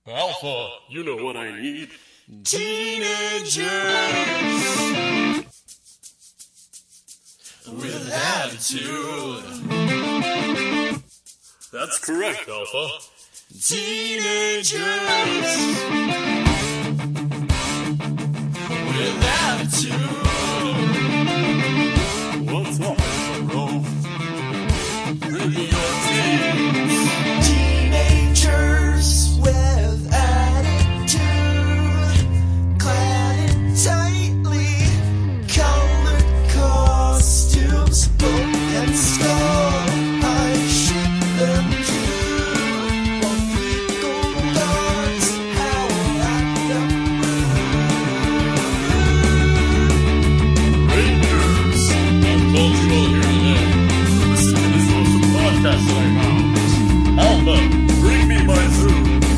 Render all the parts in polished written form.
Alpha, you know what I need. Teenagers with attitude. That's correct, Alpha. Teenagers with attitude. What's up, bro? Bring me your teens. Teenagers with attitude, clad in tightly colored costumes, boat and skull. I ship them to legal dogs howl at them. Rangers, I'm cultural here today. Listen to this awesome podcast right now. Alpha, bring me my zoo.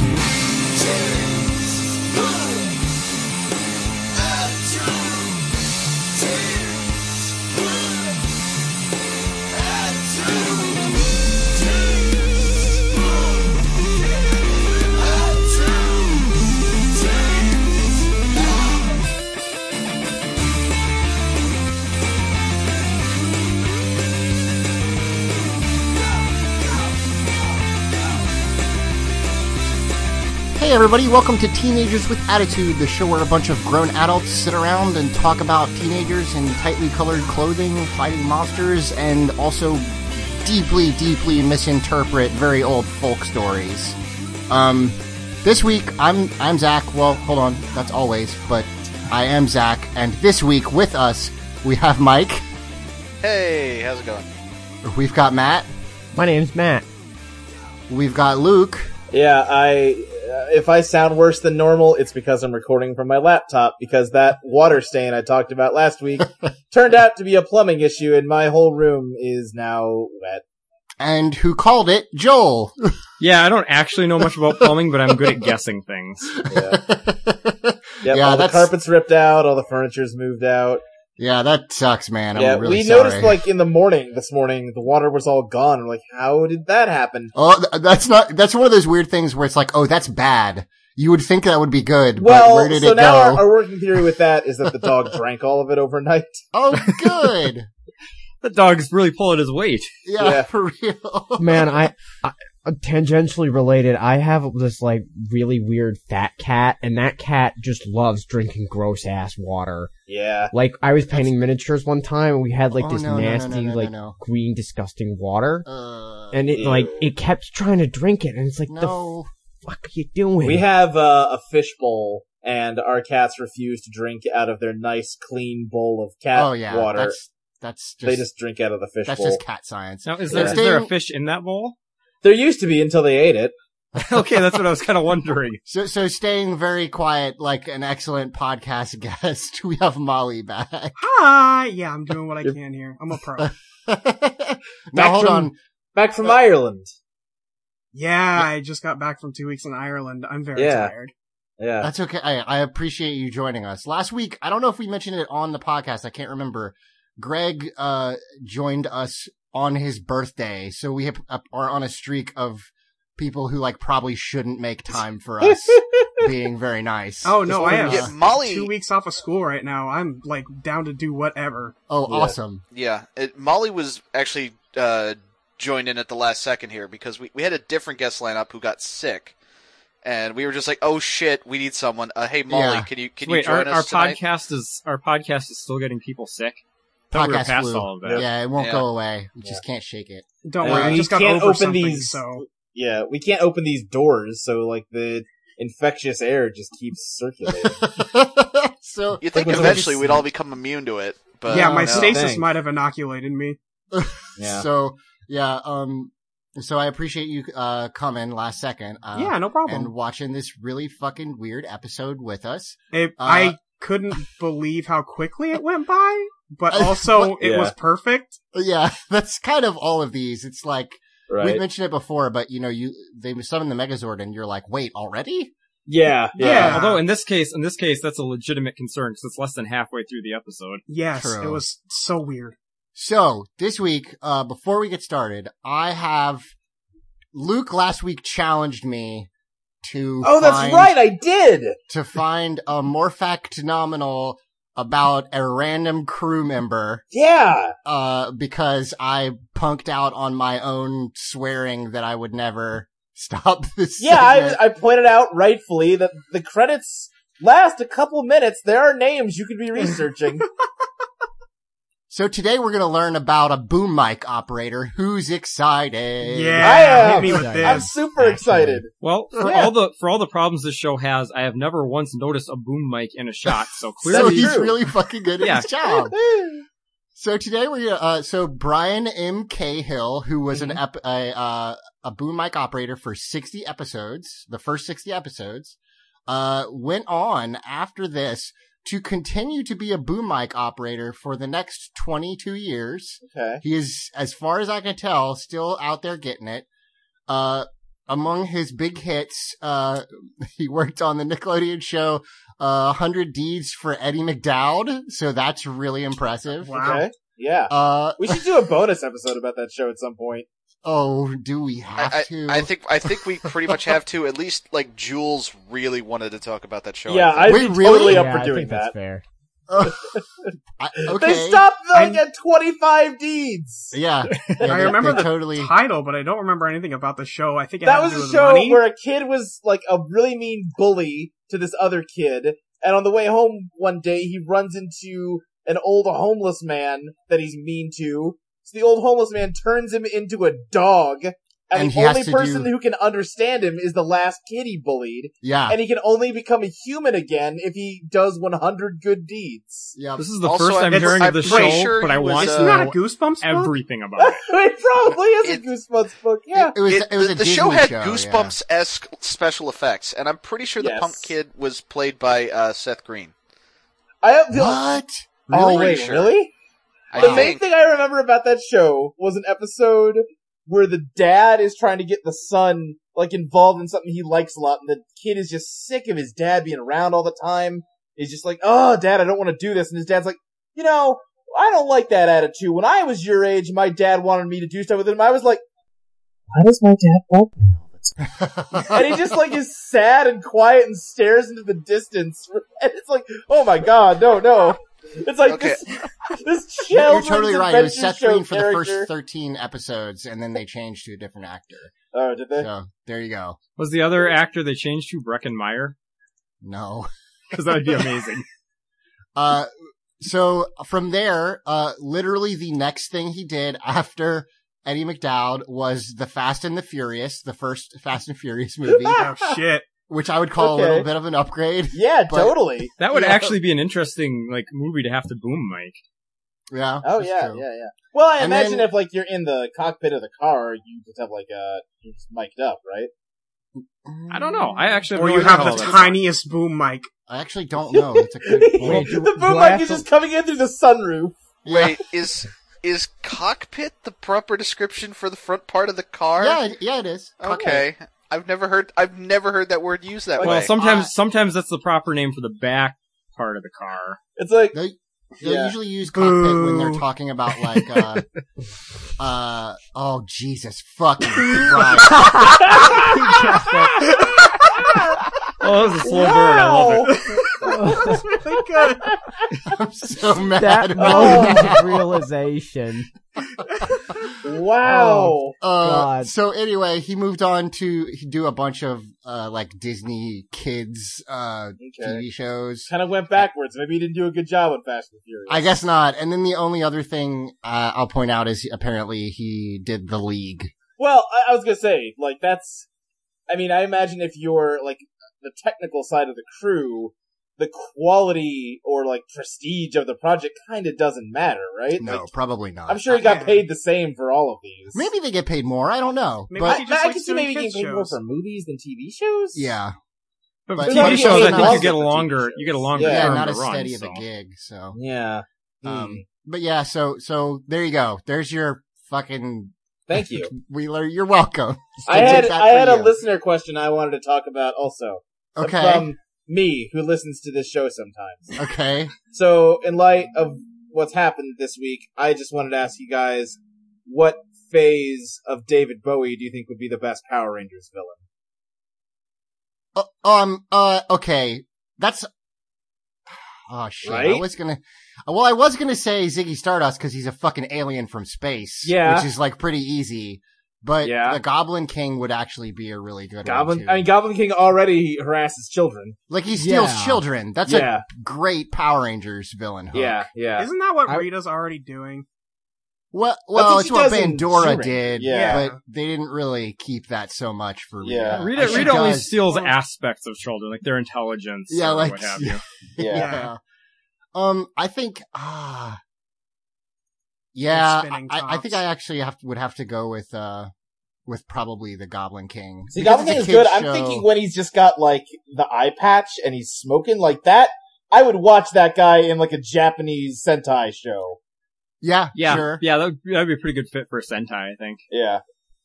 Hey everybody, welcome to Teenagers with Attitude, the show where a bunch of grown adults sit around and talk about teenagers in tightly colored clothing, fighting monsters, and also deeply, deeply misinterpret very old folk stories. This week, I'm Zach. Well, hold on, that's always, but I am Zach, and this week with us, we have Mike. Hey, how's it going? We've got Matt. My name's Matt. We've got Luke. Yeah, if I sound worse than normal, it's because I'm recording from my laptop, because that water stain I talked about last week turned out to be a plumbing issue, and my whole room is now wet. And who called it? Joel. Yeah, I don't actually know much about plumbing, but I'm good at guessing things. Yeah, yep, Yeah, all the that's- carpet's ripped out, all the furniture's moved out. Yeah, that sucks, man. Yeah, I'm really we sorry. noticed, in the morning, this morning, the water was all gone. I'm like, how did that happen? Oh, that's one of those weird things where it's like, oh, that's bad. You would think that would be good, but Well, where did so it now go? our working theory with that is that the dog drank all of it overnight. Oh, good. The dog's really pulling his weight. Yeah, Yeah. for real. Man, I tangentially related. I have this really weird fat cat, and that cat just loves drinking gross ass water. Yeah. I was painting miniatures one time, and we had Oh, this no, nasty no. green disgusting water, and it Ew. it kept trying to drink it, and it's like, No. the fuck are you doing? We have a fish bowl, and our cats refuse to drink out of their nice, clean bowl of cat Oh, yeah. water. That's just, They just drink out of the fish that's bowl. just cat science. Now, is They're there a staying- fish in that bowl? There used to be until they ate it. Okay, that's what I was kind of wondering. So staying very quiet, like an excellent podcast guest, we have Molly back. Hi! Yeah, I'm doing what I can here. I'm a pro. Now hold on. Back from Ireland. Yeah, I just got back from 2 weeks in Ireland. I'm very Yeah. tired. Yeah. That's okay. I appreciate you joining us. Last week, I don't know if we mentioned it on the podcast. I can't remember. Greg, joined us on his birthday. So we are on a streak of people who probably shouldn't make time for us being very nice. Oh no, I have Yeah, Molly. 2 weeks off of school right now. I'm down to do whatever. Oh, Yeah. awesome. Yeah, Molly was actually joined in at the last second here because we had a different guest lineup who got sick, and we were just like, oh shit, we need someone. Hey Molly, Yeah. can you Wait, join our us tonight? podcast is still getting people sick? I thought we were Podcast past flu. all of that. Yeah, it won't Yeah. go away. We just can't shake it. Don't Yeah, worry, I we just got can't over open something, these- so... Yeah, we can't open these doors, so the infectious air just keeps circulating. So You think Like, eventually we'd all become immune to it, but yeah, my no. stasis Thanks. might have inoculated me. Yeah. So yeah, so I appreciate you coming last second. Yeah, no problem. And watching this really fucking weird episode with us. I couldn't believe how quickly it went by, but also it was Yeah. perfect. Yeah, that's kind of all of these. It's like we Right. mentioned it before, but they summon the Megazord, and you're like, wait, already? Yeah. Yeah. Although in this case, that's a legitimate concern because it's less than halfway through the episode. Yes, True. it was so weird. So this week, before we get started, Luke last week challenged me to Oh, that's right, I did! to find a more fact nominal about a random crew member, Yeah! because I punked out on my own swearing that I would never stop this Yeah, segment. I pointed out rightfully that the credits last a couple minutes. There are names you could be researching. So today we're gonna learn about a boom mic operator. Who's excited? Yeah, I am. hit me with this. I'm super excited. Well, for Yeah. all the problems this show has, I have never once noticed a boom mic in a shot. So So clearly, he's true. really fucking good at Yeah. his job. So today we're gonna, so Brian M. Cahill, who was a boom mic operator for 60 episodes, the first 60 episodes, went on after this to continue to be a boom mic operator for the next 22 years. Okay. He is, as far as I can tell, still out there getting it. Among his big hits, he worked on the Nickelodeon show, 100 Deeds for Eddie McDowd. So that's really impressive. Wow. Okay. Yeah. We should do a bonus episode about that show at some point. Oh, do we have to? I think we pretty much have to. At least like Jules really wanted to talk about that show. Yeah, I I'd Wait, be really? totally Yeah, up for I doing think that's that. fair. Okay. They stopped at 25 deeds. Yeah. I remember the totally. title, but I don't remember anything about the show. I think it That had was to do a with show money. where a kid was like a really mean bully to this other kid, and on the way home one day he runs into an old homeless man that he's mean to. So the old homeless man turns him into a dog, and And the he has only to person do- who can understand him is the last kid he bullied, Yeah. and he can only become a human again if he does 100 good deeds. Yeah. this is the Also, first I'm I'm hearing of the pretty show, sure but I he was, want Isn't to that a know Goosebumps book? everything about it. It probably is a It- Goosebumps book, yeah. It was a the Disney show had yeah. Goosebumps-esque special effects, and I'm pretty sure the Yes. punk kid was played by Seth Green. I have the What? Oh Really? wait, Sure. really? I The main think. thing I remember about that show was an episode where the dad is trying to get the son like involved in something he likes a lot, and the kid is just sick of his dad being around all the time. He's just like, "Oh, Dad, I don't want to do this," and his dad's like, "You know, I don't like that attitude. When I was your age, my dad wanted me to do stuff with him. I was like, why does my dad want me all the time?" And he just like is sad and quiet and stares into the distance, and it's like, "Oh my God, no!" It's like Okay. this You're children's totally right. It was adventure Seth show Green for the character. first 13 episodes, and then they changed to a different actor. Oh, did they? So there you go. Was the other actor they changed to Breckenmeyer? No. Because that would be amazing. So from there, literally the next thing he did after Eddie McDowd was the Fast and the Furious, the first Fast and Furious movie, Oh shit. which I would call a Okay. little bit of an upgrade. Yeah, But- totally. That would Yeah. actually be an interesting like movie to have to boom mic. Yeah. Oh that's yeah, true. yeah. Well, I And imagine then- if like you're in the cockpit of the car, you just have like you're just mic'd up, right? I don't know. I actually Or no you idea have how the all that- tiniest boom mic. I actually don't know. It's a good point. do- the do boom I mic have is to- just coming in through the sunroof. Wait, is cockpit the proper description for the front part of the car? Yeah, it is. Okay. I've never heard that word used that Well, way. sometimes that's the proper name for the back part of the car. It's like They Yeah. usually use cockpit when they're Boo. talking about like, oh Jesus fucking Christ. Oh, that was a slow burn. I love it. That's really good. I'm so mad. That about moment of realization. wow. God. So anyway, he moved on to do a bunch of like Disney kids TV shows. Kind of went backwards. Maybe he didn't do a good job on Fast and Furious. I guess not. And then the only other thing I'll point out is apparently he did The League. Well, I was gonna say, like, that's, I mean, I imagine if you're, like, the technical side of the crew, the quality or, like, prestige of the project kinda doesn't matter, right? No, Like, probably not. I'm sure he got paid the same for all of these. Maybe they get paid more. I don't know. Maybe but he just I likes can see doing maybe getting kids paid more shows. for movies than TV shows? yeah. But But for yeah, TV he shows, gets I think paid you get a for TV longer, shows. you get a longer Yeah, term not to as run. steady of so. a gig. So, Yeah. but yeah, so there you go. There's your fucking Thank you. Wheeler. You're welcome. I Take had that I for had a you. listener question I wanted to talk about also. Okay. From me, who listens to this show sometimes. Okay. So, in light of what's happened this week, I just wanted to ask you guys, what phase of David Bowie do you think would be the best Power Rangers villain? Okay. That's, oh shit. Right? I was gonna say Ziggy Stardust because he's a fucking alien from space. Yeah. Which is like pretty easy. But Yeah. the Goblin King would actually be a really good one Goblin. too. I mean, Goblin King already harasses children. Like he steals Yeah. children. That's Yeah. a great Power Rangers villain hook. Yeah, yeah. Isn't that what I- Rita's already doing? Well, what it's she what does in Bandora Shooranger. did, Yeah. but they didn't really keep that so much for Rita. Yeah. Rita, She Rita only does- steals aspects of children, like their intelligence, Yeah, or like- what have you. Yeah. I think, yeah, spinning I think tops. I actually would have to go with probably the Goblin King. See, Because Goblin King it's is a good. kid's I'm show. thinking when he's just got, like, the eye patch and he's smoking like that, I would watch that guy in, like, a Japanese Sentai show. Yeah, Yeah, sure. yeah, that'd be a pretty good fit for a Sentai, I think. Yeah.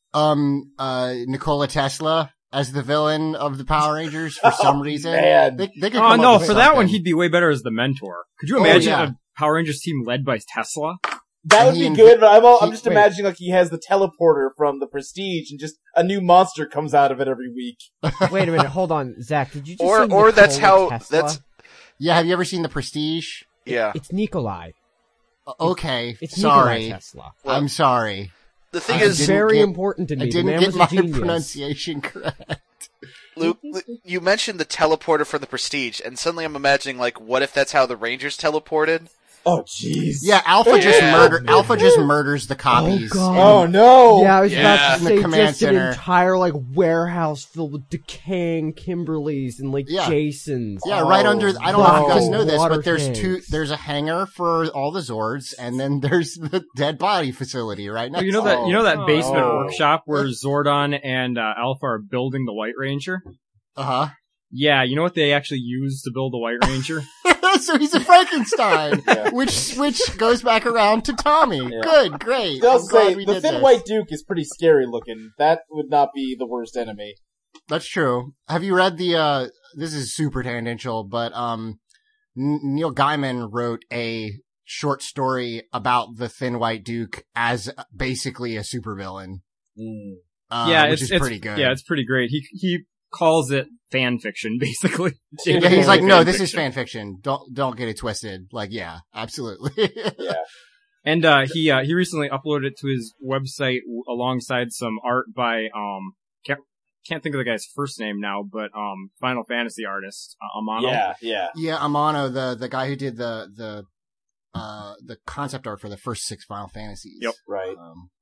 Nikola Tesla as the villain of the Power Rangers for some reason. man. They could Oh come no, up with for that one something. he'd be way better as the mentor. Could you Oh, imagine yeah. a Power Rangers team led by Tesla? That would He be good, but I'm just wait. imagining, like, he has the teleporter from the Prestige and just a new monster comes out of it every week. Wait a minute, hold on, Zach. Did you just Or- say or that's Nikola how- Tesla? that's- Yeah, have you ever seen The Prestige? Yeah. It's Nikolai. Okay, It's sorry. Nikolai Tesla. I'm sorry. The thing I is, didn't Very get- important to me. I The didn't man get was a my genius. pronunciation correct. Luke, you mentioned the teleporter from the Prestige, and suddenly I'm imagining, like, what if that's how the Rangers teleported? Oh, jeez. Yeah, Alpha just Yeah. Alpha just murders the copies. God. Oh, no! Yeah, I was Yeah. about In to the say command just an center. entire like warehouse filled with decaying Kimberleys and like Yeah. Jasons. Yeah, right under. I don't know if you guys know this, Water but there's tanks. There's a hangar for all the Zords, and then there's the dead body facility right next. You know that basement Oh. workshop where Zordon and Alpha are building the White Ranger? Uh huh. Yeah, you know what they actually use to build the White Ranger? So he's a Frankenstein, Yeah. which goes back around to Tommy. Yeah. Good, great. I'll I'm glad say, we the did Thin this. White Duke is pretty scary looking. That would not be the worst enemy. That's true. Have you read the? This is super tangential, but Neil Gaiman wrote a short story about the Thin White Duke as basically a supervillain. Yeah, which is pretty good. Yeah, it's pretty great. He calls it fan fiction, basically. Yeah, he's like, no, Fan this is fiction. fan fiction. Don't get it twisted. Like, yeah, absolutely. And he recently uploaded it to his website alongside some art by can't think of the guy's first name now, but Final Fantasy artist Amano. Yeah, yeah. Yeah, Amano, the guy who did the concept art for the first 6 Final Fantasies. Yep. Right.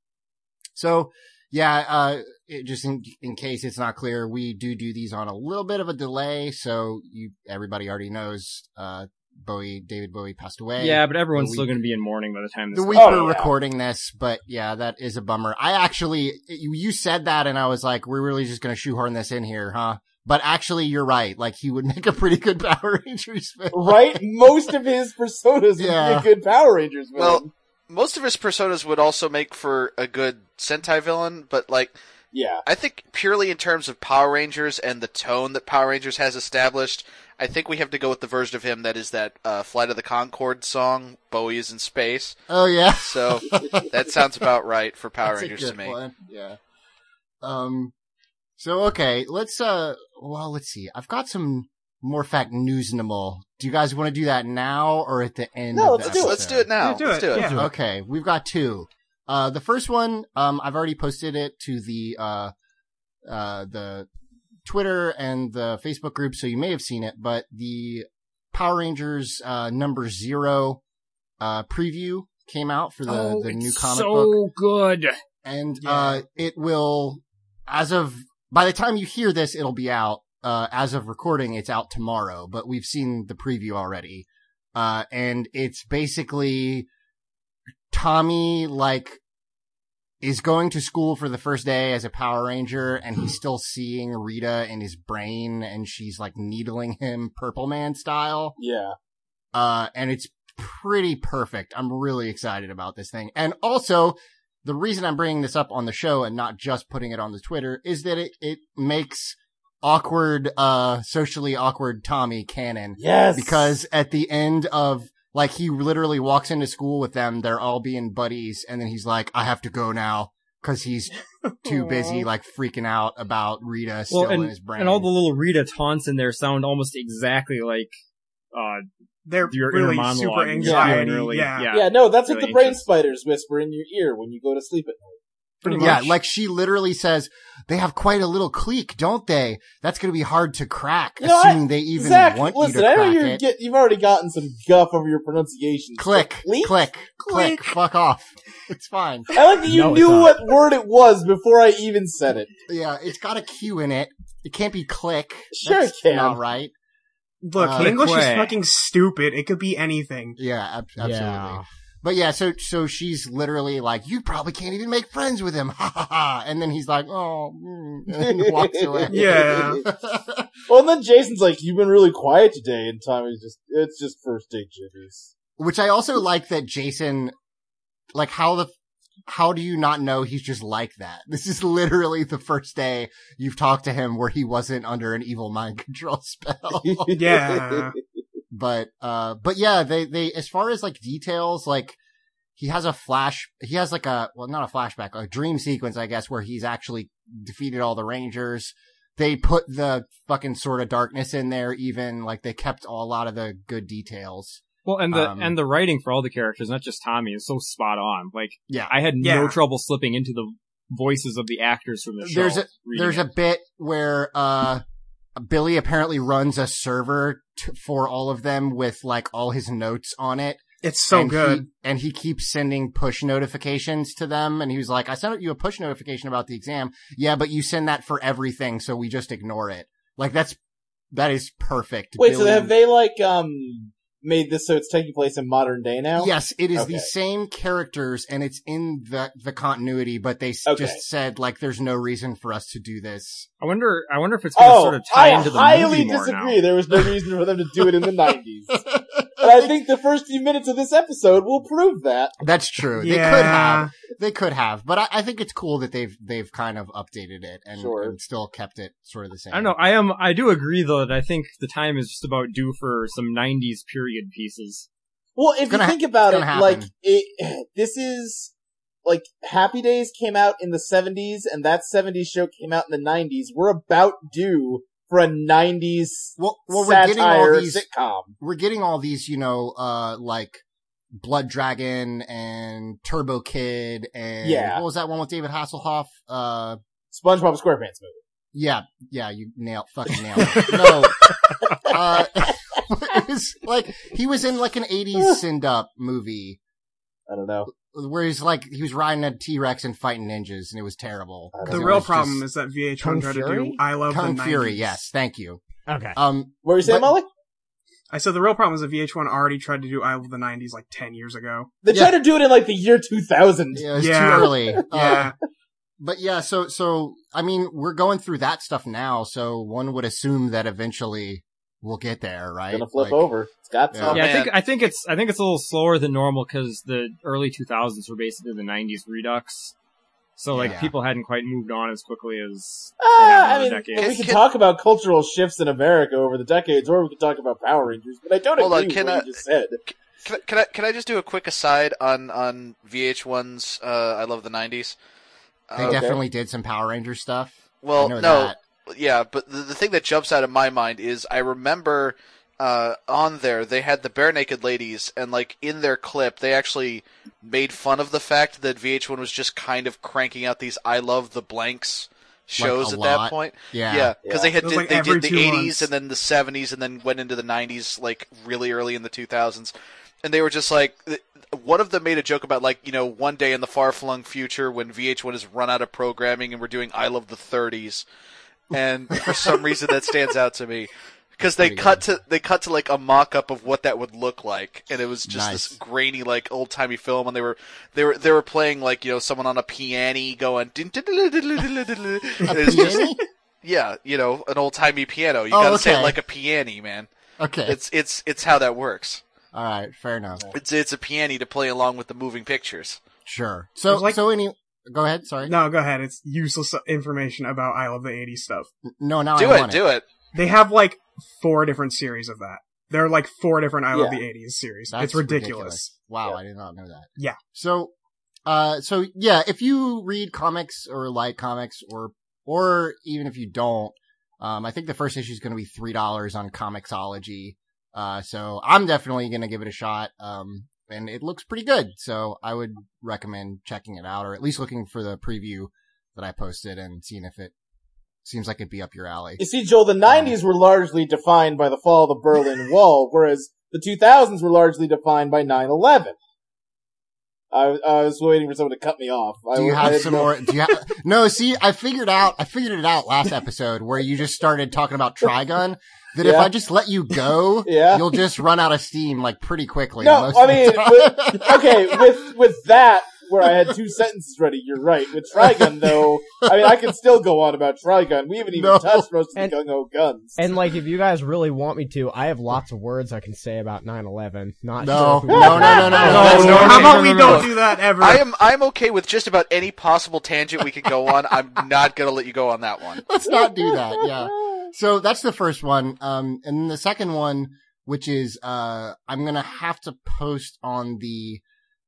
So, yeah, just in case it's not clear, we do these on a little bit of a delay. So everybody already knows, David Bowie passed away. Yeah, but everyone's The still week- going to be in mourning by the time this. The comes week Oh, we're yeah. recording this, but yeah, that is a bummer. I actually, you said that and I was like, we're really just going to shoehorn this in here, huh? But actually, you're right. Like, he would make a pretty good Power Rangers film. Right? Most of his personas would Yeah. be a good Power Rangers villain. Well, most of his personas would also make for a good Sentai villain, but, like, yeah. I think purely in terms of Power Rangers and the tone that Power Rangers has established, I think we have to go with the version of him that is that Flight of the Conchord song, Bowie is in Space. Oh, yeah. So that sounds about right for Power That's a Rangers to good me. one. Yeah. So, okay, let's see. I've got some more fact newsable. Do you guys want to do that now or at the end No, of the let's do it. episode? Let's do it now. Yeah, do Let's it. do it. Yeah. Okay, we've got 2. The first one, I've already posted it to the Twitter and the Facebook group, so you may have seen it, but the Power Rangers, number 0, preview came out for the new comic book. so good. And, Yeah. it will, by the time you hear this, it'll be out. As of recording, it's out tomorrow, but we've seen the preview already. And it's basically Tommy, is going to school for the first day as a Power Ranger, and he's still seeing Rita in his brain, and she's, needling him Purple Man style. Yeah. And it's pretty perfect. I'm really excited about this thing. And also, the reason I'm bringing this up on the show and not just putting it on the Twitter is that it makes socially awkward Tommy canon. Yes! Because at the end of, he literally walks into school with them, they're all being buddies, and then he's like, I have to go now. because he's too busy like freaking out about Rita still in his brain. And all the little Rita taunts in there sound almost exactly like They're your really inner super monologue. anxiety. Really, Yeah, no, that's what really the brain anxious. spiders whisper in your ear when you go to sleep at night. Pretty Yeah, much. like she literally says, they have quite a little clique, don't they? That's going to be hard to crack, You know, assuming they even Zach, want listen, you to I know crack it. you've already gotten some guff over your pronunciation. Click, Clique? click, fuck off. It's fine. I like that you No, it's knew not. what word it was before I even said it. Yeah, it's got a Q in it. It can't be click. Sure That's it can. not right. Look, Uh, English is Click. fucking stupid. It could be anything. Yeah, absolutely. Yeah. But yeah, so she's literally like, you probably can't even make friends with him, ha ha ha. And then he's like, oh, and then walks away. Yeah. Well, and then Jason's like, you've been really quiet today, and Tommy's it's just first date jitteries. Which I also like that Jason, like how do you not know he's just like that? This is literally the first day you've talked to him where he wasn't under an evil mind control spell. Yeah. But yeah, they, as far as like details, like he has not a flashback, a dream sequence, I guess, where he's actually defeated all the Rangers. They put the fucking Sword of Darkness in there even, like they kept a lot of the good details. Well, and the writing for all the characters, not just Tommy, is so spot on. Like, Yeah. I had Yeah. no trouble slipping into the voices of the actors from the show. There's a bit where, Billy apparently runs a server for all of them with like all his notes on it. It's so And good. he keeps sending push notifications to them. And he was like, I sent you a push notification about the exam. Yeah, but you send that for everything. So we just ignore it. Like that is perfect. Wait, so Billy- have they made this so it's taking place in modern day now? Yes, it is Okay. the same characters and it's in the continuity, but they Okay. just said like, there's no reason for us to do this. I wonder if it's going to sort of tie I into the highly movie more disagree. now. There was no reason for them to do it in the 90s. And I think the first few minutes of this episode will prove that. That's true. Yeah. They could have, but I think it's cool that they've kind of updated it and, Sure. and still kept it sort of the same. I don't know. I do agree though that I think the time is just about due for some 90s period pieces. Well, if you gonna think about it's it, gonna like, happen. this is, like, Happy Days came out in the 70s, and that 70s show came out in the 90s. We're about due for a 90s Well, we're getting all satire these. sitcom. We're getting all these, like Blood Dragon and Turbo Kid and Yeah. what was that one with David Hasselhoff? SpongeBob SquarePants movie. Yeah, you fucking nailed it. No, it was like he was in like an 80s send-up movie I don't know. where he was riding a T-Rex and fighting ninjas, and it was terrible. The 'Cause The it real was problem just is that VH1 Kung tried to Fury? do I Love Kung the 90s. Fury. Yes, thank you. Okay. What were you saying, but- Molly? I said the real problem is that VH1 already tried to do I Love the 90s like 10 years ago. They Yeah. tried to do it in, like, the year 2000. Yeah, it was Yeah. too early. Yeah. But yeah, so I mean, we're going through that stuff now, so one would assume that eventually we'll get there, right? Gonna flip Like, over. It's got Yeah. to. Yeah, man. I think it's a little slower than normal because the early 2000s were basically the 90s redux. So like Yeah. people hadn't quite moved on as quickly as they have I over mean, the decades. we could talk about cultural shifts in America over the decades, or we could talk about Power Rangers, but I don't Hold on, agree can with what I- you just said. Can I just do a quick aside on VH1's I Love the 90s? They Okay. definitely did some Power Ranger stuff. Well, I know no, that. yeah, but the thing that jumps out of my mind is I remember on there they had the Bare Naked Ladies, and like in their clip they actually made fun of the fact that VH1 was just kind of cranking out these I Love the Blanks shows a at lot. that point. Yeah. Yeah, because Yeah. they It was like did every the 2 80s months. and then the 70s and then went into the 90s like really early in the 2000s, and they were just like. One of them made a joke about, like, one day in the far-flung future when VH1 has run out of programming and we're doing I Love the 30s. And for some reason that stands out to me. Because they cut to like a mock-up of what that would look like. And it was just this grainy, like, old-timey film. And they were playing, like, someone on a piano going... A It's just, piano? yeah, an old-timey piano. You Oh, gotta say it okay. like a piano, man. Okay. It's how that works. All right. Fair enough. It's a piano to play along with the moving pictures. Sure. So, It's like- go ahead. Sorry. No, go ahead. It's useless information about I Love the 80s stuff. No, now Do I it, want do it. They have like 4 different series of that. There are like 4 different I Love Yeah. the 80s series. That's It's ridiculous. Wow, Yeah. I did not know that. Yeah. So, So yeah, if you read comics or like comics or even if you don't, I think the first issue is going to be $3 on Comixology. So I'm definitely going to give it a shot. And it looks pretty good. So I would recommend checking it out or at least looking for the preview that I posted and seeing if it seems like it'd be up your alley. You see, Joel, the 90s were largely defined by the fall of the Berlin Wall, whereas the 2000s were largely defined by 9/11. I was waiting for someone to cut me off. Do you have some more? Do you have? No, see, I figured it out last episode where you just started talking about Trigun. That if I just let you go, you'll just run out of steam like pretty quickly. No, I mean, with that, where I had 2 sentences ready, you're right. With Trigun, though, I mean, I can still go on about Trigun. We haven't even touched most of the gung-ho guns. And, like, if you guys really want me to, I have lots of words I can say about 9/11. No. No. How about we don't do that ever? I'm okay with just about any possible tangent we could go on. I'm not gonna let you go on that one. Let's not do that, yeah. So that's the first one. And then the second one, which is, I'm gonna have to post on the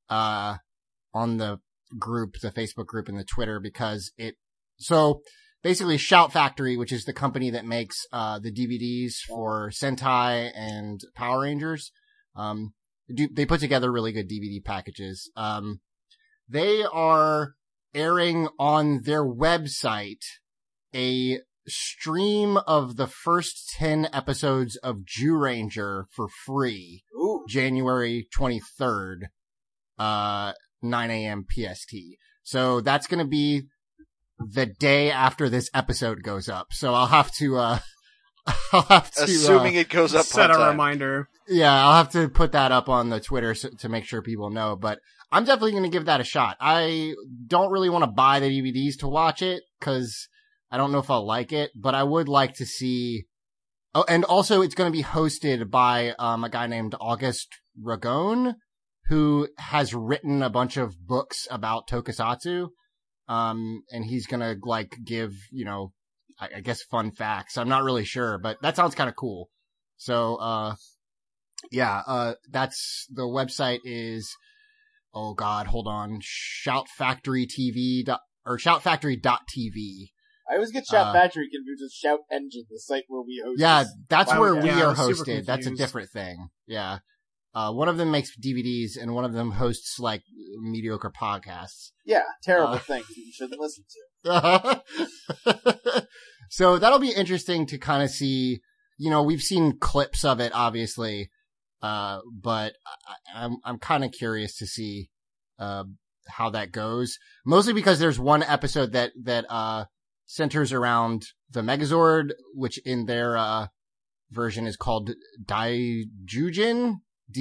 group, the Facebook group and the Twitter because so basically Shout Factory, which is the company that makes, the DVDs for Sentai and Power Rangers, they put together really good DVD packages. They are airing on their website a stream of the first 10 episodes of Zyuranger for free. Ooh. January 23rd, 9 a.m. PST. So that's going to be the day after this episode goes up. So I'll have to assuming it goes up, set a reminder. Yeah, I'll have to put that up on the Twitter to make sure people know, but I'm definitely going to give that a shot. I don't really want to buy the DVDs to watch it because I don't know if I'll like it, but I would like to see. Oh, and also it's going to be hosted by a guy named August Ragone, who has written a bunch of books about Tokusatsu. And he's going to like give, I guess fun facts. I'm not really sure, but that sounds kind of cool. So, that's the website is, oh God, hold on. Shoutfactory.tv. I always get Shout Factory confused with Shout Engine, the site where we host. Yeah, that's where we I are was super hosted. That's a confused. different thing. Yeah. One of them makes DVDs and one of them hosts like mediocre podcasts. Yeah, terrible things that you shouldn't listen to. So that'll be interesting to kind of see, we've seen clips of it, obviously. But I'm kind of curious to see, how that goes. Mostly because there's one episode that centers around the Megazord, which in their, version is called Daijujin,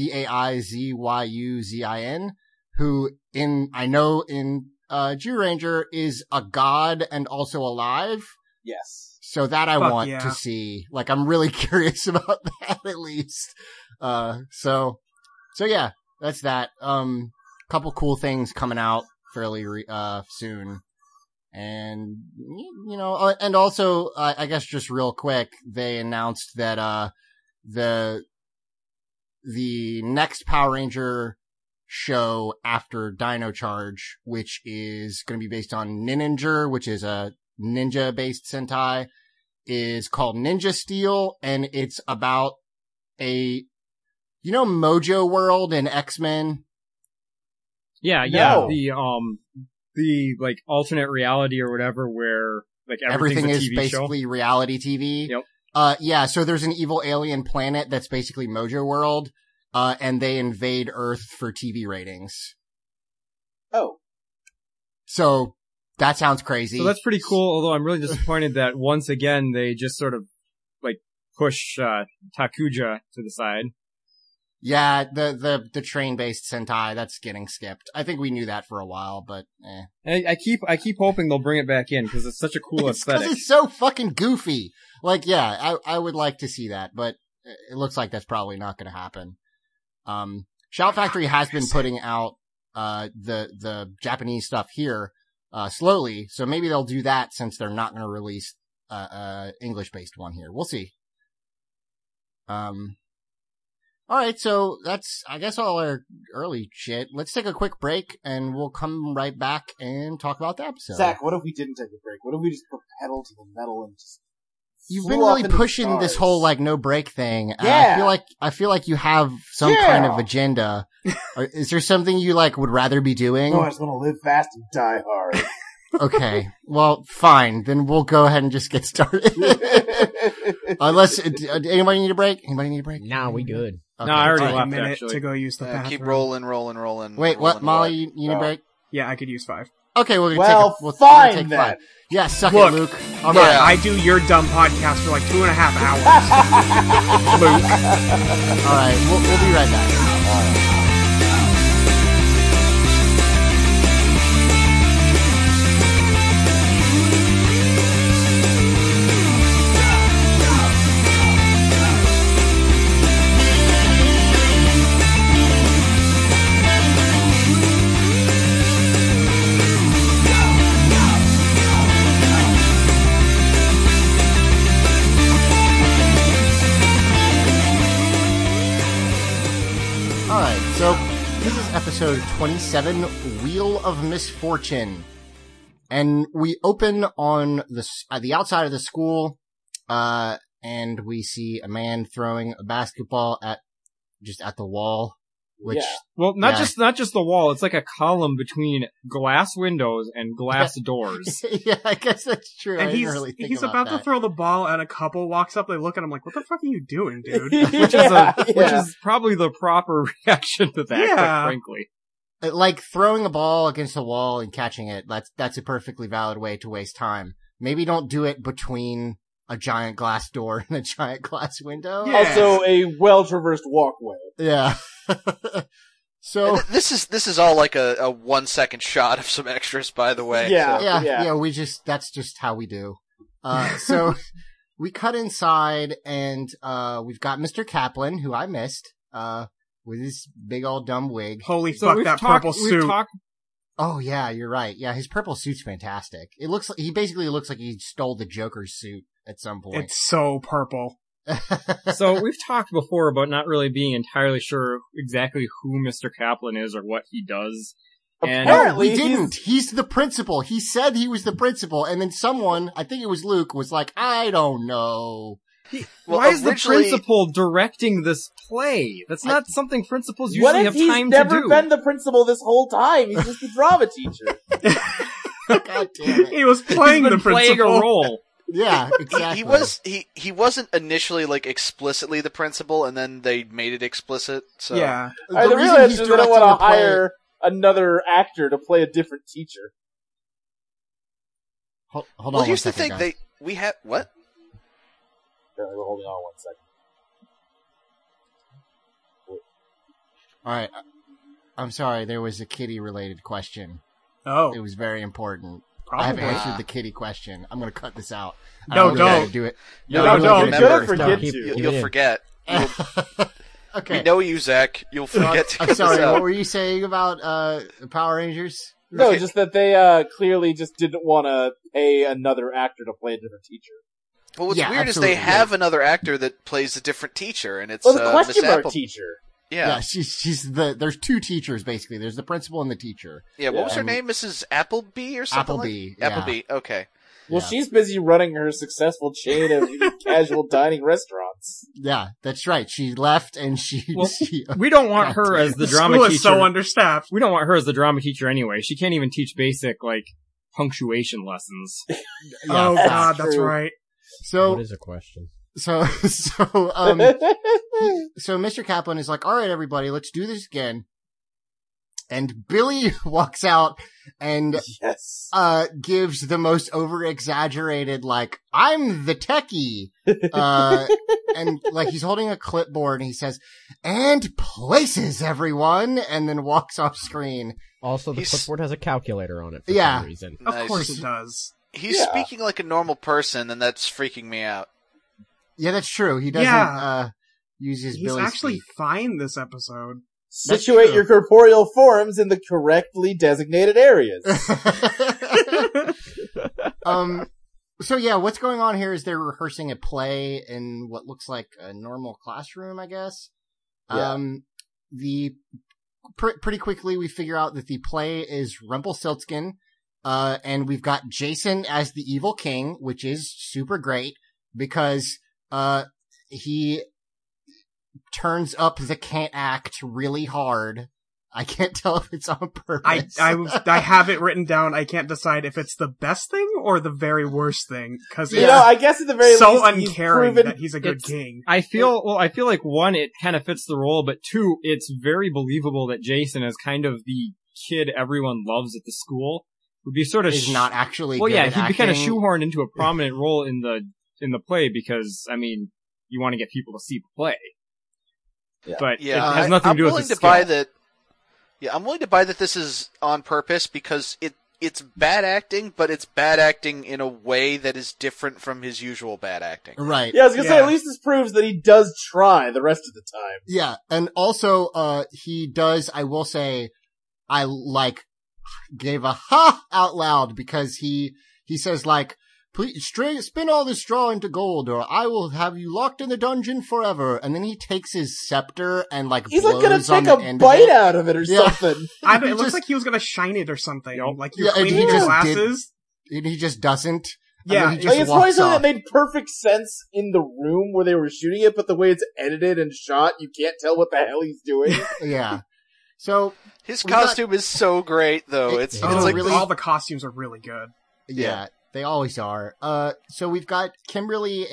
Daizyuzin, who in Zyuranger is a god and also alive. Yes. So that I Fuck want yeah. to see. Like, I'm really curious about that at least. So yeah, that's that. Couple cool things coming out fairly, soon. And, and also, I guess just real quick, they announced that, the next Power Ranger show after Dino Charge, which is going to be based on Ninja, which is a ninja-based Sentai, is called Ninja Steel, and it's about Mojo World in X-Men? Yeah, No. The like alternate reality or whatever where like Everything everything's a is TV basically reality TV. Yep. Yeah, so there's an evil alien planet that's basically Mojo World, and they invade Earth for TV ratings. Oh. So, that sounds crazy. So that's pretty cool, although I'm really disappointed that once again they just sort of like push Takuja to the side. Yeah, the train-based Sentai, that's getting skipped. I think we knew that for a while, but I keep hoping they'll bring it back in because it's such a cool It's 'cause aesthetic. it's so fucking goofy. Like, yeah, I would like to see that, but it looks like that's probably not gonna happen. Shout Factory has been putting out, the Japanese stuff here, slowly, so maybe they'll do that since they're not gonna release, English-based one here. We'll see. All right, so that's, I guess, all our early shit. Let's take a quick break, and we'll come right back and talk about the episode. Zach, what if we didn't take a break? What if we just put pedal to the metal and just You've flew been up really into pushing this stars? whole like no break thing. And Yeah. I feel like you have some Yeah. kind of agenda. Is there something you like would rather be doing? No, I just want to live fast and die hard. Okay, well, fine. Then we'll go ahead and just get started. Unless anybody need a break? Anybody need a break? Nah, we good. Okay. No, I already All right. A left, minute actually. to go use the bathroom. Keep rolling. Wait, what? rolling Molly, away. you need a break? Yeah, I could use 5. Okay, we're gonna Well, take we'll fine take then. 5. Yeah, suck Look. it, Luke. All Look, right. I do your dumb podcast for like 2.5 hours. All right, we'll be right back. All right, so this is episode 27, Wheel of Misfortune, and we open on the outside of the school, and we see a man throwing a basketball at the wall, which Yeah. Well, not Yeah. just the wall. It's like a column between glass windows and glass doors. yeah, I guess that's true. I And didn't really think he's about about that. to throw the ball, and a couple walks up. They look at him like, "What the fuck are you doing, dude?" Which is probably the proper reaction to that, Yeah. quite frankly. Like throwing a ball against the wall and catching it. That's a perfectly valid way to waste time. Maybe don't do it between a giant glass door and a giant glass window. Yeah. Also, a well-traversed walkway. Yeah. So And this is all like a 1 second shot of some extras, by the way. Yeah. so- yeah, that's just how we do. So we cut inside and, we've got Mr. Kaplan, who I missed, with his big old dumb wig. Holy So fuck, we've that talked, purple we've suit. talked Oh yeah, you're right. Yeah, his purple suit's fantastic. He basically looks like he stole the Joker's suit at some point. It's so purple. So we've talked before about not really being entirely sure exactly who Mr. Kaplan is or what he does. And Apparently, we didn't. He's the principal. He said he was the principal, and then someone, I think it was Luke, was like, I don't know. Well, why is the originally- principal directing this play? That's not something principals What usually if have he's time to never do. been the principal this whole time? He's just the drama teacher. God damn it. He was He's playing been the playing principal. a role. Yeah, exactly. He wasn't initially like explicitly the principal, and then they made it explicit. So Yeah. The The reason real answer he's is they don't directing want the to play- hire another actor to play a different teacher. Hold on well, one here's the second, thing: guys. we have what? Apparently, we're holding on 1 second. All right. I'm sorry, there was a kitty-related question. Oh, It was very important. I have probably. answered the kitty question. I'm going to cut this out. I No, really gotta don't. do it. No, No, you'll don't. remember. You're gonna forget keep- to. keep it You'll in. forget. Okay. We know you, Zach. You'll forget to I'm get sorry, this out. what were you saying about the Power Rangers? No, just that they clearly just didn't want to pay another actor to play a different teacher. Well, what's Yeah, weird absolutely. is they have another actor that plays a different teacher, and it's Well, the Miss question mark Apple. teacher. Yeah, There's two teachers basically. There's the principal and the teacher. yeah. What was her And- name? Mrs. Appleby or something? Appleby, Like? yeah. Appleby. Okay. Well, Yeah. she's busy running her successful chain of casual dining restaurants. Yeah, that's right. She left and Well, she We don't want her as the drama school teacher. is so understaffed. We don't want her as the drama teacher anyway. She can't even teach basic, like, punctuation lessons. Yeah, Oh that's god, that's true. right. So What is a question? so Mr. Kaplan is like, all right, everybody, let's do this again. And Billy walks out and Yes. gives the most over-exaggerated, like, I'm the techie. And like he's holding a clipboard and he says, and places everyone, and then walks off screen. Also, the He's- clipboard has a calculator on it for Yeah. some reason. Of Nice. course it does. He's Yeah. speaking like a normal person, and that's freaking me out. Yeah, that's true. He doesn't, Yeah. use his He's Billy actually speak. fine this episode. That's Situate true. your corporeal forms in the correctly designated areas. So yeah, what's going on here is they're rehearsing a play in what looks like a normal classroom, I guess. Pretty quickly we figure out that the play is Rumpelstiltskin, and we've got Jason as the evil king, which is super great because, he turns up the can't act really hard. I can't tell if it's on purpose. I have it written down. I can't decide if it's the best thing or the very worst thing because You know, I guess at the very so least, he's uncaring proven that he's a good king. I feel like one, it kind of fits the role, but two, it's very believable that Jason is kind of the kid everyone loves at the school. Would be sort of is not actually. well, good yeah, at he'd be kind of acting. shoehorned into a prominent role in the play because I mean, you want to get people to see the play. Yeah. But Yeah, it has nothing to do with willing the to buy skill. that. Yeah, I'm willing to buy that this is on purpose because it's bad acting, but it's bad acting in a way that is different from his usual bad acting. Right. Yeah, I was gonna say, Yeah. at least this proves that he does try the rest of the time. Yeah, and also, he does, I will say, I, gave a ha out loud because he says, please spin all this straw into gold or I will have you locked in the dungeon forever. And then he takes his scepter and, He's blows like gonna on take the a end bite of it. out of it or Yeah. something. It He looks just- like he was gonna shine it or something. Yep. Like you're Yeah, and cleaning he your just glasses. And he just doesn't. And Yeah, then he just It's probably walks something off. that made perfect sense in the room where they were shooting it, but the way it's edited and shot, you can't tell what the hell he's doing. Yeah. So, His We got- costume is so great, though. It- It's it's like really- all the costumes are really good. yeah, they always are. So we've got Kimberly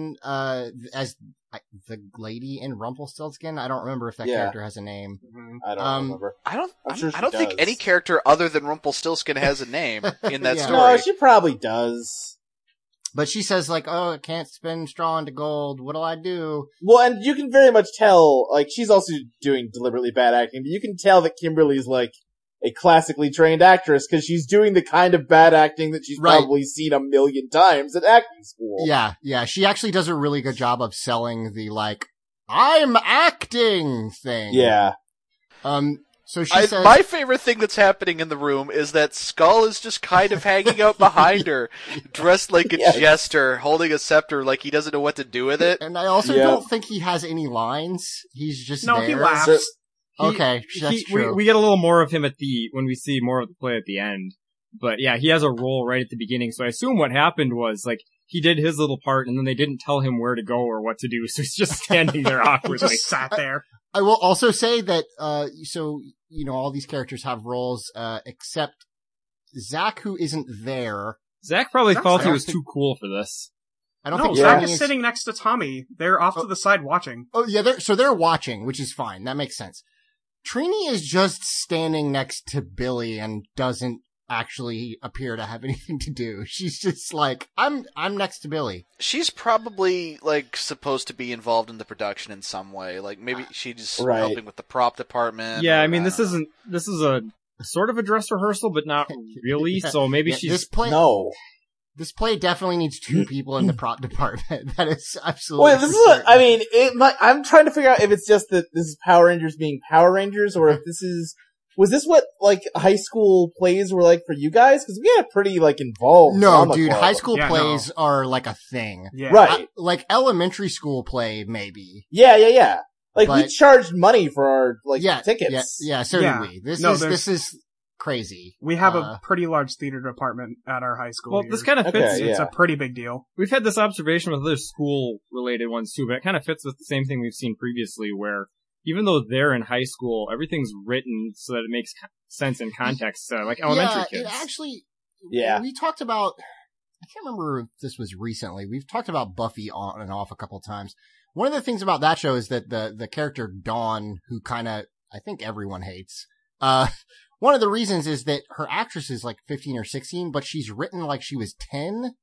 as the lady in Rumpelstiltskin. I don't remember if that Yeah. character has a name. I don't remember. I don't I'm sure she I don't think does. any character other than Rumpelstiltskin has a name in that Yeah. story. No, she probably does. But she says oh, I can't spin straw into gold. What'll I do? Well, and you can very much tell, she's also doing deliberately bad acting, but you can tell that Kimberly's, a classically trained actress, because she's doing the kind of bad acting that she's Right. probably seen a million times at acting school. Yeah. She actually does a really good job of selling the, I'm acting thing. Yeah. So she says, My favorite thing that's happening in the room is that Skull is just kind of hanging out behind her, dressed like a Yes. jester, holding a scepter like he doesn't know what to do with it. and I also Yeah. don't think he has any lines. He's just No, there. he laughs. So- Okay, that's true. We get a little more of him when we see more of the play at the end. But yeah, he has a role right at the beginning. So I assume what happened was he did his little part and then they didn't tell him where to go or what to do. So he's just standing there He awkwardly. just sat there. I will also say that, all these characters have roles, except Zach, who isn't there. Zach probably Zach's felt he there. was too cool for this. I don't No, think Zach Trini is sitting next to Tommy. They're off to the side watching. Oh, yeah, they're watching, which is fine. That makes sense. Trini is just standing next to Billy and doesn't actually appear to have anything to do. She's just I'm next to Billy. She's probably supposed to be involved in the production in some way. Maybe she's Right. helping with the prop department. Yeah, or I mean, this don't know. is a sort of a dress rehearsal, but not really. Yeah. So maybe Yeah, she's No. This play definitely needs two people in the prop department. That is absolutely. Wait, this is I'm trying to figure out if it's just that this is Power Rangers being Power Rangers, or if was this what, high school plays were like for you guys? Because we had a pretty, involved No, drama dude, club. high school Yeah, plays are a thing. Yeah. Right. Elementary school play, maybe. Yeah. We But- charged money for our, tickets. Yeah, so Yeah. did we. This No, is crazy. We have a pretty large theater department at our high school. well, here. this kind of fits. Okay, It's yeah. a pretty big deal. We've had this observation with other school-related ones too, but it kind of fits with the same thing we've seen previously, where even though they're in high school, everything's written so that it makes sense in context, like elementary kids. It actually. Yeah. We talked about. I can't remember if this was recently. We've talked about Buffy on and off a couple times. One of the things about that show is that the character Dawn, who I think everyone hates, one of the reasons is that her actress is 15 or 16, but she's written like she was 10.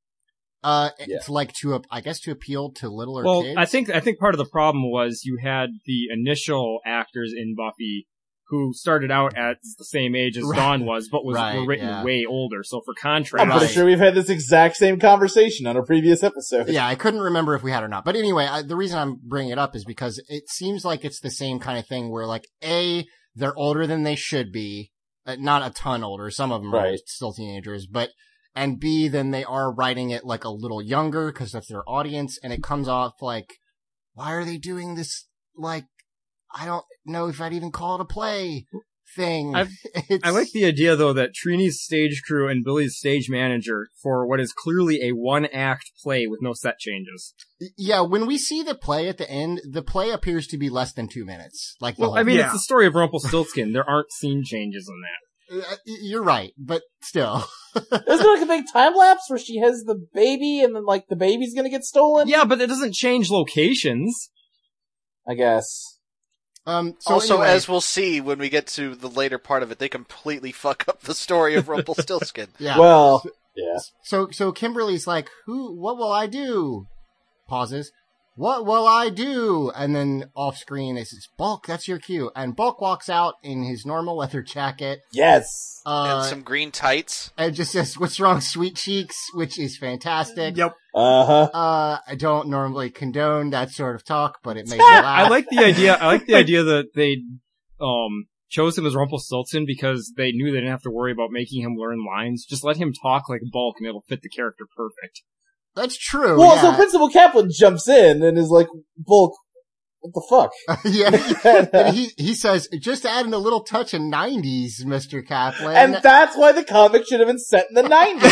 To appeal to littler Well, kids. I think part of the problem was you had the initial actors in Buffy who started out at the same age as Right. Dawn was, but were written yeah. way older. So for contrast, I'm pretty Right. sure we've had this exact same conversation on a previous episode. Yeah, I couldn't remember if we had or not. But anyway, the reason I'm bringing it up is because it seems like it's the same kind of thing where A, they're older than they should be. Not a ton older. Some of them are Right. still teenagers, and B, then they are writing it a little younger because that's their audience, and it comes off why are they doing this I don't know if I'd even call it a play thing. I like the idea, though, that Trini's stage crew and Billy's stage manager for what is clearly a one-act play with no set changes. Yeah, when we see the play at the end, the play appears to be less than 2 minutes. Like, the Well, whole I mean, Yeah. it's the story of Rumpelstiltskin. There aren't scene changes in that. You're right, but still. Isn't there like a big time lapse where she has the baby and then like the baby's gonna get stolen? Yeah, but it doesn't change locations. I guess. So also, anyway, as we'll see when we get to the later part of it, they completely fuck up the story of Rumpelstiltskin. yeah. Well, yeah. So Kimberly's like, what will I do? Pauses. What will I do? And then off screen it says, Bulk, that's your cue. And Bulk walks out in his normal leather jacket. Yes. And some green tights. And just says, what's wrong, sweet cheeks? Which is fantastic. Yep. Uh-huh. I don't normally condone that sort of talk, but it made me laugh. I like the idea that they chose him as Rumpelstiltskin because they knew they didn't have to worry about making him learn lines. Just let him talk like Bulk and it'll fit the character perfect. That's true. Well, yeah. so Principal Kaplan jumps in and is like, Bulk, what the fuck? Yeah, and he says, just adding a little touch of 90s, Mr. Kaplan. And that's why the comic should have been set in the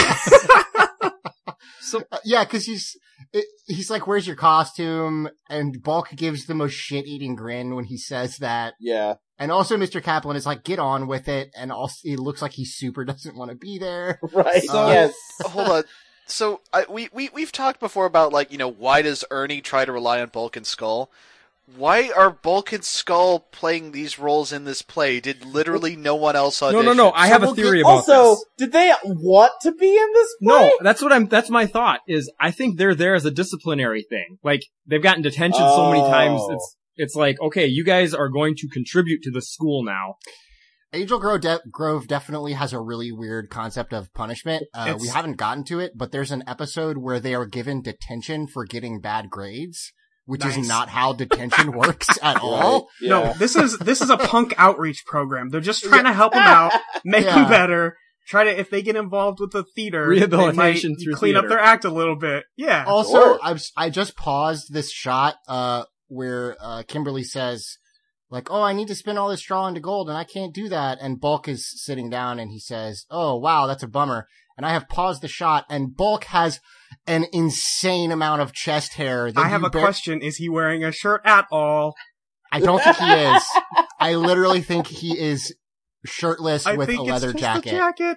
90s. So yeah, because he's like, "Where's your costume?" And Bulk gives the most shit-eating grin when he says that. Yeah. And also, Mr. Kaplan is like, "Get on with it," and also it looks like he super doesn't want to be there. Right. So- Yes. Hold on. So we've talked before about, like, why does Ernie try to rely on Bulk and Skull? Why are Bulk and Skull playing these roles in this play? Did literally no one else audition? No. I have a theory about Also, this. did they want to be in this play? No, that's my thought, is I think they're there as a disciplinary thing. Like, they've gotten detention so many times, it's like, okay, you guys are going to contribute to the school now. Angel Grove definitely has a really weird concept of punishment. We haven't gotten to it, but there's an episode where they are given detention for getting bad grades, which is not how detention works at all. Yeah. No, this is a punk outreach program. They're just trying to help them out, make them better. Try to, if they get involved with the theater, Rehabilitation they through might clean up theater. their act a little bit. Yeah. Also, I just paused this shot, where, Kimberly says, like, "Oh, I need to spin all this straw into gold and I can't do that." And Bulk is sitting down and he says, "Oh, wow, that's a bummer." And I have paused the shot and Bulk has an insane amount of chest hair. I have a question. Is he wearing a shirt at all? I don't think he is. I literally think he is shirtless I with think a leather it's just jacket. a jacket.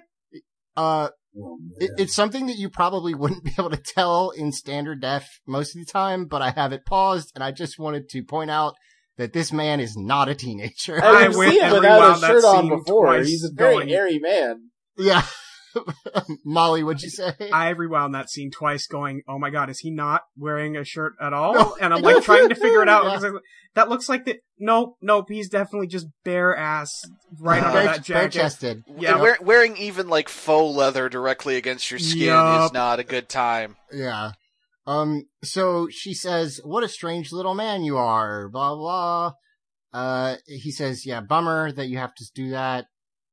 It's something that you probably wouldn't be able to tell in standard def most of the time, but I have it paused and I just wanted to point out that this man is not a teenager. I I've went seen him and without rewound his that shirt on scene before. twice, He's a very going- hairy man. Yeah. Molly, what'd you say? I rewound that scene twice going, oh my god, is he not wearing a shirt at all? And I'm like trying to figure it out. Yeah. Because that looks like the, nope, he's definitely just bare ass right under that jacket. Bare-chested. Yeah. And wearing even, like, faux leather directly against your skin Yup. is not a good time. Yeah. So she says, "What a strange little man you are," blah, blah. He says, "Yeah, bummer that you have to do that."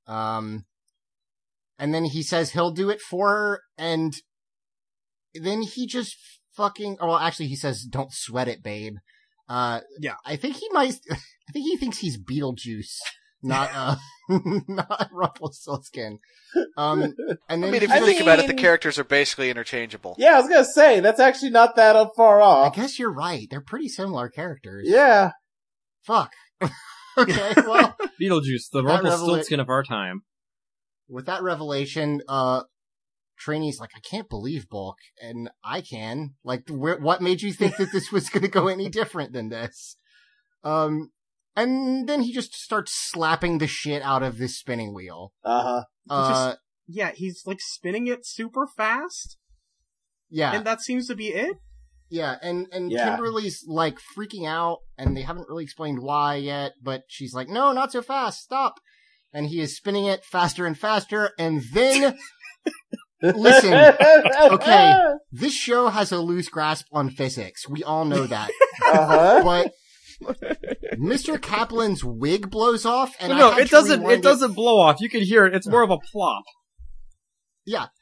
And then he says he'll do it for her, and then he just actually he says, "Don't sweat it, babe." Yeah. I think he thinks he's Beetlejuice, not not Rumpelstiltskin. And then I mean, if he you says- think about it, the characters are basically interchangeable. Yeah, I was gonna say, that's actually not that far I off. guess you're right. They're pretty similar characters. Yeah. Fuck. Okay, well, Beetlejuice, the That Rumpelstiltskin of our time. with that revelation, Trainee's like, "I can't believe Bulk," and I can. Like, what made you think that this was going to go any different than this? And then he just starts slapping the shit out of this spinning wheel. Uh-huh. Yeah, he's like spinning it super fast, Yeah, and that seems to be it. yeah, and Yeah. Kimberly's like freaking out, and they haven't really explained why yet, but she's like, "No, not so fast, stop." And he is spinning it faster and faster, and then, listen, okay, this show has a loose grasp on physics. We all know that. Uh-huh. But Mr. Kaplan's wig blows off, and No, I had it to rewind doesn't blow off. You can hear it. It's more of a plop. Yeah,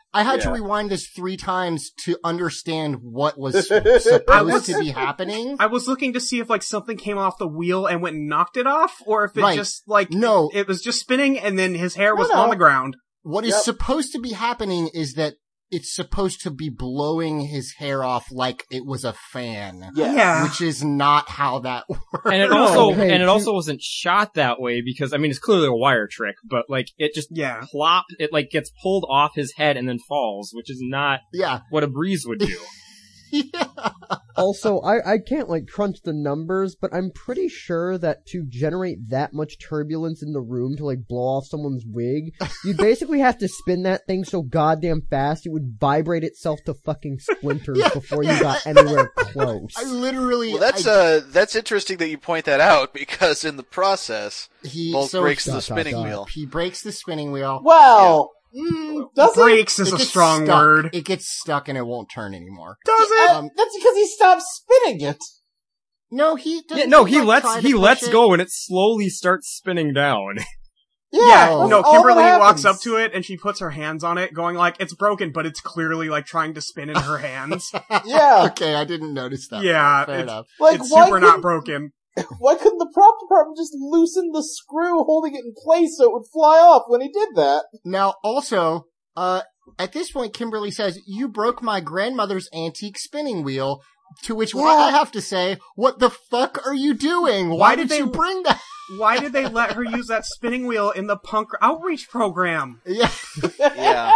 I had to Yeah. rewind this 3 times to understand what was supposed to be happening. I was looking to see if like something came off the wheel and went and knocked it off, or if it Right. just like No. it was just spinning and then his hair was No. on the ground. What is Yep. supposed to be happening is that it's supposed to be blowing his hair off like it was a fan. Yes. Yeah. Which is not how that works. And it also Okay, and it to- also wasn't shot that way because I mean it's clearly a wire trick, but like it just Yeah. plopped, it like gets pulled off his head and then falls, which is not Yeah. what a breeze would do. Yeah. Also, I can't like crunch the numbers, but I'm pretty sure that to generate that much turbulence in the room to like blow off someone's wig, you basically have to spin that thing so goddamn fast it would vibrate itself to fucking splinters before you got anywhere close. I literally. Well, that's interesting that you point that out because in the process, Bulk breaks the Dot, dot, spinning dot. wheel. He breaks the spinning wheel. Well, does it? Breaks is It a gets strong stuck. word. It gets stuck and it won't turn anymore. Does it? That's because he stopped spinning it. No, he doesn't. Yeah, no, he like, try to he push lets it. go and it slowly starts spinning down. Yeah, Oh. no, all Kimberly that walks up happens. to it and she puts her hands on it, going like, it's broken, but it's clearly like trying to spin in her hands. Yeah. Okay, I didn't notice that. Yeah, Fair it's- enough. Like, It's why super not couldn't- broken. Why couldn't the prop department just loosen the screw holding it in place so it would fly off when he did that? Now, also, at this point, Kimberly says, "You broke my grandmother's antique spinning wheel." To which I have to say, "What the fuck are you doing? Why did you bring that?" Why did they let her use that spinning wheel in the punk outreach program? Yeah. Yeah.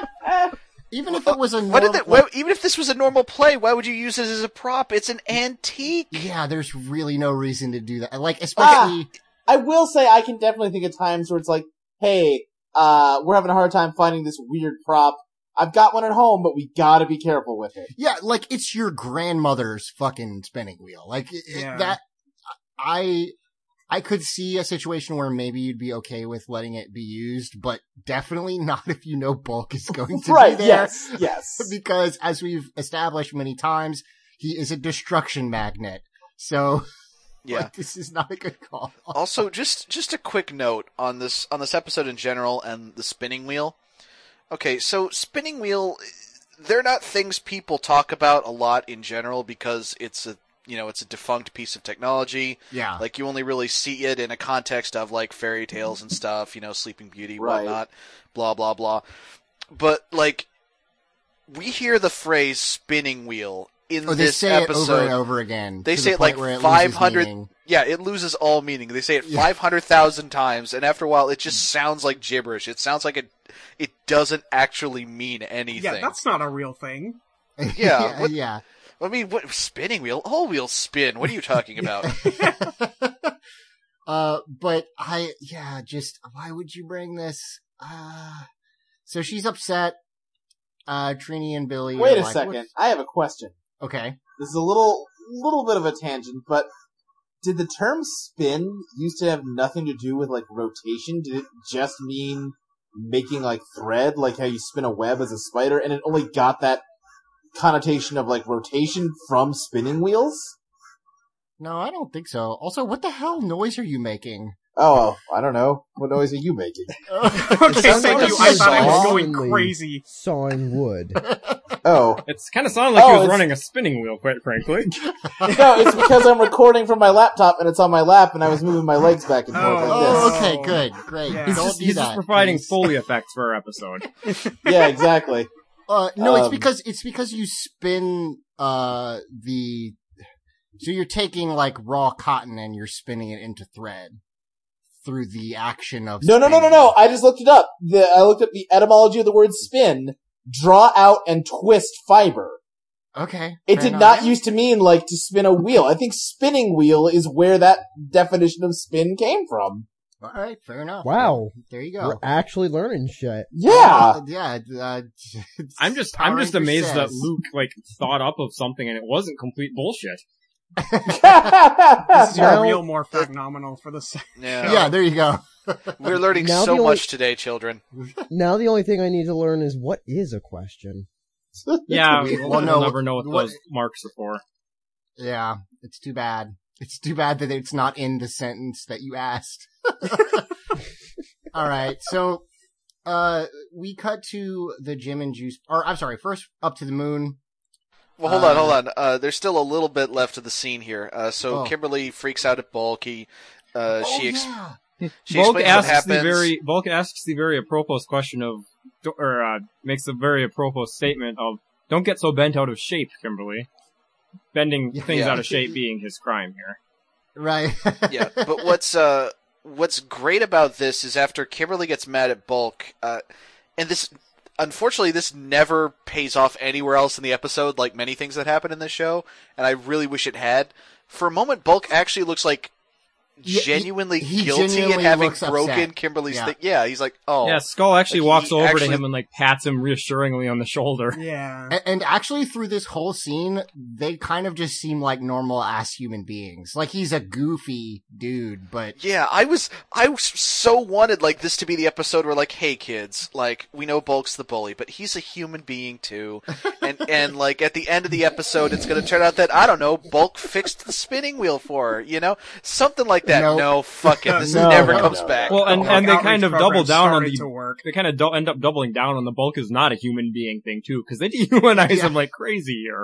Even if it was a What did normal, that, even if this was a normal play, why would you use it as a prop? It's an antique. yeah, there's really no reason to do that. Like, especially, I will say I can definitely think of times where it's like, hey, we're having a hard time finding this weird prop. I've got one at home, but we gotta be careful with it. yeah, like it's your grandmother's fucking spinning wheel. Like Yeah. that, I could see a situation where maybe you'd be okay with letting it be used, but definitely not if you know Bulk is going to Right, be there. yes. Because as we've established many times, he is a destruction magnet. So, Yeah. like, this is not a good call. Also, just a quick note on this episode in general and the spinning wheel. Okay, so spinning wheel, they're not things people talk about a lot in general because it's a defunct piece of technology. Yeah. Like you only really see it in a context of like fairy tales and stuff, Sleeping Beauty, Right. whatnot, blah blah blah. But like, we hear the phrase spinning wheel in Or they this say episode. it over and over again. They to say the it like point where loses 500. meaning. Yeah, it loses all meaning. They say it Yeah. 500,000 times, and after a while, it just sounds like gibberish. It sounds like it doesn't actually mean anything. Yeah, that's not a real thing. Yeah, what- yeah. I mean, what spinning wheel? All wheels spin. What are you talking about? But why would you bring this? So she's upset. Trini and Billy. Wait are a like, second. "What-" I have a question. Okay. This is a little bit of a tangent, but did the term spin used to have nothing to do with like rotation? Did it just mean making like thread, like how you spin a web as a spider, and it only got that connotation of like rotation from spinning wheels? No, I don't think so. Also, what the hell noise are you making? Oh, I don't know. What noise are you making? Okay, sounds thank like you. a I thought I was saw. going crazy. Sawing wood. Oh. It's kind of sounded like he Oh, was it's- running a spinning wheel, quite frankly. No, it's because I'm recording from my laptop and it's on my lap and I was moving my legs back and forth like Oh, this. okay, good, great. Yeah. He's Don't just, do he's that. just providing please. Foley effects for our episode. Yeah, exactly. No, it's Um, because you spin so you're taking like raw cotton and you're spinning it into thread through the action of No. spinning. I just looked it up. I looked up the etymology of the word spin. Draw out and twist fiber. Okay. It fair did enough. not used to mean like to spin a wheel. I think spinning wheel is where that definition of spin came from. All right, fair enough. Wow. There you We're go. actually learning shit. Yeah. Yeah. I'm just Power amazed Ranger that says. Luke thought up of something and it wasn't complete bullshit. This is your Well, real more phenomenal for the Yeah. Yeah, there you go. We're learning Now so the only- much today, children. Now the only thing I need to learn is what is a question. Yeah, weird. we'll, Well, no, never know what what- those marks are for. Yeah, it's too bad. It's too bad that it's not in the sentence that you asked. All right, so we cut to the Jim and Juice, or I'm sorry, first up to the moon. Well, hold on. There's still a little bit left of the scene here. So Kimberly freaks out at Bulk. She Bulk explains asks what happens. Bulk asks the very apropos question of, or makes a very apropos statement of, "Don't get so bent out of shape, Kimberly." Bending things out of shape being his crime here. Right. Yeah, but what's great about this is after Kimberly gets mad at Bulk, and this, unfortunately, this never pays off anywhere else in the episode, like many things that happen in this show, and I really wish it had. For a moment, Bulk actually looks like genuinely he guilty genuinely at having looks broken upset. Kimberly's Yeah. thing. Yeah, he's like, oh. Yeah, Skull actually Like, walks he over actually- to him and like pats him reassuringly on the shoulder. Yeah. And actually, through this whole scene, they kind of just seem like normal ass human beings. Like he's a goofy dude, but Yeah, I was so wanted like this to be the episode where like, hey kids, like we know Bulk's the bully, but he's a human being too, and like at the end of the episode, it's gonna turn out that I don't know, Bulk fixed the spinning wheel for her, something like that. Nope. No, fuck it, this No, never no, comes no. back. Well, and they Outreach kind of program double down on started the. to work. They kind of end up doubling down on the Bulk is not a human being thing too, because they dehumanize Yeah. him like crazy here.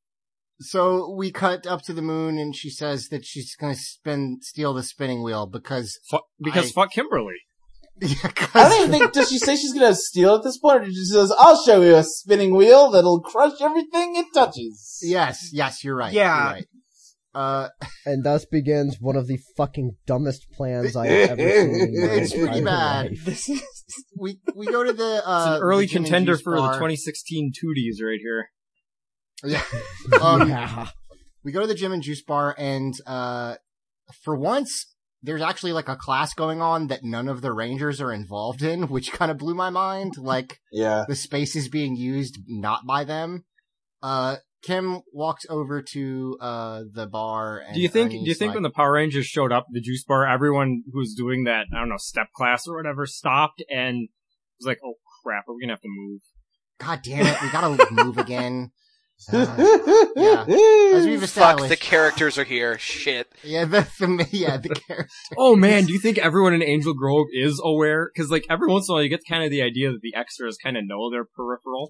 so we cut up to the moon, and she says that she's gonna steal the spinning wheel because Fuck Kimberly. yeah, I 'cause- don't even think, does she say she's gonna steal at this point, or she says, I'll show you a spinning wheel that'll crush everything it touches? yes, you're right. Yeah. You're right. And thus begins one of the fucking dumbest plans I have ever seen in my It's pretty entire bad. life. we go to the It's an early the Jim and contender Juice for the bar. 2016 Tooties right here. Yeah. Yeah. We go to the Jim and Juice bar, and for once, there's actually like a class going on that none of the Rangers are involved in, which kind of blew my mind. Like Yeah. the space is being used not by them. Kim walks over to the bar. And Do you think Ernie's when the Power Rangers showed up, the juice bar, everyone who was doing that, I don't know, step class or whatever, stopped and was like, "Oh crap, are we gonna have to move?" God damn it, we gotta move again. Yeah. As we've Fuck, established. the characters are here. Shit. Yeah, the character. Oh man, do you think everyone in Angel Grove is aware? Because like every once in a while, you get kind of the idea that the extras kind of know their peripheral.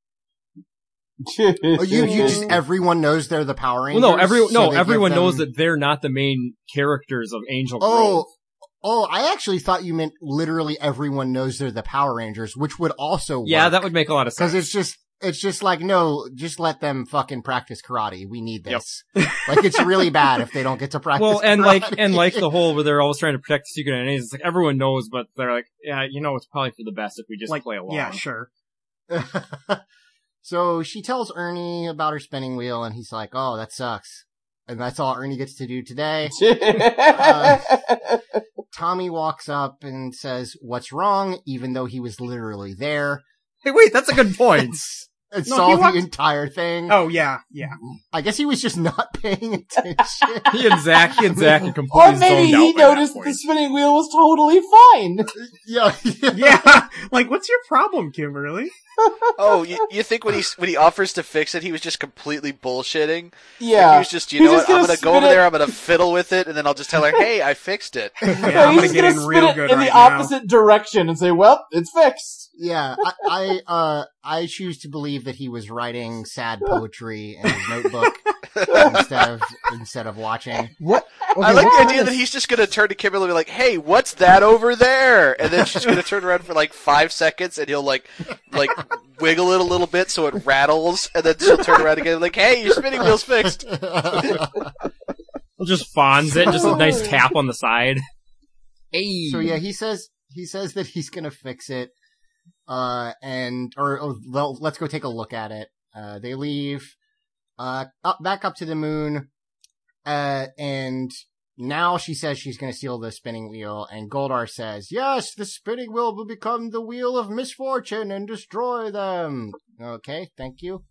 Oh, you just everyone knows they're the Power Rangers. Well, so they everyone give knows them- that they're not the main characters of Angel Oh, Grove. I actually thought you meant literally everyone knows they're the Power Rangers, which would also Yeah, work. that would make a lot of sense. Because it's just like, no, just let them fucking practice karate. We need this. Like, it's really bad if they don't get to practice Well, and karate. like the whole where they're always trying to protect the secret identities. It's like everyone knows, but they're like, yeah, it's probably for the best if we just play along. Yeah, sure. So she tells Ernie about her spinning wheel, and he's like, oh, that sucks. And that's all Ernie gets to do today. Tommy walks up and says, what's wrong? Even though he was literally there. Hey, wait, that's a good point. And No, saw he the walked- entire thing. Oh, yeah, yeah. I guess he was just not paying attention. he and Zach are completely Or maybe zoned he out by that noticed point. the spinning wheel was totally fine. Yeah. Yeah. Like, what's your problem, Kimberly? Oh, you think when he offers to fix it, he was just completely bullshitting? Yeah. He was just, you He's know just what, I'm gonna gonna go spin over it- there, I'm gonna fiddle with it, and then I'll just tell her, hey, I fixed it. Yeah, No, I'm he's gonna just get gonna in spin real it good in right the now. opposite direction and say, well, it's fixed. Yeah, I choose to believe that he was writing sad poetry in his notebook instead of watching. What? Okay, I like what the kind idea of- that he's just gonna turn to Kimberly and be like, hey, what's that over there? And then she's gonna turn around for like 5 seconds and he'll like wiggle it a little bit so it rattles, and then she'll turn around again and like, hey, your spinning wheel's fixed. We'll just fawns it, just a nice tap on the side. Hey. So yeah, he says that he's gonna fix it, let's go take a look at it. They leave, back up to the moon, and now she says she's gonna steal the spinning wheel, and Goldar says, yes, the spinning wheel will become the wheel of misfortune and destroy them. Okay, thank you.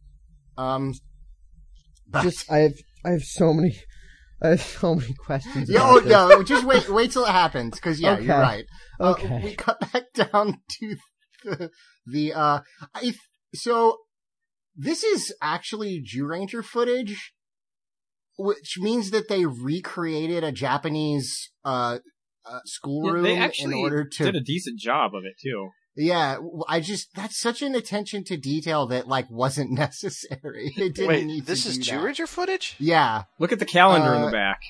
Just I have so many questions. Yeah, about this. no, just wait till it happens, because yeah, Okay. you're right. Okay. We cut back down to so this is actually Jew Ranger footage, which means that they recreated a Japanese schoolroom They in actually order to. did a decent job of it too. Yeah, that's such an attention to detail that, like, wasn't necessary. It didn't Wait, need this to is do Jew that. Ranger footage? Yeah. Look at the calendar in the back.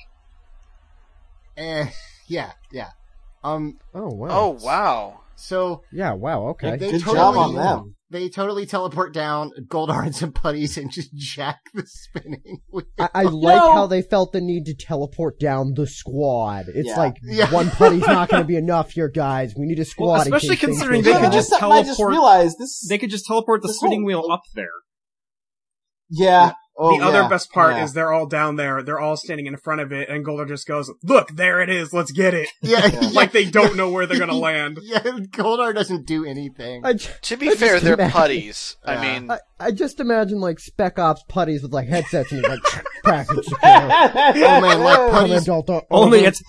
Yeah. Oh wow. Oh, wow. So, Yeah. Wow. Okay. they Good totally, job on them. They totally teleport down Goldar and some putties and just jack the spinning wheel. I like how they felt the need to teleport down the squad. It's like one putty's not going to be enough here, guys. We need a squad. Well, especially in case considering things they go could just south. I just teleport- realized this. They could just teleport the This spinning whole- wheel up there. Yeah. Oh, The other yeah, best part yeah. is they're all down there. They're all standing in front of it, and Goldar just goes, "Look, there it is. Let's get it." Yeah. Like they don't know where they're gonna land. Yeah, Goldar doesn't do anything. To be fair, they're imagine- putties. I Yeah. mean, I just imagine like Spec Ops putties with like headsets and like package secure. Oh man, like putties. Delta. Only it's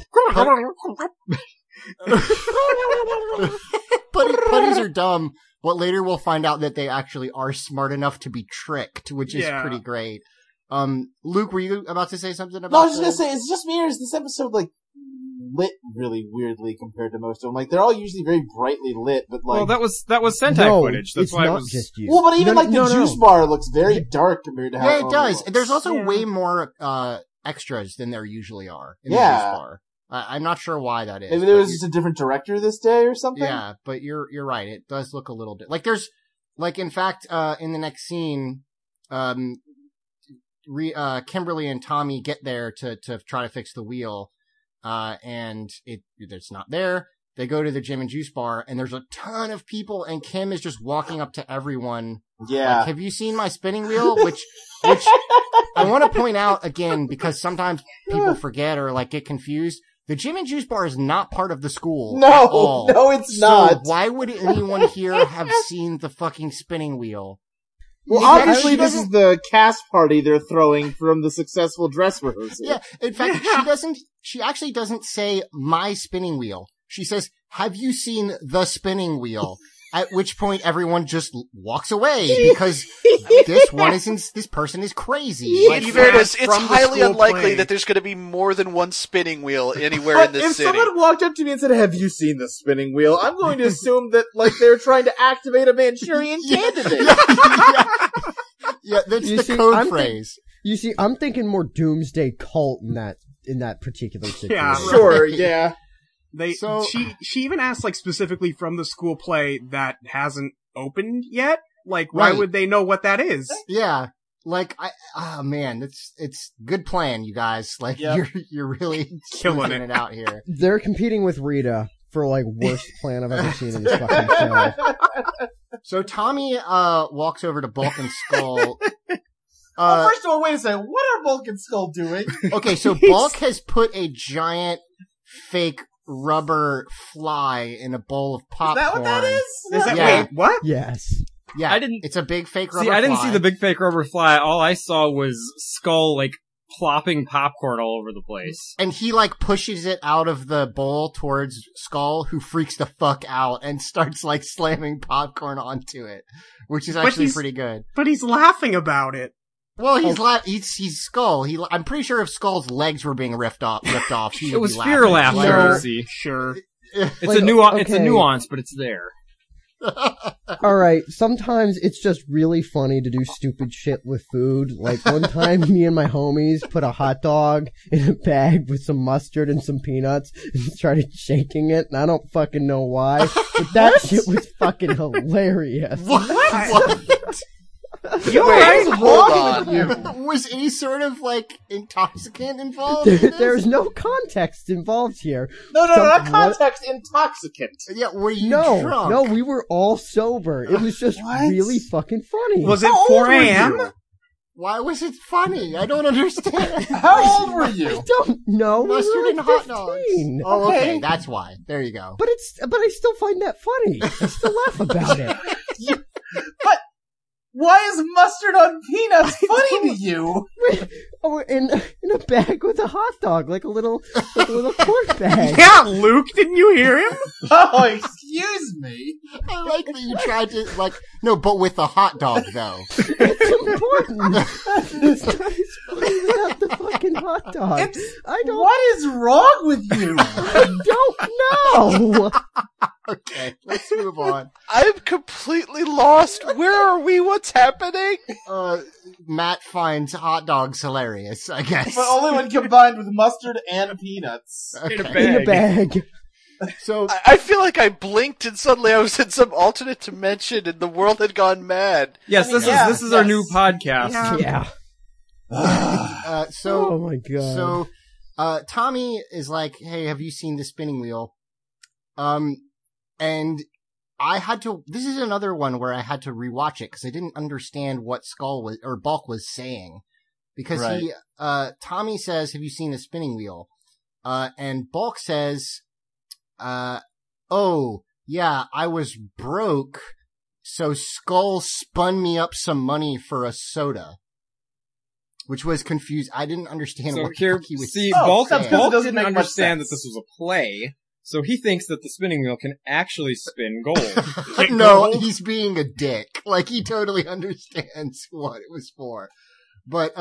Putties are dumb, but later we'll find out that they actually are smart enough to be tricked, which is Yeah. pretty great. Luke, were you about to say something about No, I was just the- gonna say, it's just me, or is this episode, like, lit really weirdly compared to most of them? Like, they're all usually very brightly lit, but like... well, that was Sentai No, footage. That's it's why it not was. just you. Well, but even No, like the no, juice no. bar looks very dark compared to how Yeah, it normally does. looks. There's also Yeah. way more extras than there usually are in Yeah. the juice bar. I'm not sure why that is. Maybe there but was just a different director this day or something? Yeah, but you're right. It does look a little bit like there's like in fact in the next scene, Kimberly and Tommy get there to try to fix the wheel, and it's not there. They go to the Jim and Juice bar, and there's a ton of people, and Kim is just walking up to everyone. Yeah. Like, have you seen my spinning wheel? Which I want to point out again because sometimes people forget or like get confused. The Jim and Juice bar is not part of the school. at all. No, it's So not. why would anyone here have seen the fucking spinning wheel? Well, Yeah, obviously she this is the cast party they're throwing from the successful dress rehearsal. Yeah, in fact, she actually doesn't say my spinning wheel. She says, have you seen the spinning wheel? At which point everyone just walks away because this person is crazy. Like, in fairness, it's from the highly school unlikely play. that there's going to be more than one spinning wheel anywhere But in this if city. someone walked up to me and said, have you seen the spinning wheel? I'm going to assume that, like, they're trying to activate a Manchurian candidate. yeah, that's You the see, code I'm phrase. You see, I'm thinking more Doomsday Cult in that particular situation. Yeah. Sure, yeah. So- She even asked like specifically from the school play that hasn't opened yet. Like, why Right. would they know what that is? Yeah. Like, man, it's good plan, you guys. Like, Yep. you're really Killing smoothing it out here. They're competing with Rita for like worst plan I've ever seen in this fucking show. So Tommy, walks over to Bulk and Skull. First of all, wait a second. What are Bulk and Skull doing? Okay, so Bulk has put a giant fake rubber fly in a bowl of Is popcorn. that what that is? Is that, Yeah. wait, what? Yes. Yeah, I didn't- it's a big fake rubber See, I didn't fly. see the big fake rubber fly. All I saw was Skull like plopping popcorn all over the place. And he like pushes it out of the bowl towards Skull, who freaks the fuck out and starts like slamming popcorn onto it, which is But actually he's- pretty good. But he's laughing about it. Well, he's Skull. I'm pretty sure if Skull's legs were being ripped off, he would It was be fear laughing. laughter. No. See, Sure. it's Like, a nuance. It's a okay. nuance, but it's there. Alright, sometimes it's just really funny to do stupid shit with food. Like one time me and my homies put a hot dog in a bag with some mustard and some peanuts and started shaking it, and I don't fucking know why, but that shit was fucking hilarious. What? You Wait, alright? hold on. Was any sort of like intoxicant involved? in this? There's no context involved here. No, Some- not what- context. Intoxicant. Yeah, were you No, drunk? no, we were all sober. It was just What? really fucking funny. Was it How old 4 were a.m.? you? Why was it funny? I don't understand. How old were I you? don't know. We Mustard were like and hot dogs. 15. Oh, okay, Okay. that's why. There you go. But I still find that funny. I still laugh about it. Why is mustard on peanuts funny to you? Oh, in a bag with a hot dog, like a little pork bag. Yeah, Luke, didn't you hear him? Oh, excuse me. I like that you tried to no, but with a hot dog though. It's important. It's not as funny without the fucking hot dog. I don't What is wrong with you? know. Okay, let's move on. I'm completely lost. Where are we? What's happening? Matt finds hot dogs hilarious, I guess. But only when combined with mustard and peanuts. Okay. In a bag. So I feel like I blinked and suddenly I was in some alternate dimension and the world had gone mad. Yes, I mean, this is our new podcast. Yeah. So Oh my god. So, Tommy is like, "Hey, have you seen the spinning wheel?" And I had to. This is another one where I had to rewatch it because I didn't understand what Bulk was saying, because Tommy says, "Have you seen the spinning wheel?" And Bulk says, "Oh yeah, I was broke, so Skull spun me up some money for a soda." Which was confused. I didn't understand So what here, the fuck he was see, saying. Bulk that's 'cause it doesn't didn't make much understand that sense. this was a play, so he thinks that the spinning wheel can actually spin gold. No, he's being a dick. Like, he totally understands what it was for. But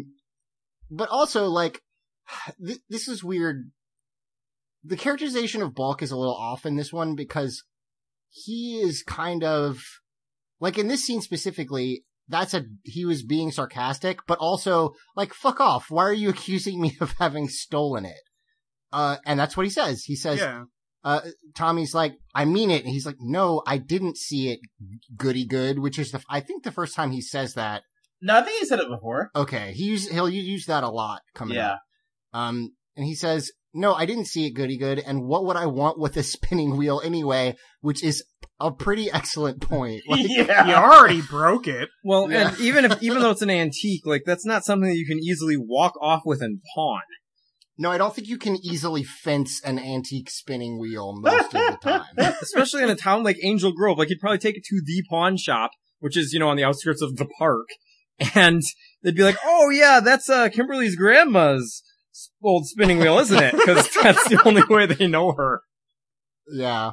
also, like, this is weird. The characterization of Bulk is a little off in this one because he is kind of, like, in this scene specifically, he was being sarcastic, but also, like, fuck off. Why are you accusing me of having stolen it? And that's what he says. He says, Tommy's like, I mean it. And he's like, no, I didn't see it, goody good, which is I think the first time he says that. No, I think he said it before. Okay. He'll use that a lot coming up. And he says, no, I didn't see it goody good. And what would I want with a spinning wheel anyway? Which is a pretty excellent point. Like, You already broke it. Well, Yeah. and even though it's an antique, like, that's not something that you can easily walk off with and pawn. No, I don't think you can easily fence an antique spinning wheel most of the time. Especially in a town like Angel Grove. Like, you'd probably take it to the pawn shop, which is, on the outskirts of the park. And they'd be like, oh yeah, that's, Kimberly's grandma's old spinning wheel, isn't it? Because that's the only way they know her. Yeah.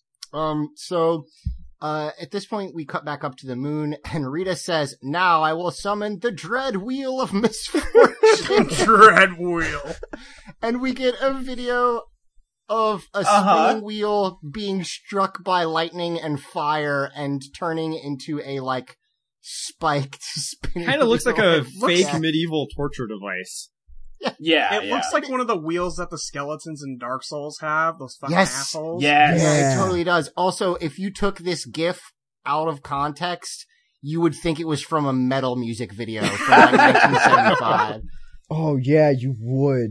So, at this point, we cut back up to the moon, and Rita says, now I will summon the Dread Wheel of Misfortune. Dread wheel. And we get a video of a spinning wheel being struck by lightning and fire and turning into a, like, spiked spinning Kind of looks like a wheel. fake medieval torture device. Yeah, It looks like one of the wheels that the skeletons in Dark Souls have. Those fucking Yes. assholes. Yes. Yeah, Yeah. it totally does. Also, if you took this GIF out of context, you would think it was from a metal music video from like 1975. Oh yeah, you would.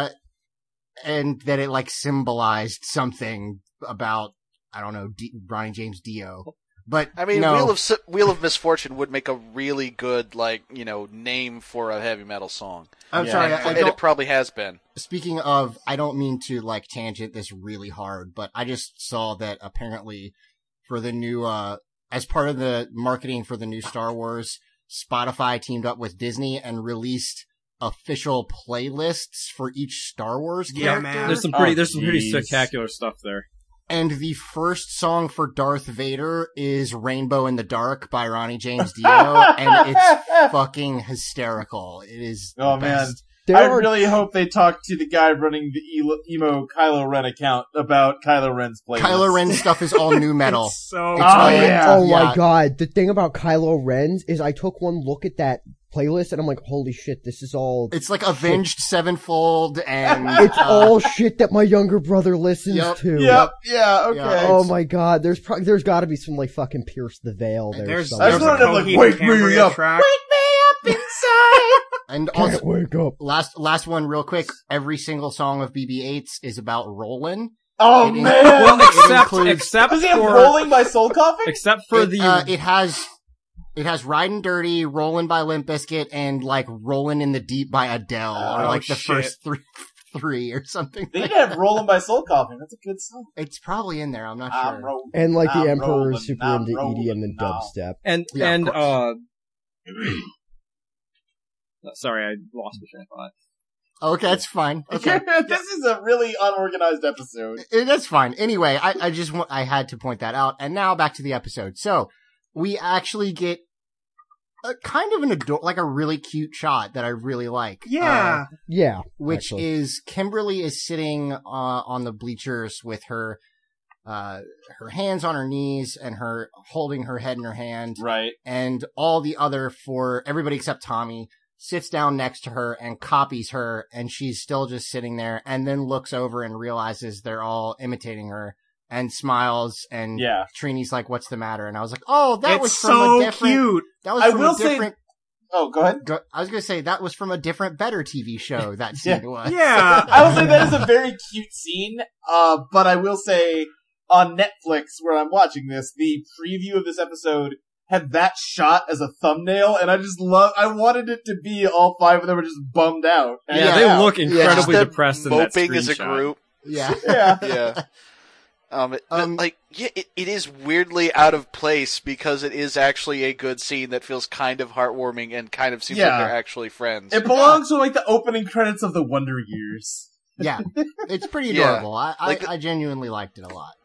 And that it like symbolized something about, I don't know, Ronnie James Dio. But I mean, no. Wheel of Misfortune would make a really good, name for a heavy metal song. I'm sorry, I And don't, it probably has been. speaking of, I don't mean to like tangent this really hard, but I just saw that apparently for the new, as part of the marketing for the new Star Wars, Spotify teamed up with Disney and released official playlists for each Star Wars Yeah, character. man. There's some Oh, pretty jeez. spectacular stuff there. And the first song for Darth Vader is Rainbow in the Dark by Ronnie James Dio, and it's fucking hysterical. It is Oh, the best. There I are really hope they talk to the guy running the emo Kylo Ren account about Kylo Ren's playlist. Kylo Ren stuff is all new metal. It's so It's Oh, all- yeah. Oh yeah. my god, the thing about Kylo Ren's is I took one look at that playlist and I'm like, holy shit, this is all... It's like Avenged Sevenfold, and It's all shit that my younger brother listens Yep. to. Yep, yeah, okay. Yeah. Oh my god, there's gotta be some like fucking Pierce the Veil there There's somewhere. I just wanted to, like, Coheed wake me Cambria up. track. and Can't also wake up. last one real quick. Every single song of BB-8's is about Rollin'. Oh, It man! Well, except includes- Does he have Rolling by Soul Coughing? except for It has Riding Dirty, Rollin' by Limp Bizkit, and like Rollin' in the Deep by Adele, or Oh, like the shit. first three or something. They did have Rolling by Soul Coughing. That's a good song. It's probably in there. I'm not I'm sure. rolling. And like the I'm Emperor rolling, is super I'm into rolling EDM and now. dubstep. Yeah, of sorry, I lost my train of thought. Okay, that's fine. Okay. This is a really unorganized episode. That's fine. Anyway, I had to point that out. And now back to the episode. So, we actually get a kind of like a really cute shot that I really like. Yeah. Yeah. Which actually. is Kimberly is sitting on the bleachers with her her hands on her knees and her holding her head in her hand. Right. And all the other everybody except Tommy sits down next to her and copies her, and she's still just sitting there, and then looks over and realizes they're all imitating her and smiles, and Trini's like, "What's the matter?" And I was like, "Oh, that was from so a different cute. That was I from will a different say. Oh, go ahead. I was going to say that was from a different, better TV show. That scene was. Yeah. I will say that is a very cute scene. But I will say on Netflix, where I'm watching this, the preview of this episode had that shot as a thumbnail, and I wanted it to be all 5 of them are just bummed out. Yeah, they look incredibly Just them depressed in that moping as a screenshot. group. Yeah. Yeah. It is weirdly out of place because it is actually a good scene that feels kind of heartwarming and kind of seems like they're actually friends. It belongs to like the opening credits of the Wonder Years. Yeah. It's pretty adorable. I genuinely liked it a lot.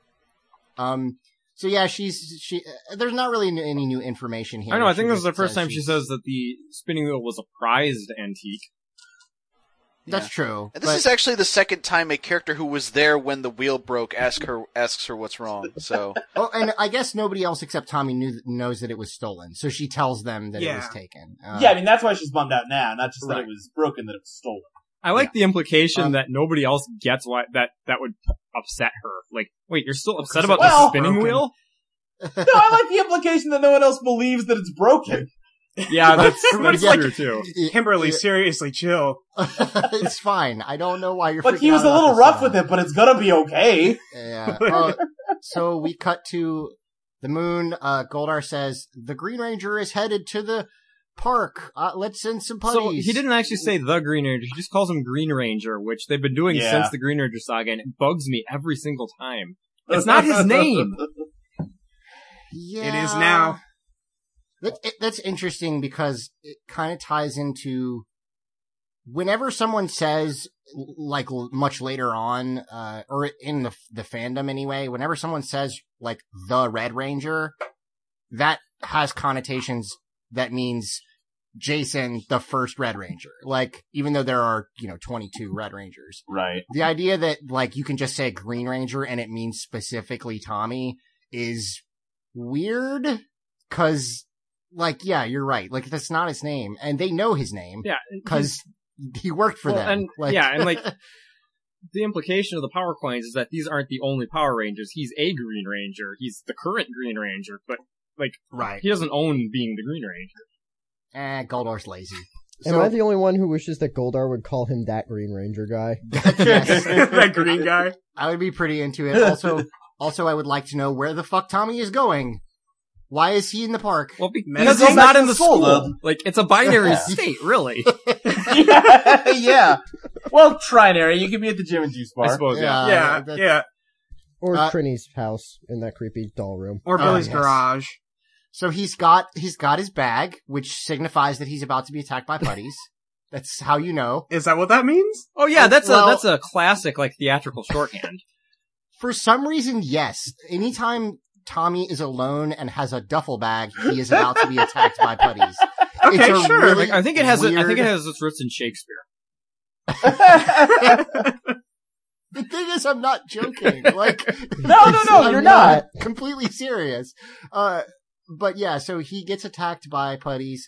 So yeah, there's not really any new information here. I know, I think She this is the just first says time she says that the spinning wheel was a prized antique. That's true. And this is actually the second time a character who was there when the wheel broke asks her what's wrong. So Oh, and I guess nobody else except Tommy knows that it was stolen, so she tells them that it was taken. Yeah, I mean, that's why she's bummed out now, not just that it was broken, that it was stolen. I like the implication that nobody else gets why that would upset her. Like, wait, you're still upset about the spinning wheel? No, I like the implication that no one else believes that it's broken. Yeah, that's true too. Kimberly, seriously, chill. It's fine. I don't know why you're But freaking he was out a about little this rough stuff. with it, but it's gonna be okay. Yeah. So we cut to the moon. Goldar says, the Green Ranger is headed to the park. Let's send some putties. So he didn't actually say the Green Ranger. He just calls him Green Ranger, which they've been doing since the Green Ranger saga, and it bugs me every single time. It's not his name. Yeah. It is now. That's interesting because it kind of ties into whenever someone says, like much later on, or in the fandom anyway, whenever someone says like the Red Ranger, that has connotations that means Jason, the first Red Ranger. Like, even though there are, 22 Red Rangers. Right. The idea that like you can just say Green Ranger and it means specifically Tommy is weird, 'cause like, yeah, you're right. Like, that's not his name, and they know his name. Yeah, because he worked for them. And like, the implication of the Power Coins is that these aren't the only Power Rangers. He's a Green Ranger. He's the current Green Ranger, but right. He doesn't own being the Green Ranger. Goldar's lazy. Am I the only one who wishes that Goldar would call him that Green Ranger guy? Yes. That green guy. I would be pretty into it. Also, I would like to know where the fuck Tommy is going. Why is he in the park? Well, because he's not in the school. Like, it's a binary state, really. Yeah. Well, trinary. You can be at the gym and juice bar. I suppose, Yeah. Or Trini's house in that creepy doll room. Or Billy's yes. garage. So he's got his bag, which signifies that he's about to be attacked by putties. That's how you know. Is that what that means? Oh yeah, that's a classic, like, theatrical shorthand. For some reason, yes. Anytime Tommy is alone and has a duffel bag, he is about to be attacked by putties. Okay, It's a sure. really Like, I think it has weird... its roots in Shakespeare. The thing is, I'm not joking. Like, No, you're not. Completely serious. But yeah, so he gets attacked by putties.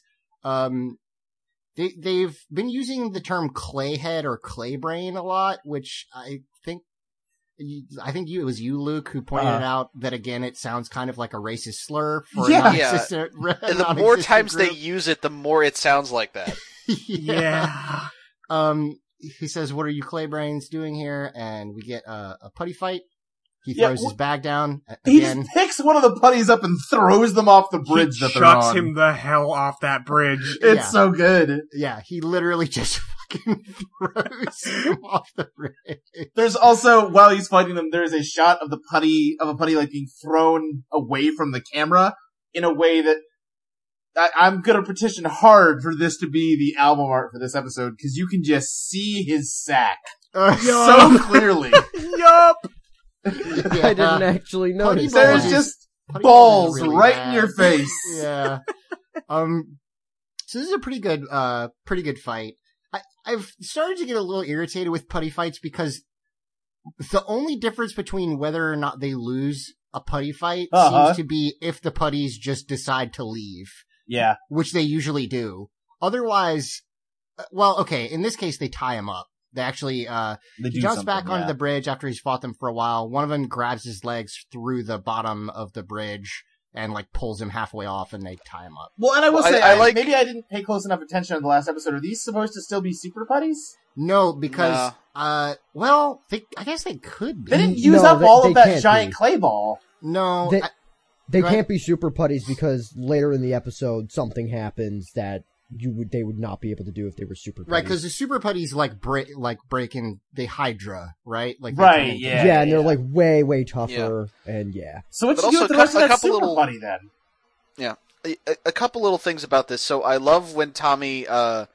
They've been using the term clayhead or clay brain a lot, which I think it was you, Luke, who pointed out that again, it sounds kind of like a racist slur for a non-existent. And the more times they use it, the more it sounds like that. Yeah. He says, "What are you clay brains doing here?" And we get a putty fight. He throws his bag down He again. just picks one of the putties up and throws them off the bridge that they're Chucks on. him the hell off that bridge. It's so good. Yeah, he literally just fucking throws him off the bridge. There's also, while he's fighting them, there's a shot of a putty like being thrown away from the camera in a way that I'm gonna petition hard for this to be the album art for this episode, because you can just see his sack so clearly. Yup. Yeah. I didn't actually notice. There's just balls really right bad. in your face. Yeah. So this is a pretty good fight. I've started to get a little irritated with putty fights because The only difference between whether or not they lose a putty fight Uh-huh. seems to be if the putties just decide to leave, Yeah. which they usually do. Otherwise, well, okay, in this case, they tie him up. They actually, They he do jumps back something, onto yeah. the bridge after he's fought them for a while. One of them grabs his legs through the bottom of the bridge and like pulls him halfway off, and they tie him up. Well, and I will Well, say, I like- maybe I didn't pay close enough attention on the last episode. Are these supposed to still be super putties? No, because, well, I guess they could be. They didn't use No, up they- all they of that can't giant be. clay ball. No, They- They Go ahead. can't be super putties because later in the episode something happens that they would not be able to do if they were super putties. right, because the super putties break in, they Hydra, right? Like they Right, turn into- yeah. yeah, and they're like way tougher, and yeah. So what But you do also with the a rest cou- of a that couple super little- putty then? Yeah. A couple little things about this. So I love when Tommy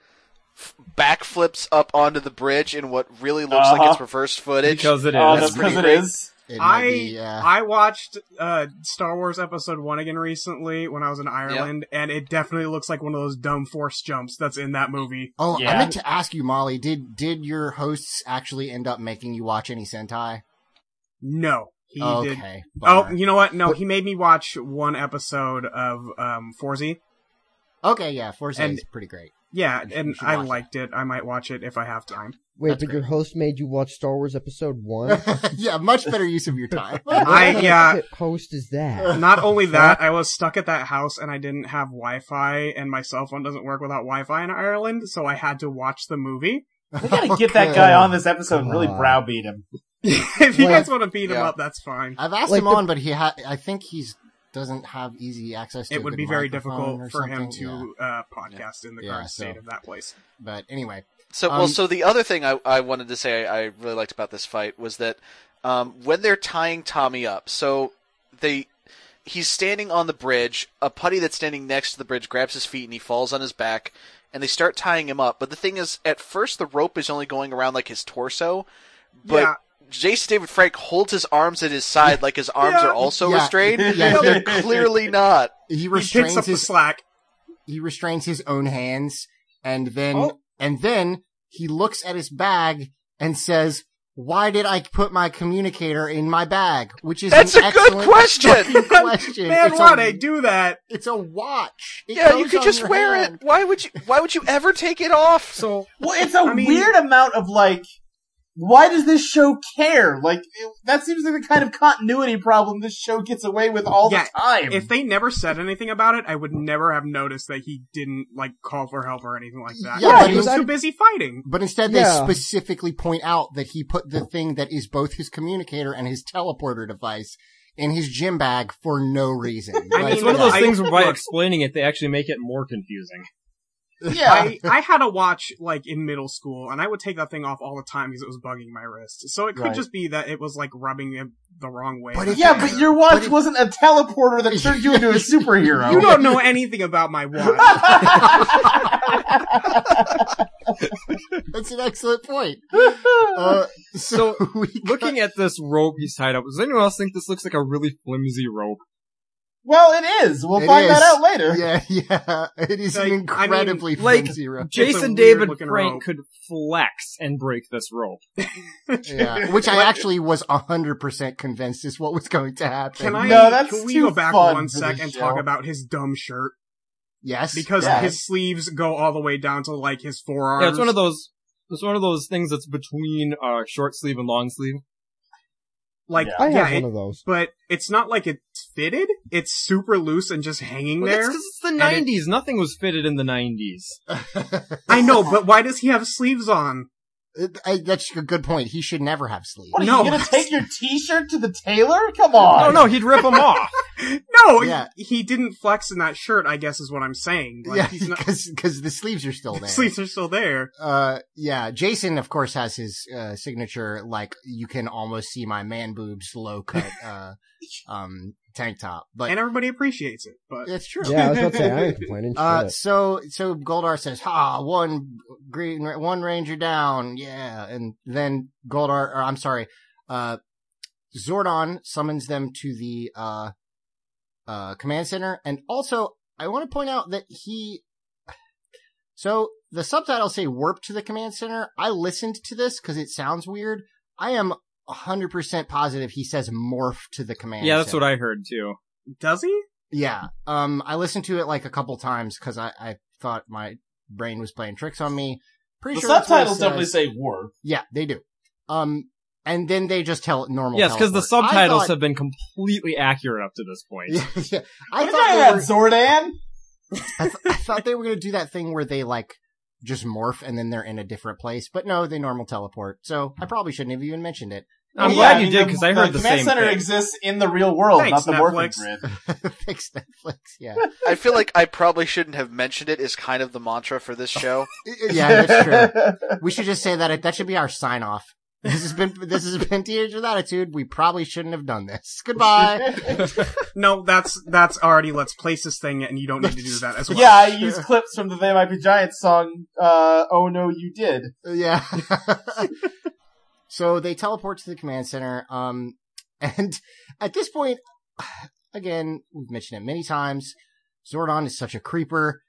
backflips up onto the bridge in what really looks like it's reversed footage. Because it is. Oh, That's that's because it pretty is. It might be, yeah. I watched Star Wars Episode 1 again recently when I was in Ireland, and it definitely looks like one of those dumb force jumps that's in that movie. Oh, Yeah. I meant to ask you, Molly, did your hosts actually end up making you watch any Sentai? No, he did. Okay. Oh, bummer. you know what? No, he made me watch one episode of Forzy. Okay, yeah, Forza and- is pretty great. Yeah, You and should I watch liked it. I might watch it if I have time. Wait, That's but your host made you watch Star Wars Episode 1? Yeah, much better use of your time. What kind yeah. of host is that? Not only that, I was stuck at that house and I didn't have Wi-Fi, and my cell phone doesn't work without Wi-Fi in Ireland, so I had to watch the movie. We gotta get that guy on this episode and really God. browbeat him. If you Like- guys want to beat him Yeah. up, that's fine. I've asked Like him the- on, but I think doesn't have easy access to It a would good be very microphone difficult or for him something. to podcast in the Yeah, current so- state of that place. But anyway. So, so the other thing I wanted to say I really liked about this fight was that when they're tying Tommy up, so he's standing on the bridge, a putty that's standing next to the bridge grabs his feet and he falls on his back, and they start tying him up. But the thing is, at first the rope is only going around like his torso, but Yeah. Jason David Frank holds his arms at his side like his arms Yeah. are also Yeah. restrained. Yeah. They're clearly not. He He restrains picks up the his slack. he restrains his own hands, and then Oh. he looks at his bag and says, "Why did I put my communicator in my bag?" Which is That's an a good excellent question. fucking question. Man, It's why'd a- I do that? It's a watch. It Yeah, you goes could on just your wear hand. it. Why would you ever take it off? So, Well, it's a I mean- weird amount of like, why does this show care? Like, that seems like the kind of continuity problem this show gets away with all Yeah, the time. if they never said anything about it, I would never have noticed that he didn't, like, call for help or anything like that. Yeah, he but was I- too busy fighting. But instead, Yeah. they specifically point out that he put the thing that is both his communicator and his teleporter device in his gym bag for no reason. I Like, It's one of those I- things where by look- explaining it, they actually make it more confusing. yeah. I had a watch, like, in middle school, and I would take that thing off all the time because it was bugging my wrist. So it could Right. just be that it was, like, rubbing it the wrong way. But if- Yeah, but your watch But it- wasn't a teleporter that turned you into a superhero. You don't know anything about my watch. That's an excellent point. So Looking at this rope he's tied up, does anyone else think this looks like a really flimsy rope? Well, it is. We'll It find that is. out later. Yeah, it is Like, an I mean, incredibly like, flimsy rope. Jason weird David looking Frank rope. could flex and break this rope. Yeah, which I actually was 100% convinced is what was going to happen. No, that's can we too go back fun one for sec this and show. talk about his dumb shirt? Yes, Because Yes. his sleeves go all the way down to, like, his forearms. Yeah, it's one of those. It's one of those things that's between short sleeve and long sleeve. Like, Yeah. I have yeah, one of those. but it's not like it's fitted. It's super loose and just hanging Well, there. that's because it's the And 90s. Nothing was fitted in the 90s. I know, but why does he have sleeves on? That's a good point. He should never have sleeves. What, are No. you gonna take your t-shirt to the tailor? Come on. No, he'd rip them off. No, Yeah. he didn't flex in that shirt, I guess is what I'm saying. Like, Yeah, he's not, because the sleeves are still there. sleeves are still there. Yeah, Jason, of course, has his signature, like, you can almost see my man boobs low cut tank top. But And everybody appreciates it, but it's true. Yeah, I was about to say, I ain't complaining. Shit. So Goldar says, one ranger down, yeah, and then Zordon summons them to the, command center, and also, I want to point out that so, the subtitles say warp to the command center. I listened to this because it sounds weird. I am 100% positive he says morph to the command. Yeah, that's center. what I heard too. Does he? Yeah. I listened to it like a couple times because I thought my brain was playing tricks on me. Pretty The sure that's what it subtitles definitely says. say war. Yeah, they do. And then they just tell normal. Yes, because the teleport. subtitles I thought- have been completely accurate up to this point. Yeah. I We're thought talking they about were, Zordan. I thought they were going to do that thing where they like just morph and then they're in a different place, but no, they normal teleport. So I probably shouldn't have even mentioned it. I'm Yeah, glad I you mean, did because I heard the command same center thing. exists in the real world, Thanks, not the morphing Netflix. grid. Thanks, Netflix. Yeah, I feel like I probably shouldn't have mentioned it. Is kind of the mantra for this show. yeah, that's true. We should just say that that should be our sign off. This has been Teenagers with Attitude. We probably shouldn't have done this. Goodbye. No, that's already let's place this thing, and you don't need to do that as well. Yeah, I use clips from the They Might Be Giants song, Oh No You Did. Yeah. So they teleport to the command center. And at this point, again, we've mentioned it many times. Zordon is such a creeper.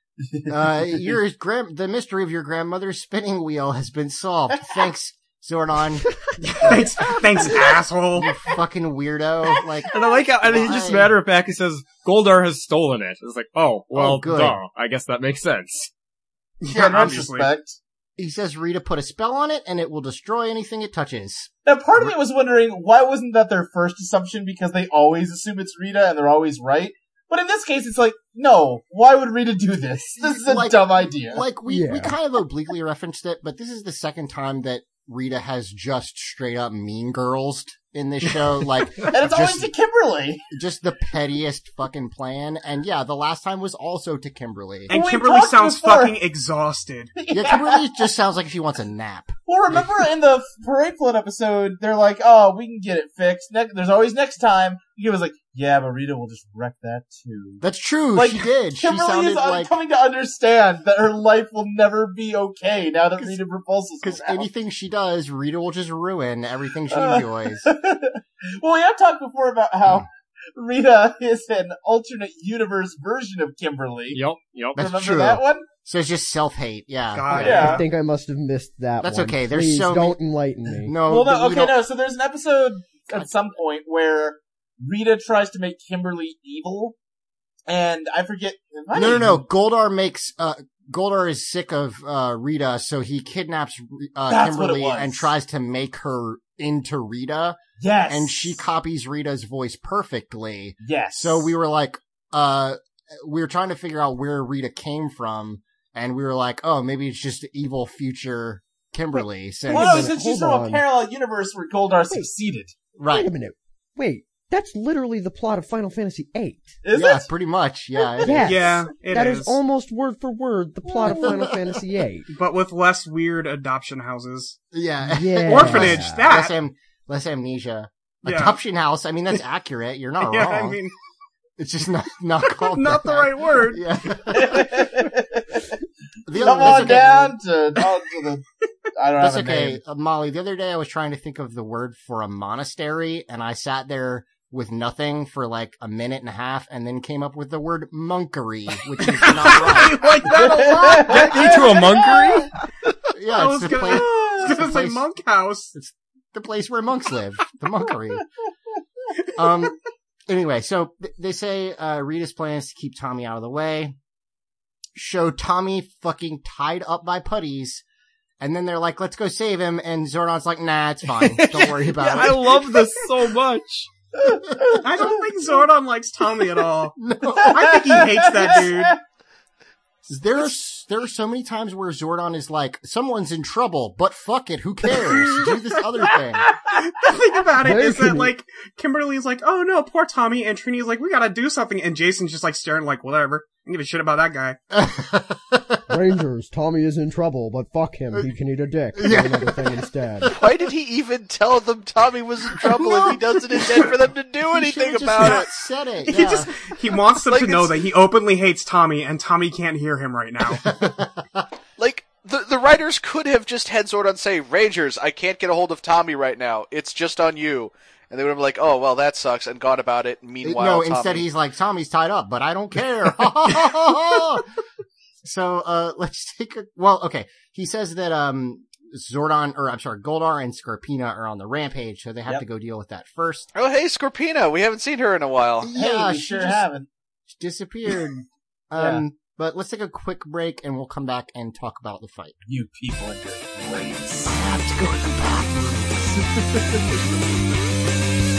The mystery of your grandmother's spinning wheel has been solved. Thanks, Zordon. thanks, asshole. You fucking weirdo. Like, And I like how, and he just why? matter of fact, he says, Goldar has stolen it. It's like, oh, well, Oh, good. duh. I guess that makes sense. Yeah, in obviously. retrospect. he says Rita put a spell on it and it will destroy anything it touches. Now, part of me was wondering, why wasn't that their first assumption? Because they always assume it's Rita and they're always right. But in this case, it's like, no, why would Rita do this? This is a Like- dumb idea. Like, we Yeah. kind of obliquely referenced it, but this is the second time that Rita has just straight up mean girls in this show. Like, And it's always just, to Kimberly. just the pettiest fucking plan. And yeah, the last time was also to Kimberly. And We Kimberly talked sounds before. fucking exhausted. Yeah, Kimberly just sounds like she wants a nap. Well, remember in the Parade Float episode, they're like, oh, we can get it fixed. There's always next time. He was like, yeah, but Rita will just wreck that too. That's true. Like, she did. She Kimberly sounded is like, coming to understand that her life will never be okay now that Rita Repulsa's because around. anything she does, Rita will just ruin everything she enjoys. Well, we have talked before about how Rita is an alternate universe version of Kimberly. Yep. That's Remember true. that one? So it's just self-hate. Yeah. God. Yeah. I think I must have missed that That's one. okay, there's Please so don't enlighten me. No. Well, but no, we okay, don't- no. So there's an episode at some point where Rita tries to make Kimberly evil, and I forget. No. Goldar is sick of Rita, so he kidnaps That's what it Kimberly was. and tries to make her into Rita, Yes. and she copies Rita's voice perfectly. Yes. So we were like, we were trying to figure out where Rita came from, and we were like, oh, maybe it's just evil future Kimberly. Since, Well, no, Wait a minute, since she's hold from a on. parallel universe where Goldar succeeded. right. Wait a minute. Wait, that's literally the plot of Final Fantasy VIII. Is Yeah, it? pretty much. Yeah. it is. Yes. Yeah, it That is. is almost word for word the plot of Final Fantasy VIII. But with less weird adoption houses. Yeah. Yeah. Orphanage, that. Less amnesia. Yeah. Adoption house. I mean, that's accurate. You're not Yeah, wrong. I mean, It's just not called not the that. right word. Yeah. The Come that's on okay. down to the. I don't That's have a okay. name. Molly, the other day I was trying to think of the word for a monastery, and I sat there with nothing for like a minute and a half, and then came up with the word monkery, which is not right. I like that a lot. Get you to a monkery? Yeah, I it's was the place, gonna say place- monk house. the place where monks live, the monkery. Anyway, so they say Rita's plan is to keep Tommy out of the way, show Tommy fucking tied up by putties, and then they're like, let's go save him, and Zordon's like, nah, it's fine, don't worry about I it. love this so much. I don't think Zordon likes Tommy at all. No. I think he hates that dude. There are so many times where Zordon is like, someone's in trouble, but fuck it, who cares? Do this other thing. The thing about it is that, Making it. like, Kimberly's like, oh no, poor Tommy, and Trini's like, we gotta do something, and Jason's just like staring like, whatever. I don't give a shit about that guy. Rangers, Tommy is in trouble, but fuck him. He can eat a dick. Do another thing instead. Why did he even tell them Tommy was in trouble if he doesn't intend for them to do He anything should've just about not it? said it. He Yeah. he wants them Like, to know it's- that he openly hates Tommy, and Tommy can't hear him right now. Like, the writers could have just had Zordon say, Rangers, I can't get a hold of Tommy right now. It's just on you. And they would have been like, oh, well, that sucks, and gone about it. Meanwhile, No, Tommy... instead he's like, Tommy's tied up, but I don't care. So, let's take a, well, okay. He says that, Goldar and Scorpina are on the rampage, so they have Yep. to go deal with that first. Oh, hey, Scorpina. We haven't seen her in a while. Yeah, we she sure just haven't. disappeared. Yeah. But let's take a quick break and we'll come back and talk about the fight. You people and your grades. I have to go to the bathroom.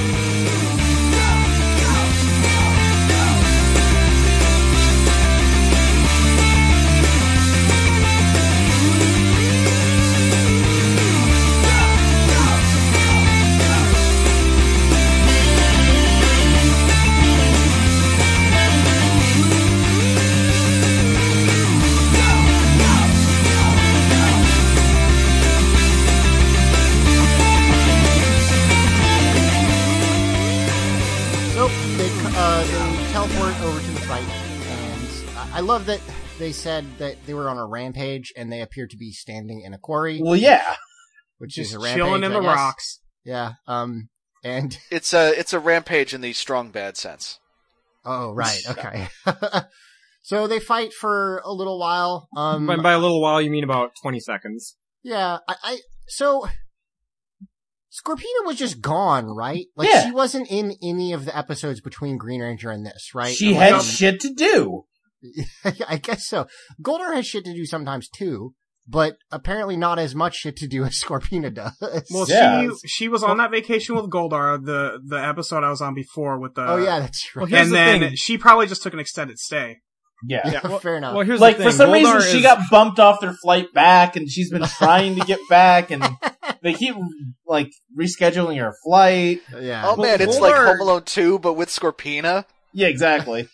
They teleport over to the fight, and I love that they said that they were on a rampage, and they appear to be standing in a quarry, Well, yeah. which is Just a rampage, chilling in I the guess. rocks. Yeah, and It's a rampage in the strong bad sense. oh right, okay. So they fight for a little while. By a little while, you mean about 20 seconds. Yeah, so Scorpina was just gone, right? Like Yeah. she wasn't in any of the episodes between Green Ranger and this, right? She Like, had shit to do. I guess so. Goldar has shit to do sometimes too, but apparently not as much shit to do as Scorpina does. Well, Yeah. she was on that vacation with Goldar, the episode I was on before with the. Oh yeah, that's right. Well, here's And the then thing. she probably just took an extended stay. Yeah. Yeah, fair enough. Well, here's Like, the for thing. some reason, Goldar she is- got bumped off their flight back, and she's been trying to get back, and they keep, like, rescheduling her flight. Yeah. Oh Well, man, it's like Goldar- Home Alone 2, but with Scorpina. Yeah, exactly.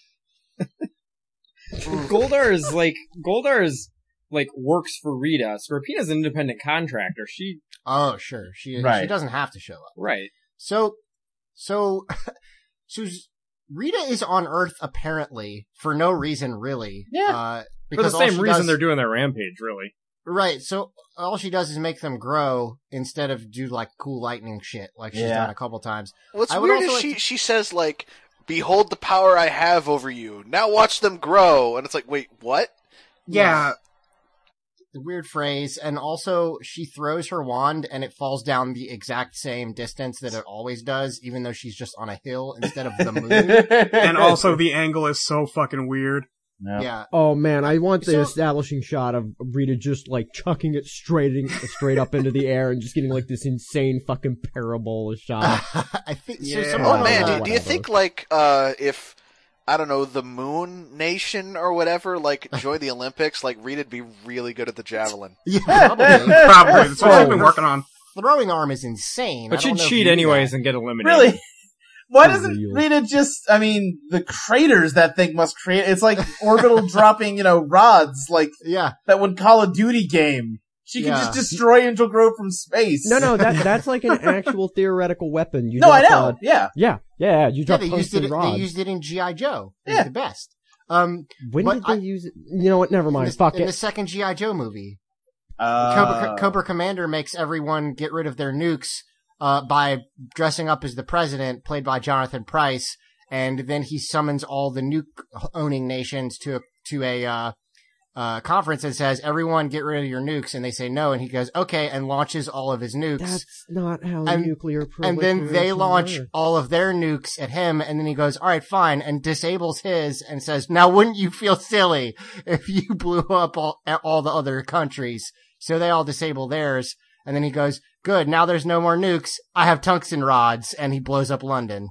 Goldar is like works for Rita. Scorpina's an independent contractor. She Oh, sure. She Right. doesn't have to show up. right. So Rita is on Earth apparently for no reason really. Yeah. For the because all same she reason does- they're doing their rampage, really. Right, so all she does is make them grow instead of do like cool lightning shit like she's Yeah. done a couple times. What's I would weird also is like she says like, "Behold the power I have over you. Now watch them grow." And it's like, wait, what? Yeah. The weird phrase, and also she throws her wand and it falls down the exact same distance that it always does, even though she's just on a hill instead of the moon. And also the angle is so fucking weird. Yeah. Oh man, I want the So- establishing shot of Rita just like chucking it straight up into the air and just getting like this insane fucking parabola shot. I think so. Yeah. Someone Oh man, on, do you think like if I don't know the Moon Nation or whatever like joined the Olympics, like Rita'd be really good at the javelin. yeah, probably. Probably. That's what she's been working on. Throwing arm is insane. But I don't she'd know if cheat you knew anyways that. and get eliminated. Really? Why doesn't Really? Rita just, I mean, the craters that thing must create, it's like orbital dropping, rods, like Yeah. that one Call of Duty game. She can Yeah. just destroy Angel Grove from space. No, that's like an actual theoretical weapon. You No, I drop, know, yeah. yeah, you Yeah, drop they used tungsten it. rods. They used it in GI Joe. It Yeah. was the best. When but did they use it? You know what? Never mind. in Fuck the it. second GI Joe movie, Uh, Cobra Commander makes everyone get rid of their nukes by dressing up as the president, played by Jonathan Pryce, and then he summons all the nuke-owning nations to a conference and says, "Everyone, get rid of your nukes," and they say no, and he goes, "Okay," and launches all of his nukes. That's not how And- nuclear And then they proliferation launch works. all of their nukes at him, and then he goes, "All right, fine," and disables his, and says, "Now, wouldn't you feel silly if you blew up all the other countries?" So they all disable theirs, and then he goes, "Good, now there's no more nukes. I have tungsten rods," and he blows up London.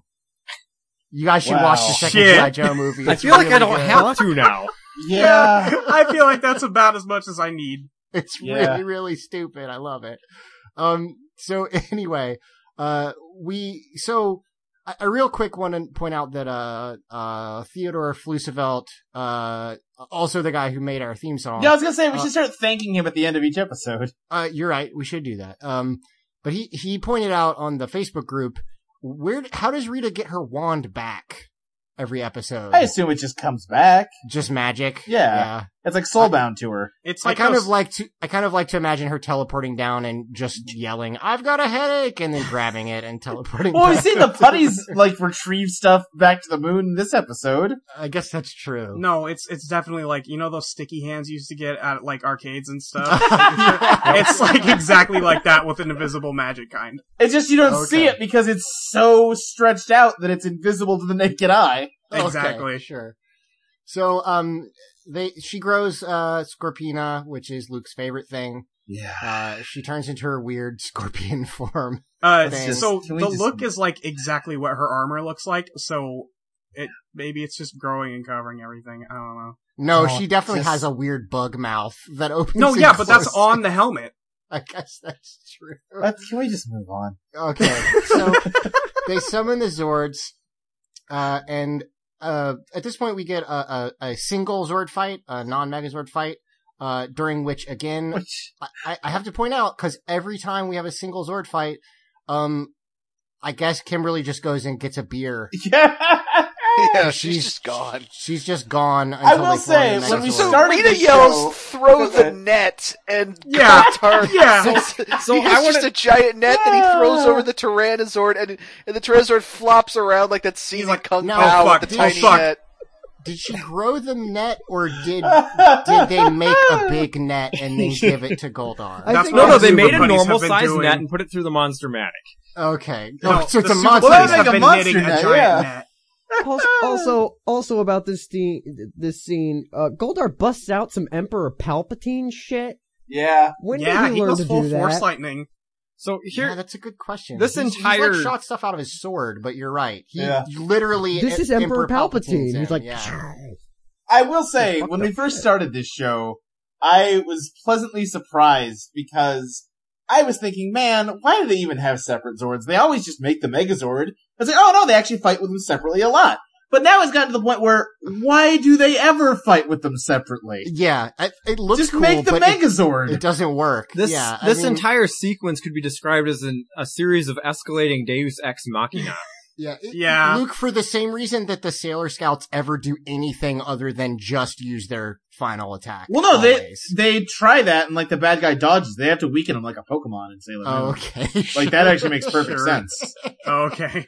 You guys should Wow. watch the second Shit. G.I. Joe movie. I It's feel like I really don't good. have to now. yeah. I feel like that's about as much as I need. It's Yeah. really, really stupid. I love it. So anyway, a real quick one to point out that, Theodore Flusevelt, also the guy who made our theme song. Yeah, I was gonna say, we should start thanking him at the end of each episode. You're right. We should do that. But he pointed out on the Facebook group, how does Rita get her wand back? every episode. I assume it just comes back. Just magic. Yeah. It's like Soulbound to her. It's I like kind those- of like to imagine her teleporting down and just yelling, "I've got a headache," and then grabbing it and teleporting. Well, we've back. seen the putties like retrieve stuff back to the moon in this episode. I guess that's true. No, it's definitely like, you know those sticky hands you used to get at like arcades and stuff? It's like exactly like that with an invisible magic kind. It's just you don't see Okay. it because it's so stretched out that it's invisible to the naked eye. Exactly. Okay, sure. So, she grows, Scorpina, which is Luke's favorite thing. Yeah. She turns into her weird scorpion form. So Can we the just- look is like exactly what her armor looks like, so maybe it's just growing and covering everything. I don't know. No, Oh, she definitely just- has a weird bug mouth that opens. No, and yeah, but that's closes. on the helmet. I guess that's true. Can we just move on? Okay, so they summon the Zords, and at this point we get a single Zord fight, a non-Megazord fight, during which again I have to point out, because every time we have a single Zord fight, I guess Kimberly just goes and gets a beer. Yeah. Yeah, she's just gone. She's just gone. I Until will they form say, the when we Megazord. So started Rita the yells, show- "Throw the Okay. net!" and Yeah, Goldar yeah. So he I has wanna- just a giant net that he throws over the Tyrannozord, and the Tyrannozord flops around like that scene He's in like, Kung no, Pao fuck, with the oh, tiny fuck. net. Did she grow the net, or did they make a big net and then give it to Goldar? I That's think what No, all they Super made a Buddies have normal been sized doing. net and put it through the Monster-Matic. Okay. No, Oh, so it's the a Super monster. Well, Buddies they have make a been monster knitting a net, giant yeah. net. Also about this scene, Goldar busts out some Emperor Palpatine shit. Yeah. When Yeah, did he he learn goes to full do Force that? lightning. So here, Yeah, that's a good question. This He's entire- like shot stuff out of his sword, but you're right. He Yeah. literally. This is Emperor Palpatine's Palpatine. in, He's like, yeah. I will say, Fuck when that we first shit. started this show, I was pleasantly surprised because I was thinking, man, why do they even have separate Zords? They always just make the Megazord. I was like, oh no, they actually fight with them separately a lot. But now it's gotten to the point where, why do they ever fight with them separately? Yeah, it looks Just cool, make the but Megazord. it doesn't work. this yeah, I this mean, entire sequence could be described as a series of escalating Deus Ex Machina. Yeah, Yeah. Luke, for the same reason that the Sailor Scouts ever do anything other than just use their final attack. Well, no, always. they try that and like the bad guy dodges. They have to weaken him like a Pokemon in Sailor Moon. Oh, okay. Like that actually makes perfect Sure. sense. Okay.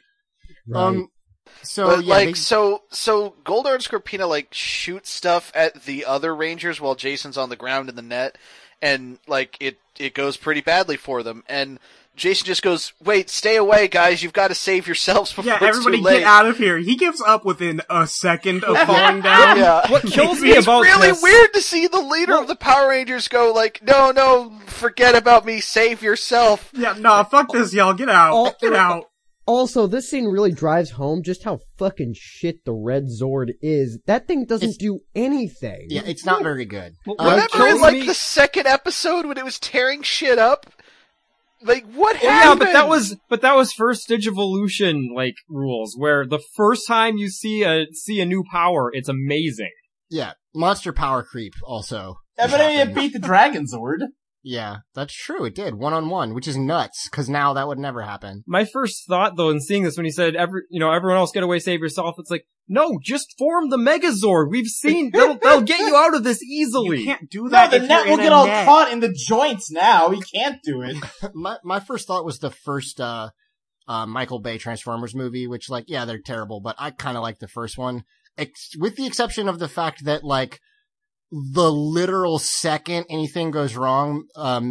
So But yeah, like, so Goldar and Scorpina like shoot stuff at the other Rangers while Jason's on the ground in the net, and like it goes pretty badly for them. And Jason just goes, "Wait, stay away, guys! You've got to save yourselves before Yeah, it's everybody too late." get out of here. He gives up within a second of falling down. Yeah. What kills me It's about really this, weird to see the leader of the Power Rangers go like, no, forget about me, save yourself. Yeah, no, fuck this, y'all. Get out. Oh, Get out. Also, this scene really drives home just how fucking shit the Red Zord is. That thing doesn't do anything. yeah, it's not very good. Remember in kills like me- the second episode when it was tearing shit up? Like, what Well, yeah, happened? but that was first Digivolution like rules, where the first time you see a new power, it's amazing. Yeah, monster power creep also. Yeah, but I mean, it happened. beat the Dragon Zord. Yeah, that's true. It did 1-on-1, which is nuts because now that would never happen. My first thought, though, in seeing this, when he said, everyone else get away, save yourself, it's like, no, just form the Megazord. We've seen, they'll get you out of this easily. You can't do No, that the if net you're will in get a all net. caught in the joints now. He can't do it. My first thought was the first Michael Bay Transformers movie, which like, yeah, they're terrible, but I kind of like the first one, with the exception of the fact that like the literal second anything goes wrong,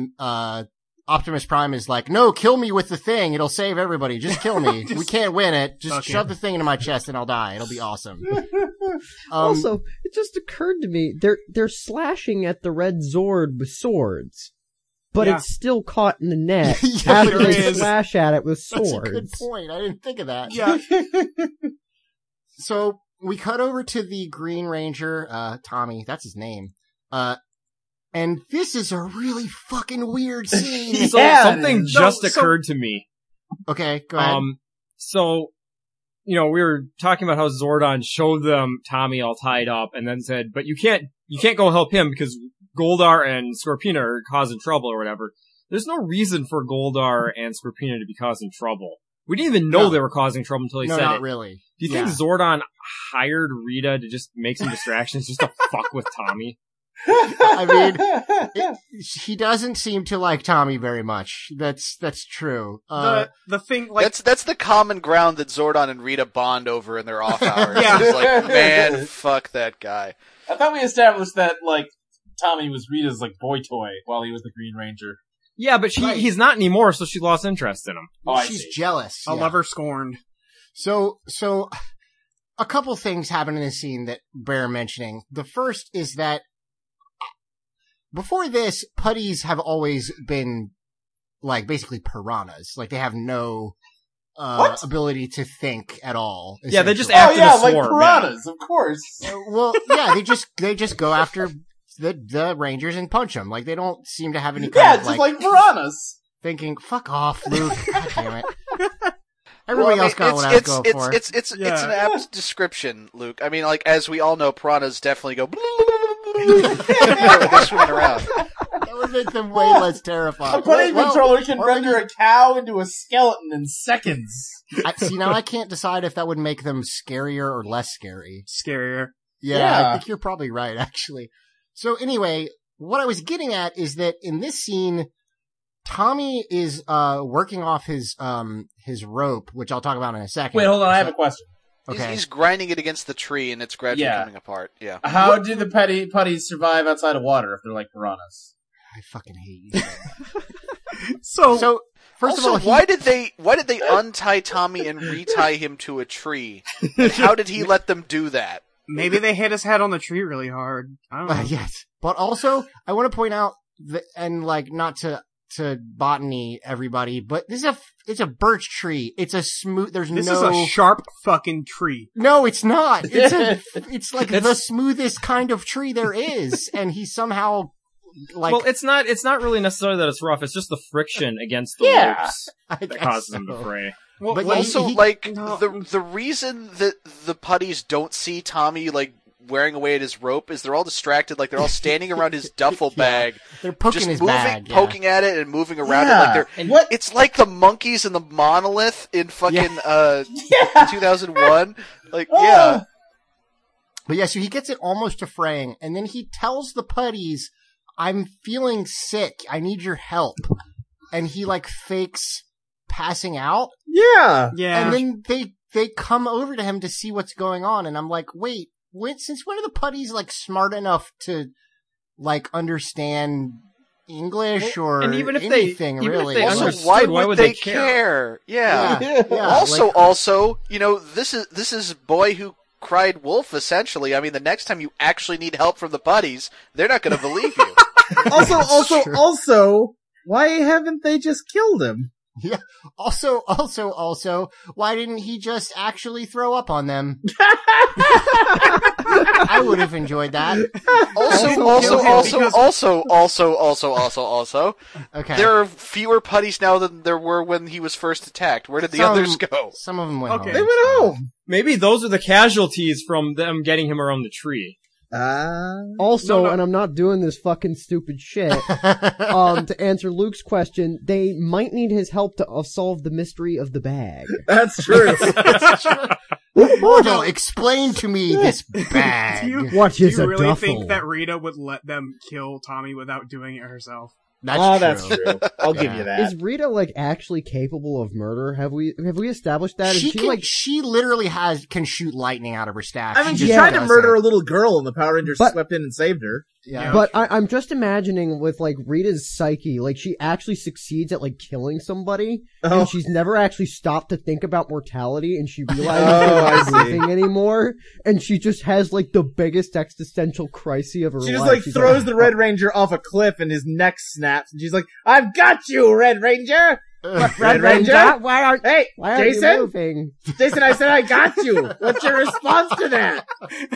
Optimus Prime is like, no, kill me with the thing. It'll save everybody. Just kill me. We can't win it. Just Okay. shove the thing into my chest and I'll die. It'll be awesome. Also, it just occurred to me, they're slashing at the Red Zord with swords. But Yeah. it's still caught in the net Yeah, after there they is. slash at it with That's swords. a good point. I didn't think of that. Yeah. So we cut over to the Green Ranger, Tommy, that's his name. And this is a really fucking weird scene. So Yeah, something it is. just So- occurred to me. Okay, go ahead. So, we were talking about how Zordon showed them Tommy all tied up and then said, but you can't go help him because Goldar and Scorpina are causing trouble or whatever. There's no reason for Goldar and Scorpina to be causing trouble. We didn't even know No. they were causing trouble until he No, said not it. really. Do you Yeah. think Zordon hired Rita to just make some distractions just to fuck with Tommy? I mean, he doesn't seem to like Tommy very much. That's true. The thing, like, That's the common ground that Zordon and Rita bond over in their off hours. Yeah. It's like, man, fuck that guy. I thought we established that, like, Tommy was Rita's, like, boy toy while he was the Green Ranger. Yeah, but Right. he's not anymore, so she lost interest in him. Oh, I she's see. jealous. a yeah. lover scorned. So a couple things happen in this scene that bear mentioning. The first is that before this, putties have always been like basically piranhas. Like they have no What? ability to think at all. Yeah, they just essentially. Oh, After yeah, the like swarm, piranhas, of course. Well, yeah, they just go after the Rangers and punch them. Like they don't seem to have any kind Yeah, of just like piranhas. thinking, fuck off, Luke. God damn it. Everybody Well, I else got mean, what I was going for. it's Yeah. an apt description, Luke. I mean, like, as we all know, piranhas definitely go when they're swimming around. That would make them way less terrifying. A putty Well, controller can or render a cow into a skeleton in seconds. see, now I can't decide if that would make them scarier or less scary. Scarier. Yeah, Yeah. I think you're probably right, actually. So anyway, what I was getting at is that in this scene, Tommy is working off his rope, which I'll talk about in a second. Wait, hold on, I have a question. Okay. He's grinding it against the tree, and it's gradually Yeah. coming apart. Yeah. How do the putties survive outside of water if they're like piranhas? I fucking hate you. So first also, of all, why did they untie Tommy and retie him to a tree? And how did he let them do that? Maybe they hit his head on the tree really hard. I don't know. yes, but also I want to point out that, and like not to botany everybody, but it's a birch tree. It's a smooth. There's This no. is a sharp fucking tree. No, it's not. It's like the smoothest kind of tree there is, and he somehow like. Well, it's not really necessarily that it's rough, it's just the friction against the Yeah. ropes I that guess causes them so. to fray. Well, But well, Also, he- like no. the reason that the putties don't see Tommy like wearing away at his rope is they're all distracted. Like they're all standing around his duffel bag, They're poking just his moving, bag, yeah. poking at it, and moving around Yeah. it. Like they're. What? It's like the monkeys in the monolith in fucking Yeah. 2001. Like Oh. yeah. But yeah, so he gets it almost to fraying, and then he tells the putties, "I'm feeling sick. I need your help." And he like fakes passing out, Yeah. yeah. and then they come over to him to see what's going on, and I'm like, wait, since when are the putties like smart enough to like understand English or and even if anything they really? Also, understood, why why would would they they care? care? Yeah. yeah, Also, you know, this is Boy Who Cried Wolf, essentially. I mean, the next time you actually need help from the putties, they're not going to believe you. Also, why haven't they just killed him? Yeah. Also, why didn't he just actually throw up on them? I would have enjoyed that. Also. Okay. There are fewer putties now than there were when he was first attacked. Where did the others go? Some of them went Okay. home. They went home. Maybe those are the casualties from them getting him around the tree. Also, No. and I'm not doing this fucking stupid shit, to answer Luke's question, they might need his help to solve the mystery of the bag. That's true. Mortal, explain to me this bag. Do you, What do is you a really duffel? think that Rita would let them kill Tommy without doing it herself? That's true. That's true. I'll give Yeah. you that. Is Rita like actually capable of murder? Have we established that? Is She she can, like she literally can shoot lightning out of her staff. I mean, she just tried to does murder it. a little girl and the Power Rangers But- swept in and saved her. Yeah. But I'm just imagining with like Rita's psyche, like she actually succeeds at like killing somebody, Oh. and she's never actually stopped to think about mortality, and she realizes Oh, I she's not see. living anymore, and she just has like the biggest existential crisis of her life. She just like She's throws the Red Ranger off a cliff and his neck snaps and she's like, "I've got you, Red Ranger! Red Ranger? Why aren't Hey, why aren't you Jason? moving? Jason, I said I got you! What's your response to that?"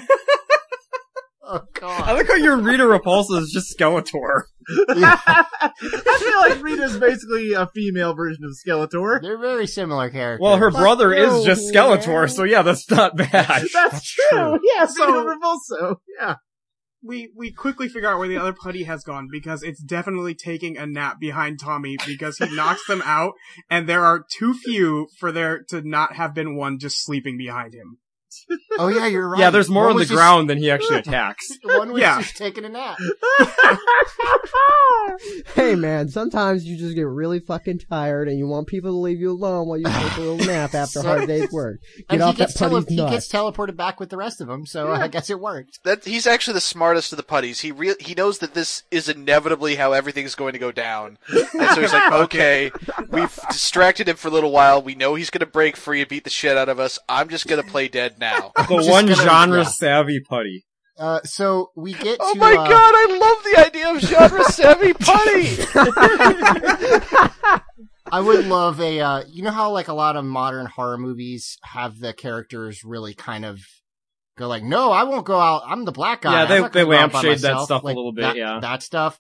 Oh I god. like how your Rita Repulsa is just Skeletor. I feel like Rita's basically a female version of Skeletor. They're very similar characters. Well, her brother you, is just Skeletor, so yeah, that's not bad. That's true. Yeah, so Revulso. Yeah. we quickly figure out where the other putty has gone because it's definitely taking a nap behind Tommy because he knocks them out, and there are too few for there to not have been one just sleeping behind him. Oh yeah, you're right. Yeah, there's more One on the was just- ground than he actually attacks. One was Yeah. just taking a nap. Hey man, sometimes you just get really fucking tired and you want people to leave you alone while you take a little nap after a hard day's work. Get And off that putty's he nuts. gets teleported back with the rest of them, so I guess it worked. He's actually the smartest of the putties. He knows that this is inevitably how everything's going to go down, and so he's like, okay, we've distracted him for a little while. We know he's going to break free and beat the shit out of us. I'm just going to play dead now. The just one gonna- genre yeah. savvy putty. So we get Oh to, my god, I love the idea of genre savvy putty. I would love a, you know how like a lot of modern horror movies have the characters really kind of go like, no, I won't go out. I'm the black guy. Yeah, I'm they- not gonna they go out by lampshade that myself." stuff a Like, little bit, that, yeah. That stuff.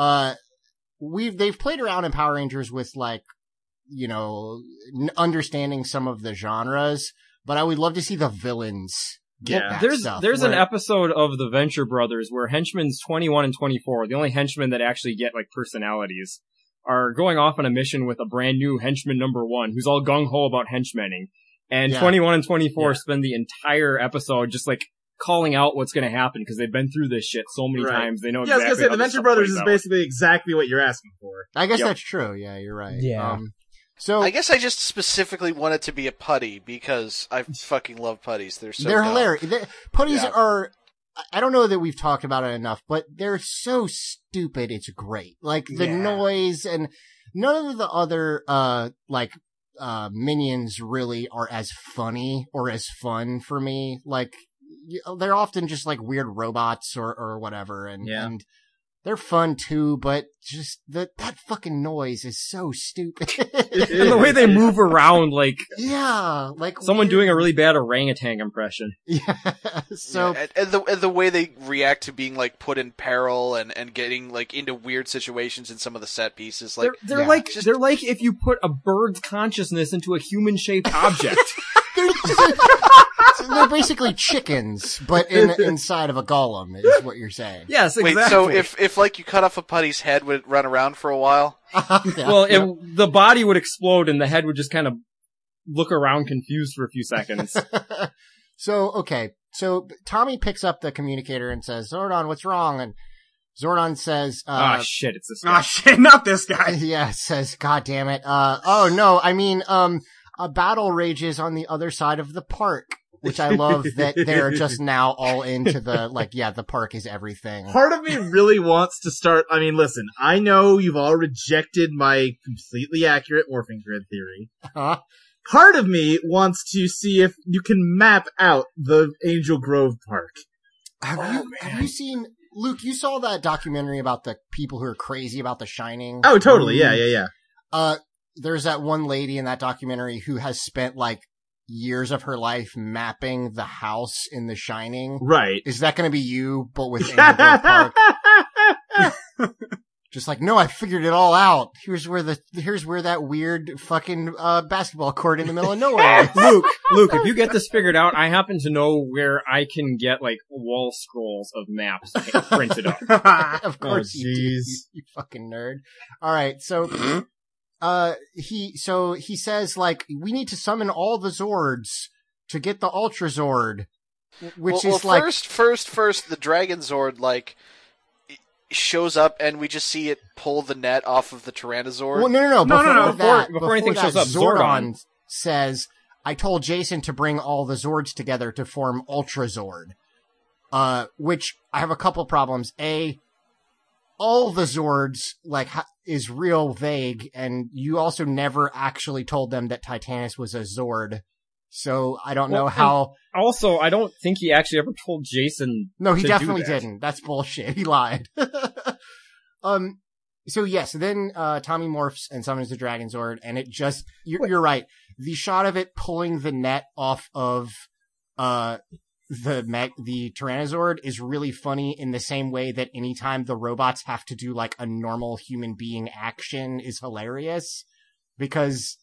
They've played around in Power Rangers with like, you know, understanding some of the genres, but I would love to see the villains get Well, that there's stuff. an where- episode of the Venture Brothers where henchmen's 21 and 24, the only henchmen that actually get like personalities, are going off on a mission with a brand new henchman number 1 who's all gung ho about henchmening. And Yeah. 21 and 24 spend the entire episode just like calling out what's going to happen because they've been through this shit so many Right. times. They know Yeah, I was exactly gonna say, how the this Venture stuff Brothers plays is out. basically exactly what you're asking for. I guess Yep. that's true. Yeah, you're right. Yeah. So I guess I just specifically want it to be a putty because I fucking love putties. They're so they're dumb. hilarious. Putties Yeah. are. I don't know that we've talked about it enough, but they're so stupid. It's great. Like the Yeah. noise and none of the other minions really are as funny or as fun for me. Like they're often just like weird robots or whatever, and Yeah. and they're fun too. But just that fucking noise is so stupid. And the way they move around, like Yeah, like someone weird- doing a really bad orangutan impression. Yeah. So Yeah, and the way they react to being like put in peril and getting like into weird situations in some of the set pieces, like They're yeah, like just- they're like if you put a bird's consciousness into a human shaped object. they're basically chickens, but inside of a golem is what you're saying. Yes, exactly. wait, so if like you cut off a putty's head, would it run around for a while? Yeah. well, the body would explode and the head would just kind of look around confused for a few seconds. So, okay. So Tommy picks up the communicator and says, Zordon, what's wrong? And Zordon says, Ah, shit, it's this guy. Ah, shit, not this guy. yeah, says, God damn it. Oh no, I mean, a battle rages on the other side of the park, which I love that they're just now all into the, like, yeah, the park is everything. Part of me really wants to start. I mean, listen, I know you've all rejected my completely accurate morphing grid theory. Huh? Part of me wants to see if you can map out the Angel Grove Park. Have you seen, Luke, you saw that documentary about the people who are crazy about The Shining? Oh, totally. Yeah. There's that one lady in that documentary who has spent like years of her life mapping the house in The Shining. Right. Is that going to be you, but with Angel Grove Park? Just like, no, I figured it all out. Here's where that weird fucking basketball court in the middle of nowhere is. Luke, if you get this figured out, I happen to know where I can get like wall scrolls of maps printed up. Of course you do, you fucking nerd. All right, so he says like we need to summon all the Zords to get the Ultra Zord, which is like first the Dragon Zord like shows up and we just see it pull the net off of the Tyrannozord. well, no. Before Before anything that, shows up, Zordon says, "I told Jason to bring all the Zords together to form Ultra Zord." Which I have a couple problems. A, all the Zords is real vague, and you also never actually told them that Titanus was a Zord. So I don't know how. Also, I don't think he actually ever told Jason. No, he to definitely do that. didn't. That's bullshit. He lied. So yes, then Tommy morphs and summons the Dragon Zord, and it just you're right. The shot of it pulling the net off of the Tyrannozord is really funny in the same way that anytime the robots have to do like a normal human being action is hilarious because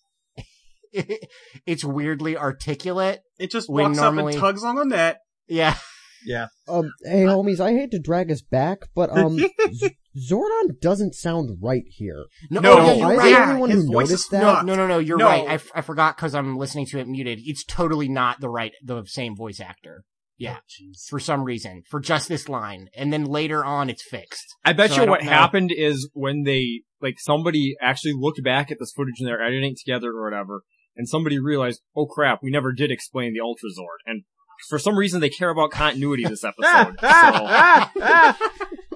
it's weirdly articulate. It just When walks normally- up and tugs on the net. Yeah. Yeah. Hey homies, I hate to drag us back, but Zordon doesn't sound right here. No, No, yeah, you're Am I right. the yeah, only one his who voice noticed is that? not- No, you're No. right. I forgot because I'm listening to it muted. It's totally not the same voice actor. Yeah, for some reason, for just this line, and then later on it's fixed. I bet So you I don't what know. happened is when they, somebody actually looked back at this footage and they're editing together or whatever, and somebody realized, oh crap, we never did explain the Ultra Zord. And for some reason they care about continuity this episode. So,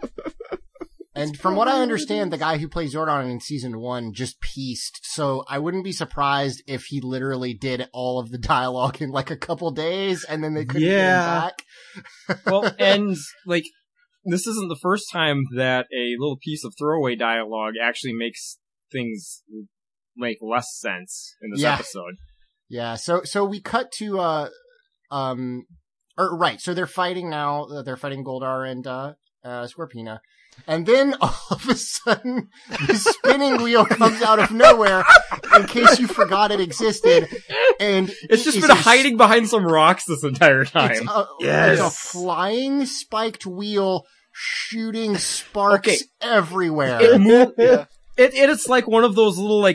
And from what I understand, the guy who plays Zordon in season 1 just pieced, so I wouldn't be surprised if he literally did all of the dialogue in like a couple days, and then they couldn't get him back. well, and, this isn't the first time that a little piece of throwaway dialogue actually makes things make less sense in this episode. Yeah, so we cut to, right, so they're fighting now, they're fighting Goldar and, Scorpina. And then all of a sudden, the spinning wheel comes out of nowhere, in case you forgot it existed, and It's just been hiding behind some rocks this entire time. It's a flying spiked wheel shooting sparks everywhere. It's like one of those little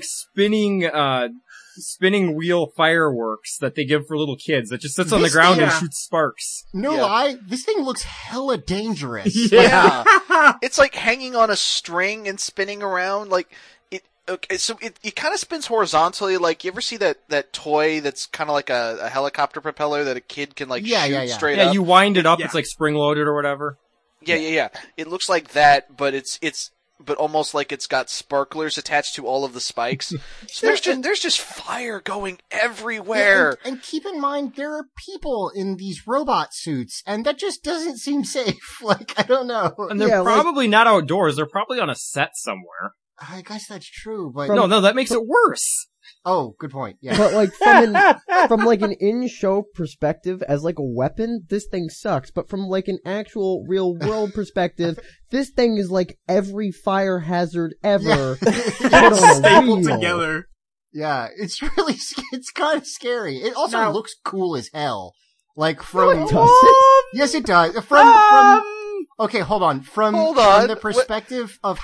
spinning wheel fireworks that they give for little kids that just sits on the ground and shoots sparks. No lie, this thing looks hella dangerous. Yeah. It's like hanging on a string and spinning around. Like, it kind of spins horizontally. Like, you ever see that toy that's kind of like a helicopter propeller that a kid can shoot straight up? Yeah, you wind it up, it's like spring loaded or whatever. Yeah. It looks like that, but but almost like it's got sparklers attached to all of the spikes. So there's just fire going everywhere. Yeah, and keep in mind, there are people in these robot suits, and that just doesn't seem safe. Like, I don't know. And they're probably not outdoors. They're probably on a set somewhere. I guess that's true, but... No, that makes it worse. Oh, good point. Yeah. But from an in-show perspective, as like a weapon, this thing sucks. But from like an actual real world perspective, this thing is like every fire hazard ever put on a stapled wheel. together. Yeah, it's kind of scary. It also looks cool as hell. Like from... Does it? Yes, it does. Okay, hold on. From the perspective of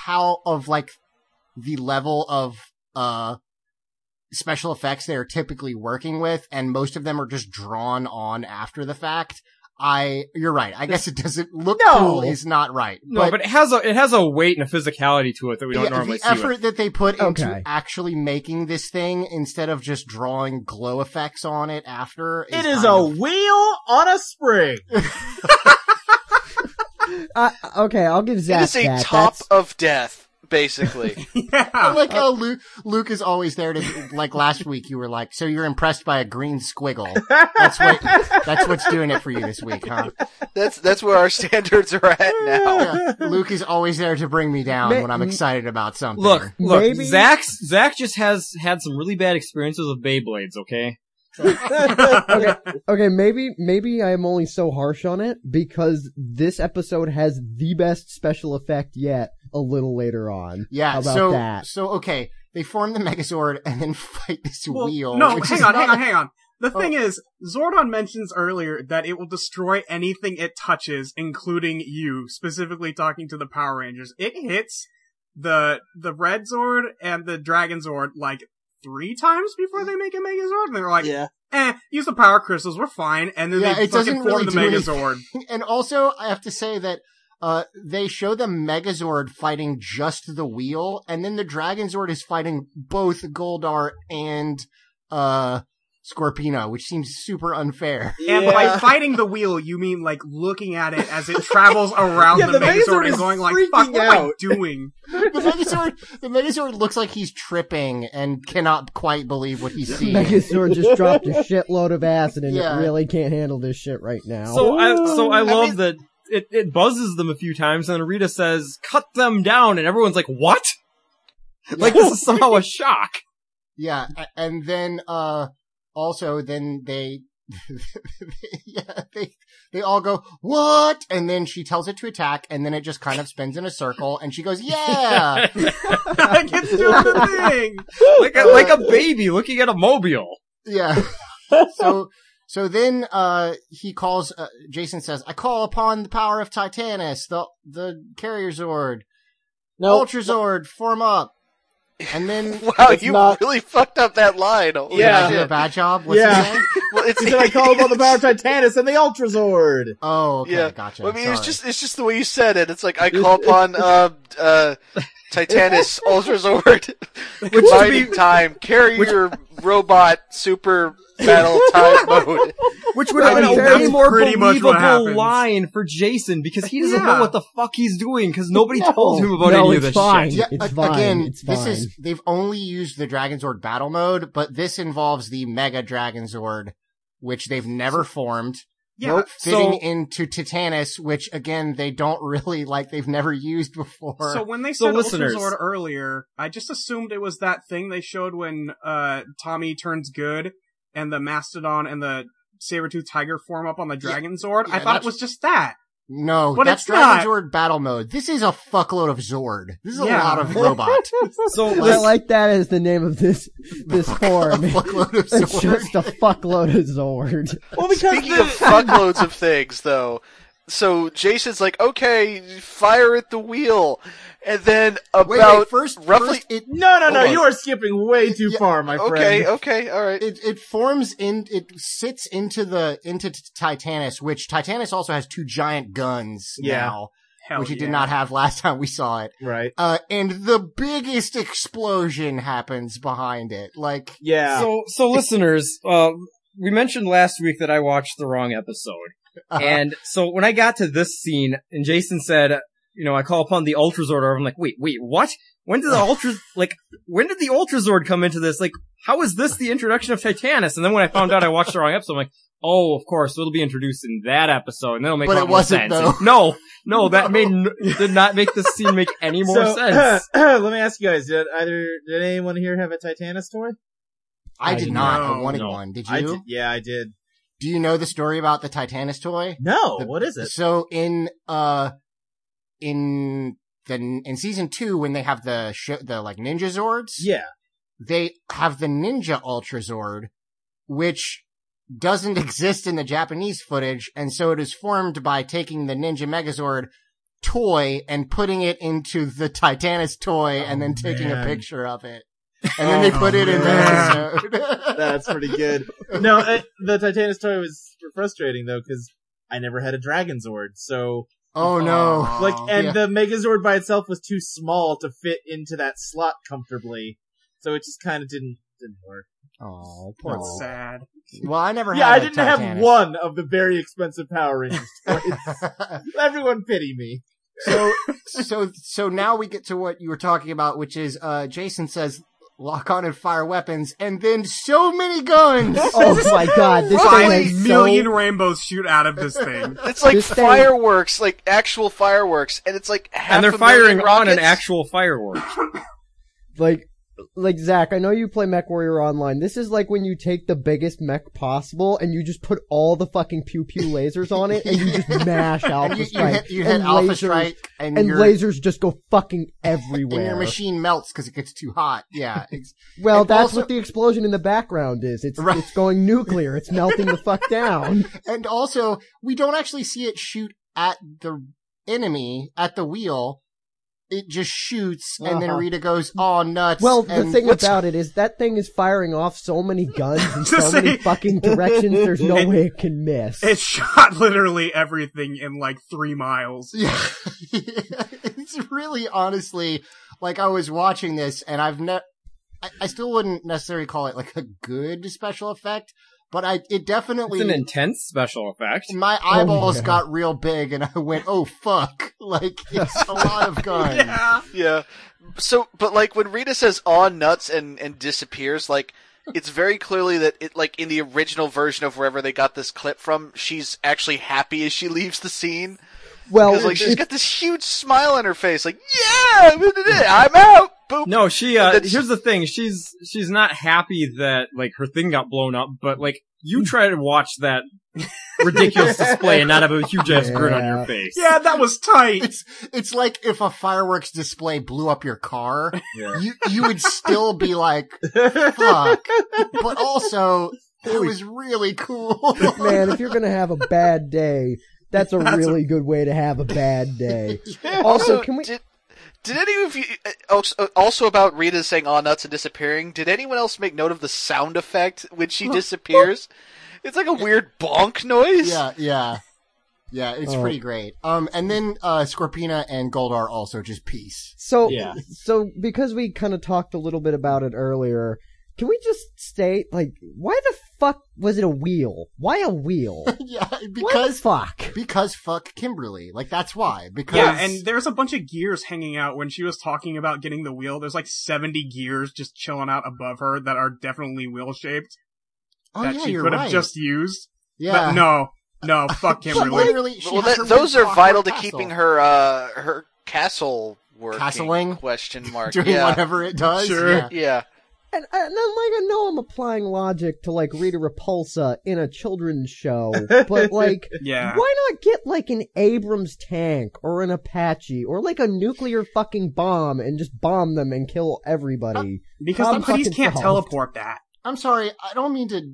the level of, special effects they're typically working with, and most of them are just drawn on after the fact. You're right. I guess it doesn't look cool is not right. No, but it has a weight and a physicality to it that we don't normally see. The effort that they put into actually making this thing instead of just drawing glow effects on it after. It is a wheel on a spring. Okay, I'll give Zach that. It is a top of death. Basically. I like how Luke is always there to, like last week you were like, so you're impressed by a green squiggle. That's what's doing it for you this week, huh? That's where our standards are at now. Yeah. Luke is always there to bring me down when I'm excited about something. Look, Zach just has had some really bad experiences with Beyblades, okay? Okay, maybe I'm only so harsh on it because this episode has the best special effect yet a little later on. Yeah, How about that? So okay, they form the Megazord and then fight this wheel. No, hang on. The thing is, Zordon mentions earlier that it will destroy anything it touches, including you, specifically talking to the Power Rangers. It hits the Red Zord and the Dragon Zord like 3 times before they make a Megazord, and they're like, use the power crystals, we're fine, and then they fucking form the Megazord. And also, I have to say that they show the Megazord fighting just the wheel, and then the Dragon Zord is fighting both Goldar and Scorpina, which seems super unfair. And by fighting the wheel, you mean like looking at it as it travels around the Megazord and going like, fuck, what am I doing? The Megazord looks like he's tripping and cannot quite believe what he's seeing. Megazord just dropped a shitload of acid and it really can't handle this shit right now. So I love that it buzzes them a few times and Rita says, cut them down, and everyone's like, what? Like this is somehow a shock. Yeah, and then, also, then they all go, what? And then she tells it to attack, and then it just kind of spins in a circle, and she goes, yeah! I can do the thing! Like a baby looking at a mobile. Yeah. So So then, he calls, Jason says, I call upon the power of Titanus, the Carrier Zord. No, Ultra Zord, form up. And then, Wow, It's you not- really fucked up that line. Holy did I Yeah. do a shit. bad job? What's Yeah. it say? Well, it's he said I call upon the power of Titanus and the Ultra Zord. Oh, okay, yeah. gotcha. Well, I mean, Sorry. it's just the way you said it. It's like I call upon Titanus Ultra Zord, Mighty Time, Carrier Robot Super Battle Time Mode. Which would have been a that's way more pretty much what believable happens. line for Jason because he doesn't Yeah. know what the fuck he's doing because nobody told him about any of it's this fine. shit. Yeah, It's fine. again, It's this fine. is, they've only used the Dragon Zord battle mode, but this involves the Mega Dragon Zord, which they've never formed. Yeah. Fitting So- into Titanus, which again, they don't really, they've never used before. So when they So said listeners- Ultra Zord earlier, I just assumed it was that thing they showed when Tommy turns good and the Mastodon and the Sabertooth Tiger form up on the Dragon Zord. yeah, I thought that's- it was just that. No, But that's it's Dragon not. Zord battle mode. This is a fuckload of Zord. This is a Yeah. lot of robot. So I like that as the name of this form. A fuckload of It's Zord. just a fuckload of Zord. Well, because Speaking of fuckloads of things, though, so Jason's like, okay, fire at the wheel. And then about first, roughly... first it, no, Hold on. you are skipping way too Yeah, far, my Okay, friend. okay, alright. it forms in, it sits into Titanus, which Titanus also has two giant guns Yeah. now, Hell which he yeah. did not have last time we saw it. Right. And the biggest explosion happens behind it. Yeah. So listeners, we mentioned last week that I watched the wrong episode. And so when I got to this scene and Jason said, I call upon the Ultra Zord, I'm like, wait, what? When did the Ultra Zord come into this? Like, how is this the introduction of Titanus? And then when I found out I watched the wrong episode, I'm like, oh, of course, it'll be introduced in that episode, and then it'll make But a lot it more wasn't, sense. though. And no, that did not make the scene make any more sense. Let me ask you guys: Did anyone here have a Titanus toy? I did not. I No. wanted No. one. Did you? I did. Yeah, I did. Do you know the story about the Titanus toy? No, The- what is it? So in season 2, when they have the Ninja Zords, Yeah. they have the Ninja Ultra Zord, which doesn't exist in the Japanese footage, and so it is formed by taking the Ninja Megazord toy and putting it into the Titanus toy and then taking a man. picture of it. And then they put it in the man. episode. That's pretty good. No, the Titanus toy was super frustrating though, because I never had a Dragon Zord, so Oh no. and yeah. the Megazord by itself was too small to fit into that slot comfortably, so it just kind of didn't work. Oh, That's poor. sad. Well, I never Yeah, had I a didn't have Titanus. one of the very expensive Power Rangers toys. Everyone pity me. So now we get to what you were talking about, which is, Jason says, lock on and fire weapons, and then so many guns! Oh my god, this Five thing is million rainbows shoot out of this thing. It's like This thing- fireworks, like actual fireworks, and it's like half And they're a million firing on an rockets. actual firework. like Zach, I know you play Mech Warrior Online. This is like when you take the biggest mech possible and you just put all the fucking pew pew lasers on it and you just mash Alpha And you Strike. hit and Alpha lasers- Strike, and and your, lasers just go fucking everywhere. and your machine melts because it gets too hot. Yeah. Well, and that's also- what the explosion in the background is. It's Right. it's going nuclear. It's melting the fuck down. And also, we don't actually see it shoot at the enemy, at the wheel. It just shoots, and then Uh-huh. Rita goes, "Oh nuts!" Well, the and thing about it is that thing is firing off so many guns in so Just many say- fucking directions. There's no It- way it can miss. It shot literally everything in like 3 miles. Yeah. It's really, honestly, like I was watching this, and I still wouldn't necessarily call it like a good special effect, but it definitely, It's an intense special effect. my eyeballs yeah. got real big, and I went, "Oh fuck!" Like it's a lot of guns. Yeah. Yeah. So, but like when Rita says "aw nuts" and disappears, like it's very clearly that it, like in the original version of wherever they got this clip from, she's actually happy as she leaves the scene. Well, Because like she's it's- got this huge smile on her face, like yeah, I'm out. Boop. No, she, That's- here's the thing. She's not happy that, like, her thing got blown up, but, like, you try to watch that ridiculous display and not have a huge ass grin on your Yeah. face. Yeah, that was tight. It's like if a fireworks display blew up your car, Yeah. you would still be like, "Fuck!" But also, That was really cool. Man, if you're gonna have a bad day, that's a really good way to have a bad day. Also, can we? Did any of you also about Rita saying "aw nuts" and disappearing? Did anyone else make note of the sound effect when she disappears? It's like a weird bonk noise. Yeah, it's pretty great. And then Scorpina and Goldar also just peace. So, Yeah. so because we kind of talked a little bit about it earlier, can we just state, like, why the fuck was it a wheel? Why a wheel? Yeah, Why the because fuck? because fuck Kimberly. Like that's why. Because Yeah, and there's a bunch of gears hanging out when she was talking about getting the wheel. There's like 70 gears just chilling out above her that are definitely wheel shaped that she you're could have right. just used. Yeah. But no, fuck Kimberly. Literally, she Well, has her those weird are vital to clockwork keeping castle. her castle working. Castling? Question mark. Doing yeah. whatever it does. Sure. Yeah. Yeah. And I'm like, I know I'm applying logic to, like, Rita Repulsa in a children's show, but, like, Yeah. why not get, like, an Abrams tank, or an Apache, or, like, a nuclear fucking bomb, and just bomb them and kill everybody? Because I'm the putties fucking can't solved. teleport that. I'm sorry, I don't mean to.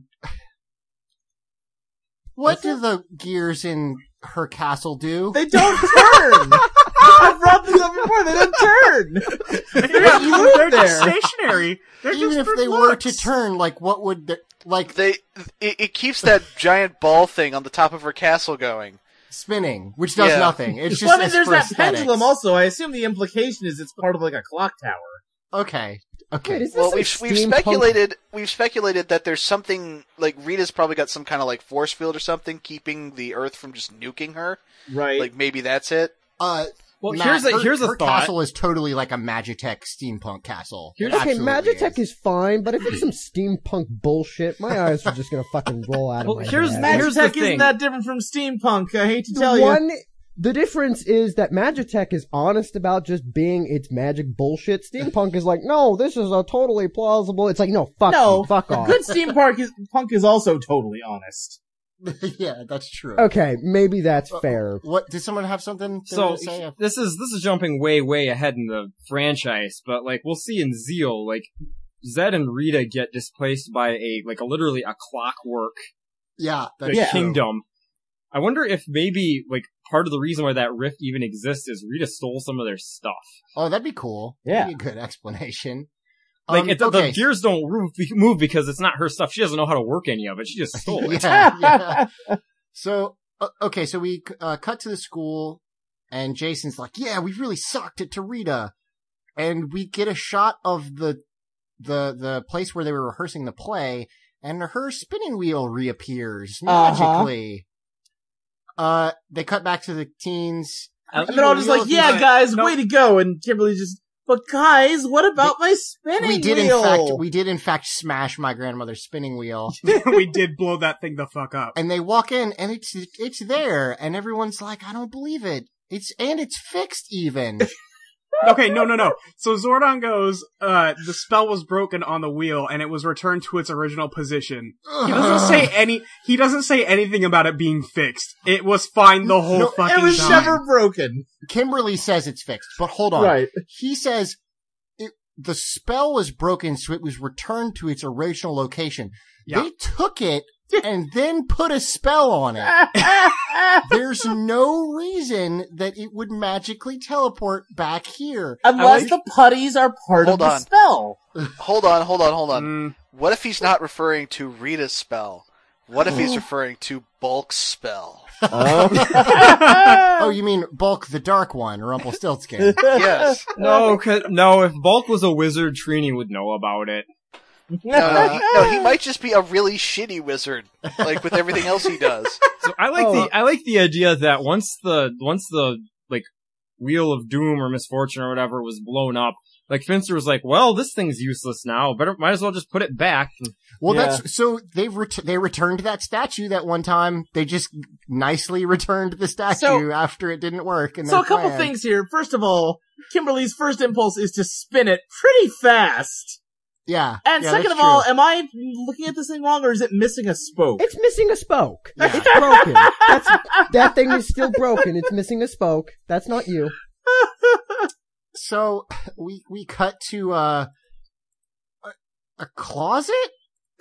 What do the gears in her castle do? They don't turn! I've brought this up before, they don't turn! They're just stationary. They're Even just if for they were looks. to turn, like, what would the, like It keeps that giant ball thing on the top of her castle going. spinning, which does Yeah. nothing. It's just Well, I mean, it's there's for that aesthetics. pendulum also. I assume the implication is it's part of like a clock tower. Okay. Wait, is this Well, some we've steampunk- speculated that there's something like Rita's probably got some kind of like force field or something keeping the Earth from just nuking her. Right. Like maybe that's it. Well, Matt, here's a her thought. castle is totally like a Magitech steampunk castle. It Okay, absolutely Magitech is fine, but if it's some steampunk bullshit, my eyes are just gonna fucking roll out of Well, my here's head. here's the Magitech thing. isn't that different from steampunk, I hate to tell you. The difference is that Magitech is honest about just being its magic bullshit. Steampunk is like, no, this is a totally plausible. It's like, no, fuck you, fuck off. Good steampunk is also totally honest. Yeah, that's true. Okay, maybe that's fair. What did someone have something they So were to say? this is jumping way ahead in the franchise, but like we'll see in Zeal, like Zed and Rita get displaced by a literally a clockwork Yeah, that's true. kingdom. I wonder if maybe like part of the reason why that rift even exists is Rita stole some of their stuff. Oh, that'd be cool. Yeah. That'd be a good explanation. Like the okay. gears don't move because it's not her stuff. She doesn't know how to work any of it. She just stole it. yeah. So, okay, so we cut to the school, and Jason's like, yeah, we really sucked at Rita. And we get a shot of the place where they were rehearsing the play, and her spinning wheel reappears magically. They cut back to the teens. And they're all just like, yeah, guys, way to go. And Kimberly just, but guys, what about my spinning wheel? We did in fact smash my grandmother's spinning wheel. We did blow that thing the fuck up. And they walk in, and it's there, and everyone's like, I don't believe it. It's fixed even. Okay, no. So Zordon goes, the spell was broken on the wheel and it was returned to its original position. He doesn't say anything about it being fixed. It was fine the whole fucking It was time. never broken. Kimberly says it's fixed, but hold on. Right. He says the spell was broken, so it was returned to its original location. Yeah. They took it and then put a spell on it. There's no reason that it would magically teleport back here. Unless the putties are part Hold of the on. spell. Hold on. What if he's not referring to Rita's spell? What if he's referring to Bulk's spell? Oh, you mean Bulk the Dark One, Rumpelstiltskin? Yes. No, if Bulk was a wizard, Trini would know about it. No, he might just be a really shitty wizard, like with everything else he does. So I like the idea that once the like Wheel of Doom or Misfortune or whatever was blown up, like Finster was like, well, this thing's useless now. Might as well just put it back. Well, Yeah. that's so they returned that statue that one time. They just nicely returned the statue after it didn't work. And So a couple things here. First of all, Kimberly's first impulse is to spin it pretty fast. Yeah. And yeah, second that's of all, true. am I looking at this thing wrong, or is it missing a spoke? It's missing a spoke. Yeah. It's broken. That thing is still broken. It's missing a spoke. That's not you. So we cut to a closet.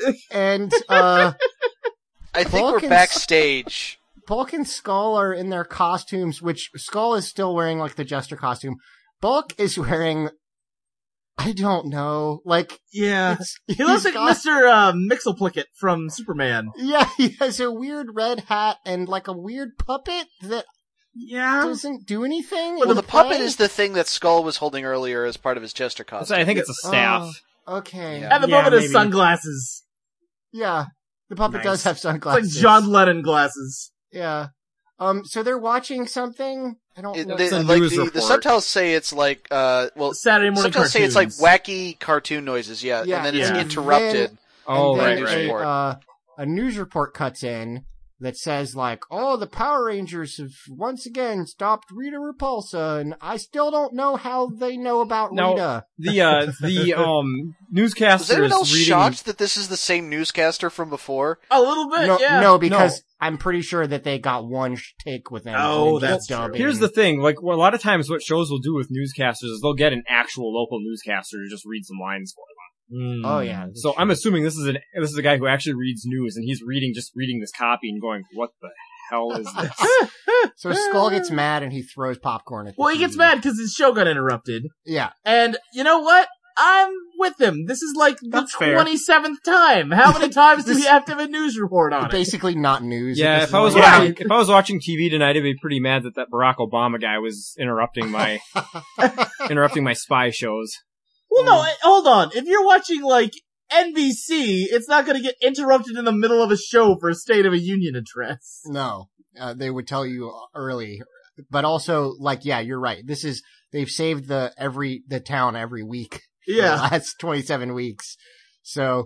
And I think Bulk we're and backstage. Bulk and Skull are in their costumes, which Skull is still wearing like the Jester costume. Bulk is wearing, I don't know, like Yeah. He he's looks like got- Mr. Mixelplicket from Superman. Yeah, he has a weird red hat and like a weird puppet that Yeah. doesn't do anything. Well, in the puppet play. is the thing that Skull was holding earlier as part of his Jester costume. I think it's a staff. Okay. Yeah. And the Yeah, puppet has maybe. sunglasses. Yeah, the puppet Nice. does have It's sunglasses. like John Lennon glasses. Yeah. So they're watching something. I don't know. It's a like news the report. subtitles say it's like Saturday morning subtitles say it's like cartoons. wacky cartoon noises, yeah, Yeah, and then it's yeah. interrupted. Oh, and then right, right. a news report cuts in that says like, "Oh, the Power Rangers have once again stopped Rita Repulsa," and I still don't know how they know about Now- Rita. The newscaster Was anyone is else reading. shocked that this is the same newscaster from before? A little bit, No, yeah. no, because I'm pretty sure that they got one take with them. Oh, and then that's just true. dubbing. Here's the thing, like, well, a lot of times what shows will do with newscasters is they'll get an actual local newscaster to just read some lines for them. Oh yeah. So I'm assuming this is a guy who actually reads news, and he's reading this copy and going, "What the hell is this?" So Skull gets mad and he throws popcorn at the Well, he gets TV. mad because his show got interrupted. Yeah. And you know what? I'm with him. This is like the That's fair. 27th time. How many times do we have to have a news report on it? Basically not news. at Yeah, this if I was point. watching TV tonight, I'd be pretty mad that Barack Obama guy was interrupting my spy shows. Well, no, hold on. If you're watching, like, NBC, it's not going to get interrupted in the middle of a show for a State of a Union address. No, they would tell you early, but also like, yeah, you're right. They've saved the town every week. For the Yeah. last 27 weeks. So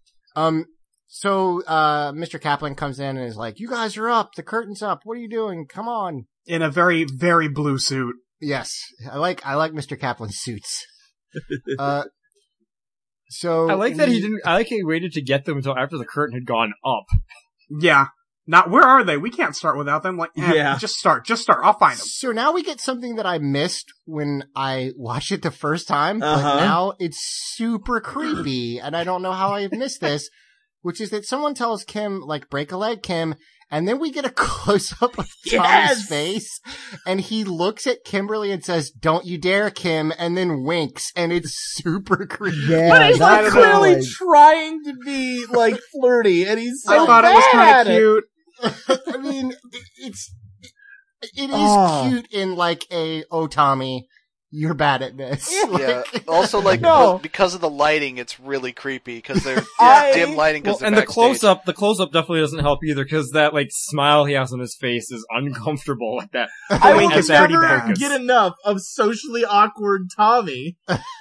Mr. Kaplan comes in and is like, "You guys are up. The curtain's up. What are you doing? Come on." In a very, very blue suit. Yes, I like Mr. Kaplan's suits. So I like that he didn't. I like he waited to get them until after the curtain had gone up. Yeah. Where are they? We can't start without them. Like, Yeah. just start. I'll find them. So now we get something that I missed when I watched it the first time, but Uh-huh. now it's super creepy, and I don't know how I've missed this, which is that someone tells Kim, like, break a leg, Kim, and then we get a close-up of Tommy's Yes! face, and he looks at Kimberly and says, "Don't you dare, Kim," and then winks, and it's super creepy. Yeah, But he's, like, that's clearly like- trying to be, like, flirty, and he's so I thought it was bad kind at of it. cute. I mean, it is Oh. cute in, like, oh, Tommy, you're bad at this. Yeah. Like- Also, like No. because of the lighting, it's really creepy because they're I- dim lighting. Well, Because and the close-up definitely doesn't help either, because that, like, smile he has on his face is uncomfortable like that. I will Wink is pretty never bad. get enough of socially awkward Tommy.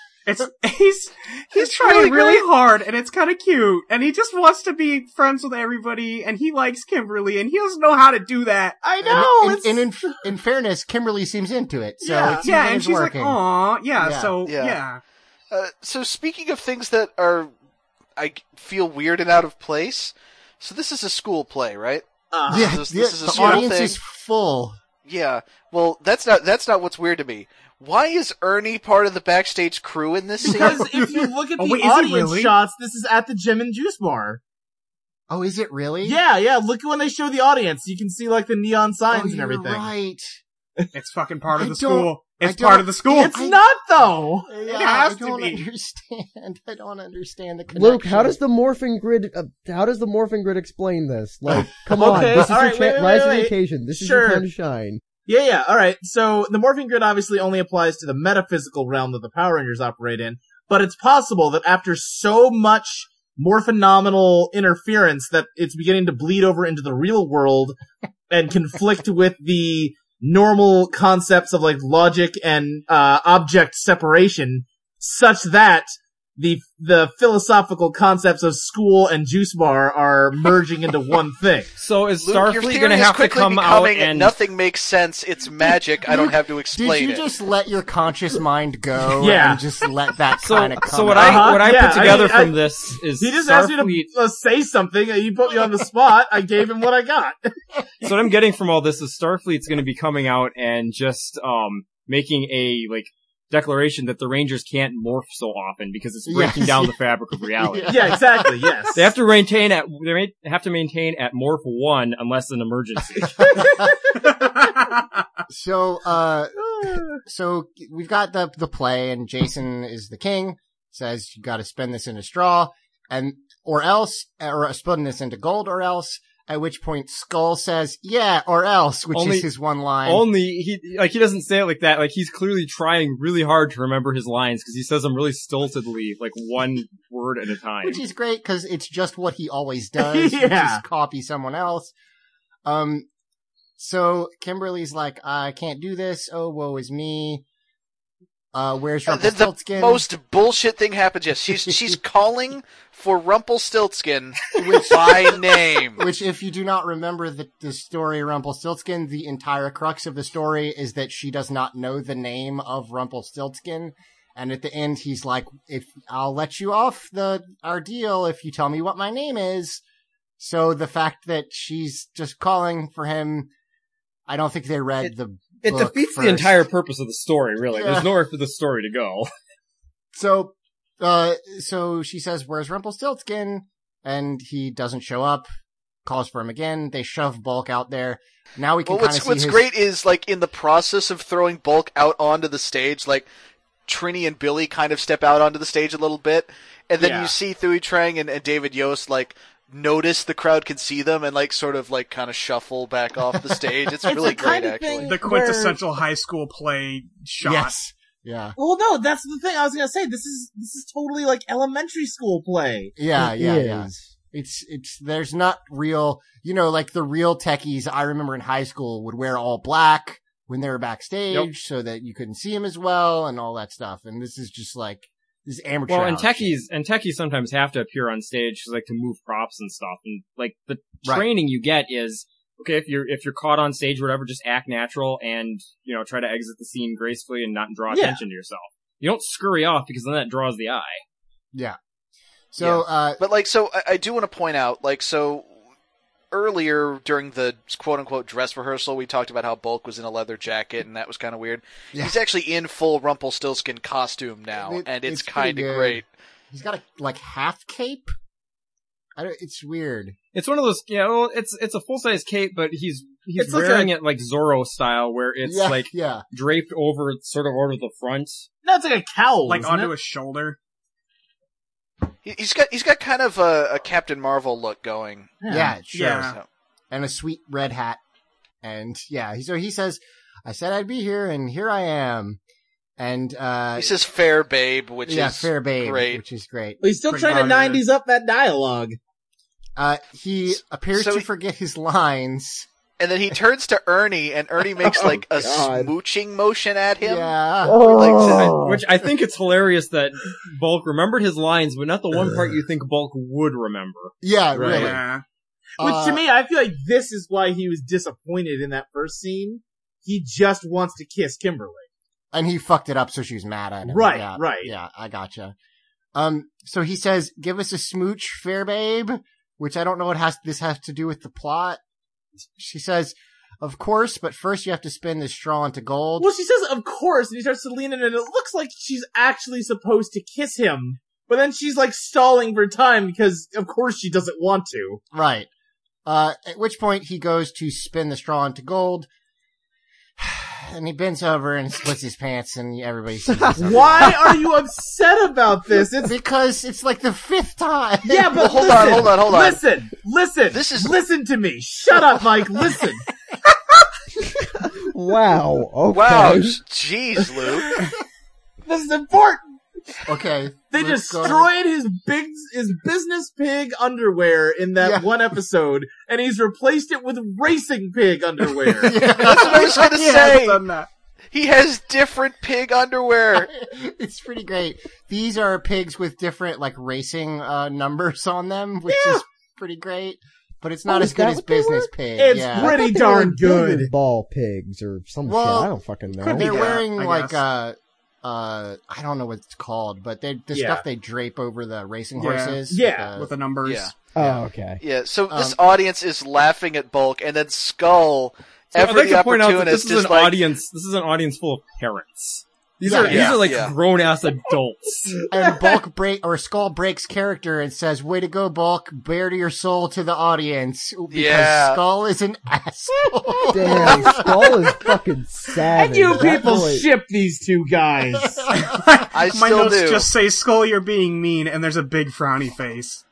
He's trying really hard, and it's kind of cute, and he just wants to be friends with everybody, and he likes Kimberly, and he doesn't know how to do that. I know. And in fairness, Kimberly seems into it, so Yeah. it seems Yeah, like and it's she's working. like, "Aw, yeah." Yeah. So Yeah. yeah. So speaking of things that are, I feel weird and out of place. So this is a school play, right? Yeah, This yeah, is a the school audience thing. is full. Yeah. Well, that's not what's weird to me. Why is Ernie part of the backstage crew in this scene? Because if you look at Oh, the wait, is he audience really? shots, this is at the Gym and Juice Bar. Oh, is it really? Yeah. Look at when they show the audience. You can see, like, the neon Oh, signs and you're everything. right. It's fucking part of I the don't- school. It's I don't- part of the school. It's not, though. Yeah, has I to don't be. understand. I don't understand the connection. Luke, how does the morphing grid? How does the morphing grid explain this? Like, come on, Okay, this is all your right, wait, rise to wait. the occasion. This is Sure. your time to shine. Yeah, alright. So, the morphing grid obviously only applies to the metaphysical realm that the Power Rangers operate in, but it's possible that after so much morphonominal interference that it's beginning to bleed over into the real world and conflict with the normal concepts of, like, logic and object separation, such that the philosophical concepts of school and juice bar are merging into one thing. So is Luke, your Starfleet theory going to is have to quickly come out becoming and nothing makes sense. It's magic. I don't have to Did explain you it. just let your conscious mind go Yeah. and just let that So, kind of come so what out? I Yeah, put together I mean, from this is He just asked Starfleet. me to say something, and he put me on the spot. I gave him what I got. So what I'm getting from all this is Starfleet's going to be coming out and just making a like declaration that the Rangers can't morph so often because it's breaking down the fabric of reality. Yeah, exactly. Yes. They have to maintain at morph 1 unless an emergency. So we've got the play, and Jason is the king. Says you got to spin this into straw, or spin this into gold, or else. At which point Skull says, "Yeah, or else," which is his one line. Only he doesn't say it like that. Like he's clearly trying really hard to remember his lines because he says them really stiltedly, like one word at a time. Which is great because it's just what he always does. Yeah. Just copy someone else. So Kimberly's like, "I can't do this. Oh, woe is me." Where's Rumpelstiltskin? The most bullshit thing happens. Yes, she's calling for Rumpelstiltskin by name. Which, if you do not remember the story Rumpelstiltskin, the entire crux of the story is that she does not know the name of Rumpelstiltskin. And at the end, he's like, "If I'll let you off our deal if you tell me what my name is." So the fact that she's just calling for him, I don't think they read the It book defeats first. the entire purpose of the story, really. Yeah. There's nowhere for the story to go. So she says, "Where's Rumpelstiltskin?" And he doesn't show up. Calls for him again. They shove Bulk out there. Now we can kind of see what's great is, like, in the process of throwing Bulk out onto the stage, like, Trini and Billy kind of step out onto the stage a little bit, and then you see Thuy Trang and David Yost, like, notice the crowd can see them and, like, sort of, like, kind of shuffle back off the stage. It's really great, actually. The quintessential high school play shot. Yes. Yeah. Well, no, that's the thing I was gonna say. This is totally like elementary school play. Yeah. It It's there's not real, like the real techies I remember in high school would wear all black when they were backstage so that you couldn't see them as well and all that stuff. And this is just like, this is amateur. Well, and techies sometimes have to appear on stage like to move props and stuff. And like the training you get is, okay, if you're caught on stage or whatever, just act natural and, try to exit the scene gracefully and not draw attention to yourself. You don't scurry off because then that draws the eye. Yeah. So, I do want to point out, like, so earlier during the quote-unquote dress rehearsal, we talked about how Bulk was in a leather jacket, and that was kind of weird. Yeah. He's actually in full Rumpelstiltskin costume now, and it's kind of great. He's got a, half cape? It's weird. It's one of those, it's a full-size cape, but he's wearing it like Zorro style, where it's draped over the front. No, it's like a cowl, like onto his shoulder. He's got kind of a Captain Marvel look going. Yeah, sure. Yeah. So. And a sweet red hat. And so he says, "I said I'd be here, and here I am." And he says "fair babe," which is fair babe, great. which is great. Well, he's still trying to 90s up that dialogue. He appears to forget his lines. And then he turns to Ernie, and Ernie makes a smooching motion at him. Yeah. Which I think it's hilarious that Bulk remembered his lines, but not the one part you think Bulk would remember. Yeah, right. really. Yeah. Which to me, I feel like this is why he was disappointed in that first scene. He just wants to kiss Kimberly. And he fucked it up, so she was mad at him. Right, right. Yeah, I gotcha. So he says, "Give us a smooch, fair babe," which I don't know what this has to do with the plot. She says, "Of course, but first you have to spin this straw into gold." Well, she says, "Of course," and he starts to lean in, and it looks like she's actually supposed to kiss him. But then she's like stalling for time because, of course, she doesn't want to. Right. At which point he goes to spin the straw into gold. And he bends over and splits his pants, and everybody sees this. Why are you upset about this? It's because it's like the 5th time. Yeah, but hold on. Listen. Listen to me. Shut up, Mike. Listen. Wow. Okay. Wow. Jeez, Luke. This is important. Okay. They destroyed his business pig underwear in that one episode, and he's replaced it with racing pig underwear. That's what I was going to say. He has different pig underwear. It's pretty great. These are pigs with different, racing numbers on them, which is pretty great. But it's not as good as business pig. It's pretty darn good. Ball pigs or some shit. I don't fucking know. They're wearing I don't know what it's called, but the stuff they drape over the racing horses. Yeah. With the numbers. Yeah. Oh, okay. Yeah, so this audience is laughing at Bulk, and then Skull, I'd like the to point out that opportunist this is an audience full of parents. These Yeah, are like yeah. grown ass adults. And Skull breaks character and says, "Way to go, Bulk! Bare to your soul to the audience." Because Yeah. Skull is an asshole. Damn, Skull is fucking savage. And you That people boy- ship these two guys. I My still notes do. just say, Skull, you're being mean, and there's a big frowny face.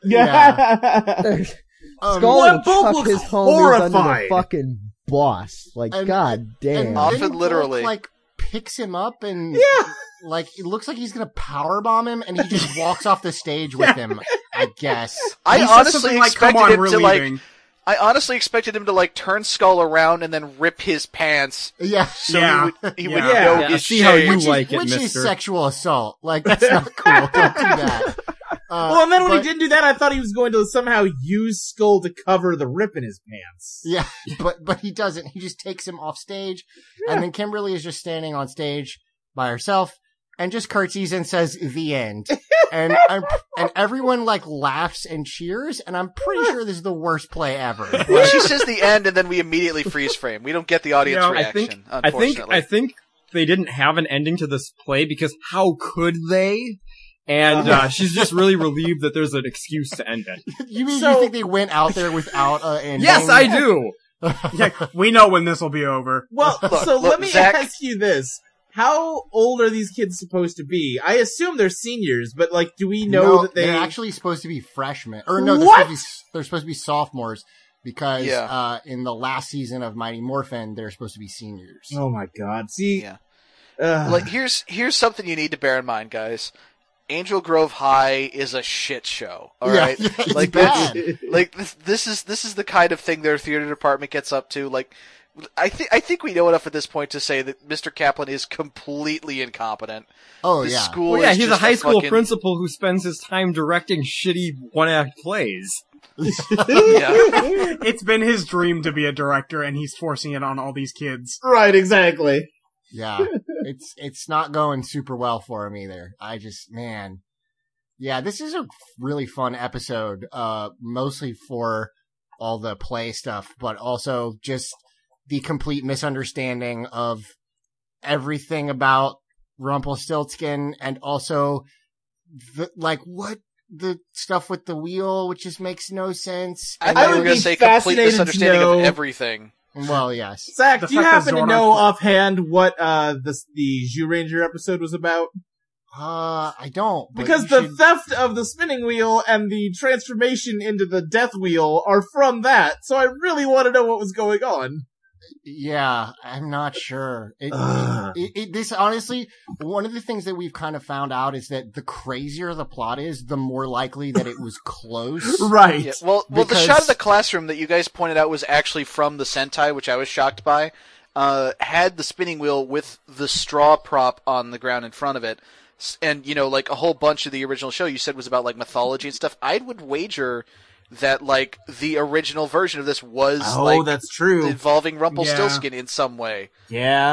Yeah. Skull What will Bulk chuck looks his homies under the horrified. fucking boss. Like, And- god damn. And Often then Bulk, literally. like, picks him up and Yeah. like it looks like he's gonna powerbomb him, and he just walks off the stage with him. I guess. I He says honestly something like, expected "Come on, him we're to like. leaving." I honestly expected him to like turn Skull around and then rip his pants Yeah. so Yeah. he would Yeah. know Yeah, his see how you shame. like it, Which is mister. sexual assault. Like, that's not cool. Don't do that. Well, and then when but- he didn't do that, I thought he was going to somehow use Skull to cover the rip in his pants. Yeah, but he doesn't. He just takes him off stage, and then Kimberly is just standing on stage by herself and just curtsies and says "the end," and everyone like laughs and cheers, and I'm pretty sure this is the worst play ever. Well, she says the end, and then we immediately freeze frame. We don't get the audience Yeah, reaction. Unfortunately, I think they didn't have an ending to this play because how could they? And she's just really relieved that there's an excuse to end it. You mean So- you think they went out there without an ending? Yes, I do. Yeah, we know when this will be over. Well, so look, let me Zach- ask you this. How old are these kids supposed to be? I assume they're seniors, but like, do we know No, that they... they're actually supposed to be freshmen, or no, What? they're supposed to be sophomores because Yeah. in the last season of Mighty Morphin, they're supposed to be seniors. Oh my god. See, Yeah. ugh. like here's something you need to bear in mind, guys. Angel Grove High is a shit show. All Yeah, right, yeah, it's like bad. like this is the kind of thing their theater department gets up to. Like, I think we know enough at this point to say that Mr. Kaplan is completely incompetent. Oh The yeah. school Well, yeah, is he's a just high school fucking- principal who spends his time directing shitty one-act plays. Yeah. It's been his dream to be a director, and he's forcing it on all these kids. right, exactly. Yeah, it's not going super well for him either. Man. Yeah, this is a really fun episode, mostly for all the play stuff, but also just the complete misunderstanding of everything about Rumpelstiltskin, and also the stuff with the wheel, which just makes no sense. I And thought I you would were going be to say complete fascinated to misunderstanding know- of everything. well, yes. Zach, The do you fact that happen to Zordon- know offhand what the Zhu Ranger episode was about? I don't. but Because you the should- theft of the spinning wheel and the transformation into the death wheel are from that, so I really want to know what was going on. Yeah, I'm not sure. Ugh. This honestly, one of the things that we've kind of found out is that the crazier the plot is, the more likely that it was close. Right. Yeah, well, the Because- shot of the classroom that you guys pointed out was actually from the Sentai, which I was shocked by. Had the spinning wheel with the straw prop on the ground in front of it, and like a whole bunch of the original show you said was about like mythology and stuff. I would wager that like the original version of this was that's true. involving Rumpelstiltskin in some way. Yeah.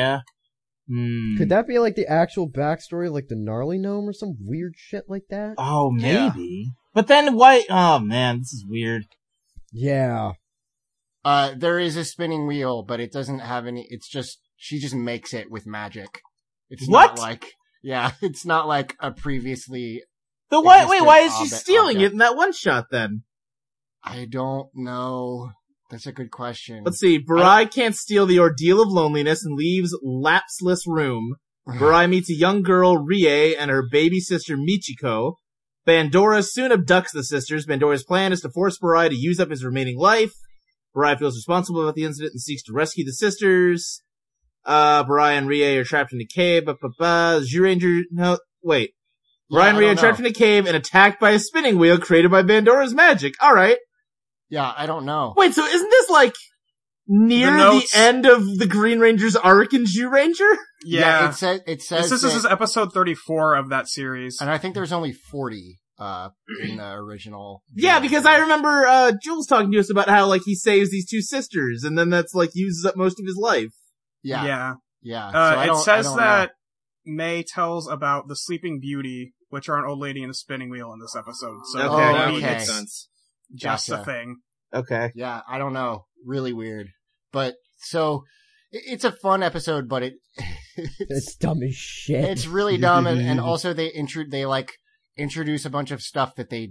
Could that be like the actual backstory, like the gnarly gnome or some weird shit like that? Oh, Yeah. maybe. But then why? Oh man, this is weird. Yeah. There is a spinning wheel, but it doesn't have any. It's just she just makes it with magic. It's What? not like it's not like a previously. Wait, why is she Object- stealing object. it in that one shot then? I don't know. That's a good question. Let's see. Barai can't steal the ordeal of loneliness and leaves lapseless room. Barai meets a young girl, Rie, and her baby sister, Michiko. Bandora soon abducts the sisters. Bandora's plan is to force Barai to use up his remaining life. Barai feels responsible about the incident and seeks to rescue the sisters. Barai and Rie are trapped in a cave. Zhu Ranger, no, wait. Yeah, Barai and I Rie are don't trapped know. in a cave and attacked by a spinning wheel created by Bandora's magic. Alright. Yeah, I don't know. Wait, so isn't this like near The the, notes- end of the Green Ranger's arc in Zhu Ranger? Yeah. it says This is that- episode 34 of that series. and I think there's only 40 in the original. Yeah, because I remember Jules talking to us about how like he saves these two sisters, and then that's like uses up most of his life. Yeah. So I It don't- says I don't that May tells about the Sleeping Beauty, which are an old lady and a spinning wheel in this episode. So Okay. Oh, maybe okay. it's sense. just a Gotcha. thing. Okay. Yeah, I don't know. Really weird. But so it's a fun episode, but It's dumb as shit. It's really dumb, and also they introduce a bunch of stuff that they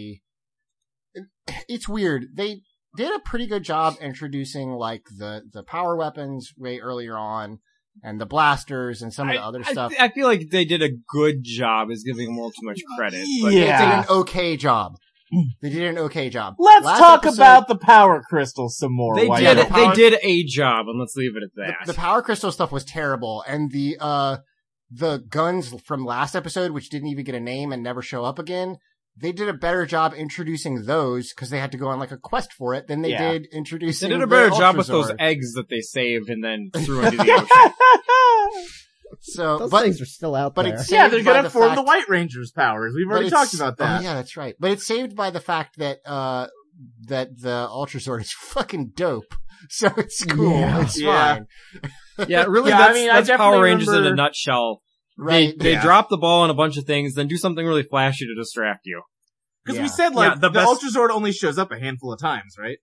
it's weird. They did a pretty good job introducing like the power weapons way earlier on, and the blasters and some of the other stuff. I feel like they did a good job, is giving them a little too much credit. But They did an okay job. Let's Last talk episode- about the power crystals some more. They Why did not? they did a job, and let's leave it at that. The power crystal stuff was terrible, and the guns from last episode, which didn't even get a name and never show up again, they did a better job introducing those because they had to go on like a quest for it than they did introducing. They did a the better job with Ultrazord. those eggs that they saved and then threw into the ocean. So, Those but things are still out but there. it's Yeah, saved they're by gonna the form fact- the White Ranger's powers. We've but already it's- talked about that. Oh, yeah, that's right. But it's saved by the fact that that the Ultrazord is fucking dope. So it's cool. Yeah. It's Yeah. fine. Yeah, really, Yeah, I that's, mean, I that's Power definitely Rangers in a remember- nutshell. Right. They Yeah. drop the ball on a bunch of things, then do something really flashy to distract you. Because Yeah. we said, like, Yeah, the the best- Ultrazord only shows up a handful of times, right?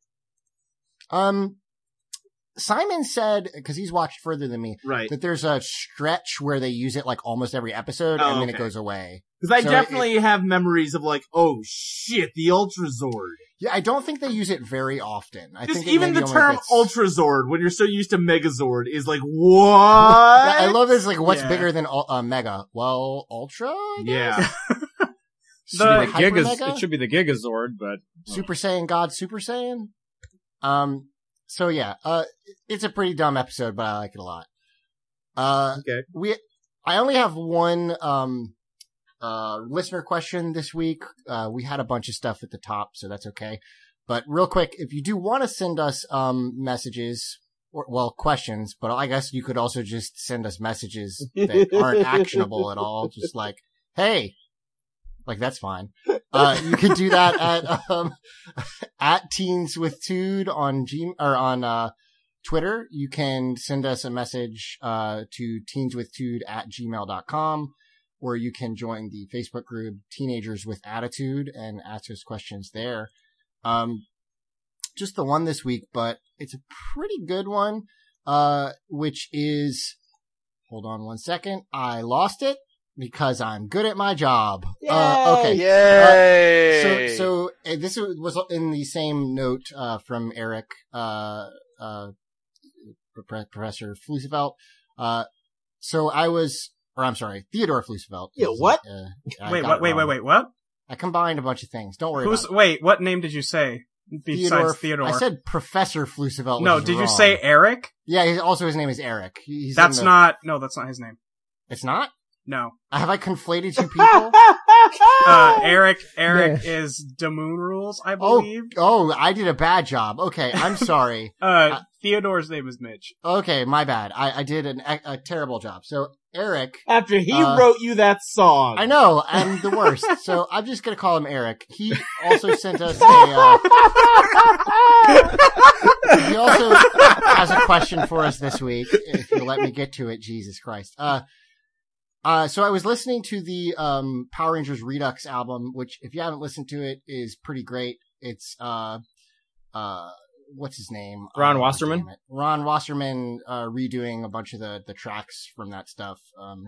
Simon said, because he's watched further than me, Right. that there's a stretch where they use it like almost every episode, Oh, and then it okay. goes away. Because I So definitely have memories of, like, oh shit, the Ultrazord. Yeah, I don't think they use it very often. I Just think it even maybe the only term gets- Ultrazord, when you're so used to Megazord, is like, what? I love this. Like, what's Yeah. bigger than Mega? Well, Ultra. I guess? Yeah. Should it be Gigas, Hyper Mega? it should be the Gigazord, but Super Saiyan God, Super Saiyan. So yeah, it's a pretty dumb episode, but I like it a lot. Okay. I only have one listener question this week. We had a bunch of stuff at the top, so that's okay. But real quick, if you do want to send us messages, or questions, but I guess you could also just send us messages that aren't actionable at all. Just like, hey, like that's fine. You could do that at Teens with Tude on Twitter. You can send us a message to teenswithtude@gmail.com, or you can join the Facebook group Teenagers with Attitude and ask us questions there. Just the one this week, but it's a pretty good one, which is, hold on one second. I lost it because I'm good at my job. Okay. Yay! So this was in the same note, from Eric, Professor Flusevelt. Theodore Flusevelt. Yeah, what? Wait, what? I combined a bunch of things. Don't worry about it. Wait, what name did you say? Besides Theodore. I said Professor Flusevelt. No, which is did you wrong. say Eric? Yeah, his name is Eric. He's That's in the- not his name. It's not? No. Have I conflated two people? Eric Yeah. is Damoon Rules, I believe. Oh, I did a bad job. Okay, I'm sorry. Theodore's name is Mitch. Okay, my bad. I did a terrible job. So, Eric, After he wrote you that song. I know, I'm the worst. So, I'm just gonna call him Eric. He also sent us he also has a question for us this week, if you'll let me get to it, Jesus Christ. So I was listening to the Power Rangers Redux album, which, if you haven't listened to it, is pretty great. It's what's his name? Ron Wasserman? damn it. Ron Wasserman redoing a bunch of the tracks from that stuff,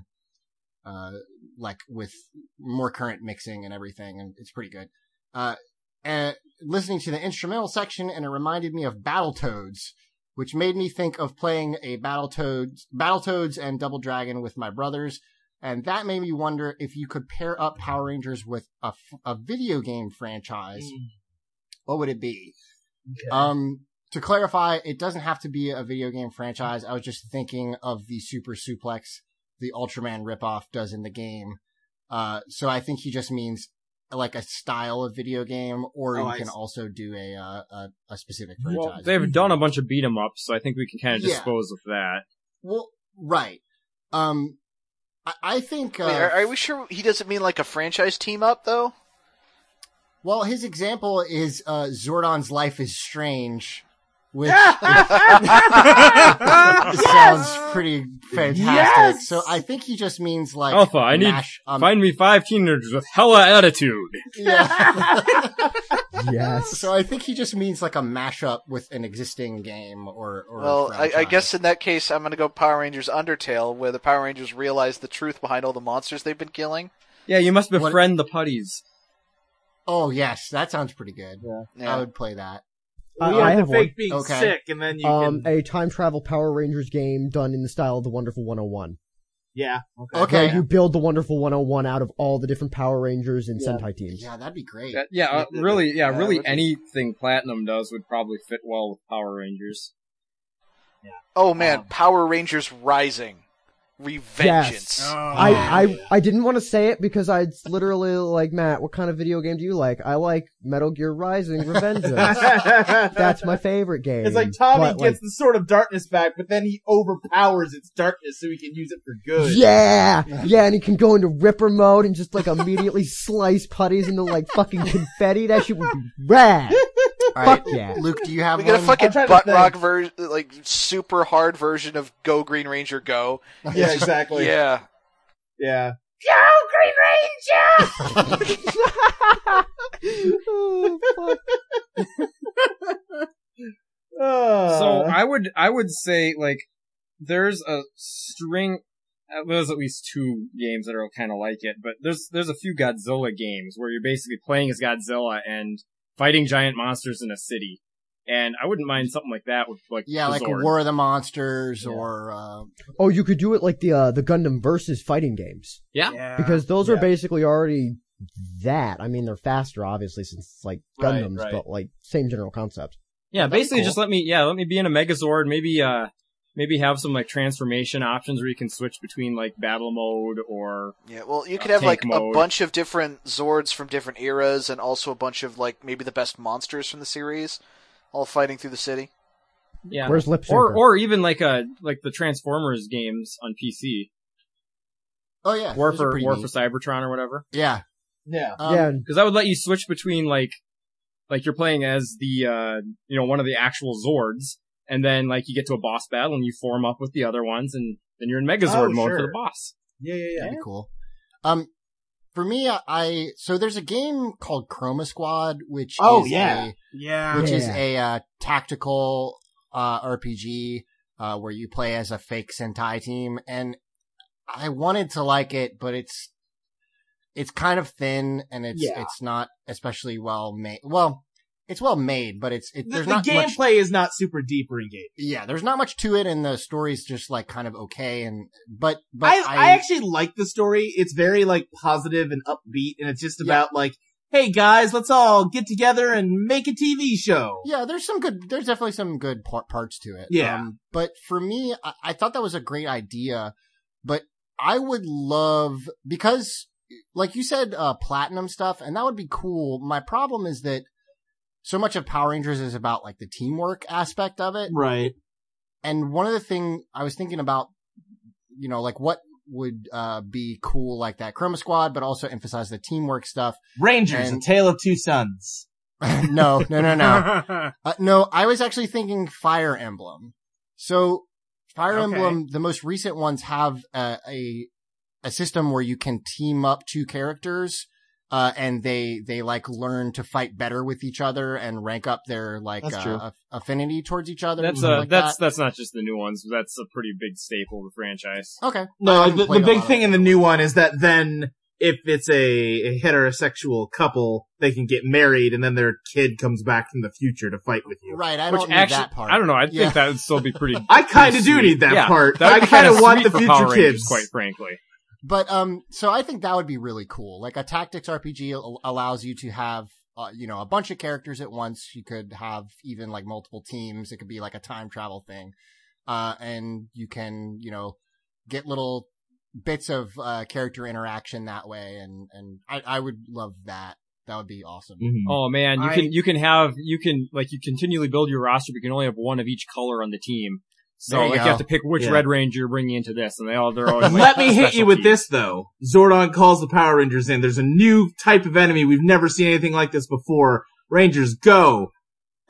like with more current mixing and everything, and it's pretty good. And listening to the instrumental section, and it reminded me of Battletoads, which made me think of playing a Battletoads and Double Dragon with my brothers. And that made me wonder if you could pair up Power Rangers with a video game franchise. What would it be? Okay. To clarify, it doesn't have to be a video game franchise. I was just thinking of the Super Suplex the Ultraman ripoff does in the game. So I think he just means like a style of video game, or you can also do a specific franchise. Well, they've done a bunch of beat 'em ups, so I think we can kind of dispose of that. Well, right. I think. Wait, are we sure he doesn't mean like a franchise team up though? Well, his example is Zordon's Life is Strange, which sounds pretty fantastic. Yes! So I think he just means like Alpha, I need find me 5 teenagers with hella attitude. Yeah. Yes. So I think he just means like a mashup with an existing game or Well, a I franchise. guess in that case, I'm going to go Power Rangers Undertale, where the Power Rangers realize the truth behind all the monsters they've been killing. Yeah, you must befriend the putties. Oh yes, that sounds pretty good. Yeah. I would play that. You I have have to fake one. being Okay. sick, and then you can. A time travel Power Rangers game done in the style of the Wonderful 101. Yeah. Okay. Where you build the Wonderful 101 out of all the different Power Rangers and Sentai teams. Yeah, that'd be great. Really anything Platinum does would probably fit well with Power Rangers. Oh man, Power Rangers Rising. Revengeance. Oh. I didn't want to say it because I'd literally like, Matt, what kind of video game do you like? I like Metal Gear Rising Revengeance. That's my favorite game. It's like Tommy But, gets the Sword of Darkness back, but then he overpowers its darkness so he can use it for good. Yeah, and he can go into Ripper mode and just like immediately slice putties into like fucking confetti. That shit would be rad. All right, Fuck yeah. Luke, do you have We get a one? fucking I'm trying to butt think. rock version, like super hard version of Go Green Ranger Go. Yeah, exactly. Yeah. Yeah. Oh, fuck. So I would say like there's a string. There's at least 2 games that are kind of like it, but there's a few Godzilla games where you're basically playing as Godzilla and fighting giant monsters in a city. And I wouldn't mind something like that with like Yeah, the like Zord. War of the Monsters or Oh, you could do it like the Gundam versus fighting games. Yeah. Because those are basically already that. I mean, they're faster, obviously, since it's like Right, Gundams, right. but like same general concept. Yeah, basically cool. just let me be in a Megazord, maybe have some like transformation options where you can switch between like battle mode or Yeah, well, you could have tank like mode. a bunch of different Zords from different eras and also a bunch of like maybe the best monsters from the series all fighting through the city. yeah. Where's Lip Syncer? or even like the Transformers games on PC. oh yeah, War those are for pretty War for neat. Cybertron or whatever. Yeah, Yeah. Yeah, Because that would let you switch between like you're playing as the one of the actual Zords, and then like you get to a boss battle and you form up with the other ones, and then you're in Megazord mode for sure. the boss. Yeah. that'd be cool. For me, so there's a game called Chroma Squad, which Oh, is yeah. Yeah. which is Yeah. a tactical RPG where you play as a fake Sentai team, and I wanted to like it, but it's kind of thin and it's not especially well made. Well, it's well made, but The there's not much. gameplay is not super deep or engaging. Yeah, there's not much to it, and the story's just like kind of okay. But I actually like the story. It's very like positive and upbeat, and it's just about like, hey guys, let's all get together and make a TV show. yeah, there's definitely some good parts to it. Yeah. But for me, I thought that was a great idea, but I would love, because like you said, platinum stuff, and that would be cool. My problem is that so much of Power Rangers is about like the teamwork aspect of it. Right. And one of the things I was thinking about, like what would be cool like that Chroma Squad, but also emphasize the teamwork stuff. Rangers, And- A Tale of Two Sons. No. No, I was actually thinking Fire Emblem. So Fire Okay. Emblem, the most recent ones have a system where you can team up 2 characters, and they like learn to fight better with each other and rank up their like That's true. affinity towards each other. That's and stuff like that. that's not just the new ones. That's a pretty big staple of the franchise. Okay. I No, haven't the played a big lot thing of in the it. new one is that then if it's a heterosexual couple, they can get married and then their kid comes back from the future to fight with you. Right, I Which don't need actually, that part. I don't know. I Yeah. think that would still be pretty. I kind of pretty do sweet. need that Yeah, part. that would I be kind kinda of want sweet the for future Power Rangers, kids. quite frankly. But so I think that would be really cool. Like a tactics RPG allows you to have a bunch of characters at once. You could have even like multiple teams. It could be like a time travel thing, and you can get little bits of character interaction that way. And I would love that. That would be awesome. Mhm. Oh man, you can continually build your roster, but you can only have one of each color on the team. So There you like go. you have to pick which Yeah. Red Ranger you're bringing into this, and they're always like, Let me hit you with specialties. this though. Zordon calls the Power Rangers in. There's a new type of enemy. We've never seen anything like this before. Rangers, go.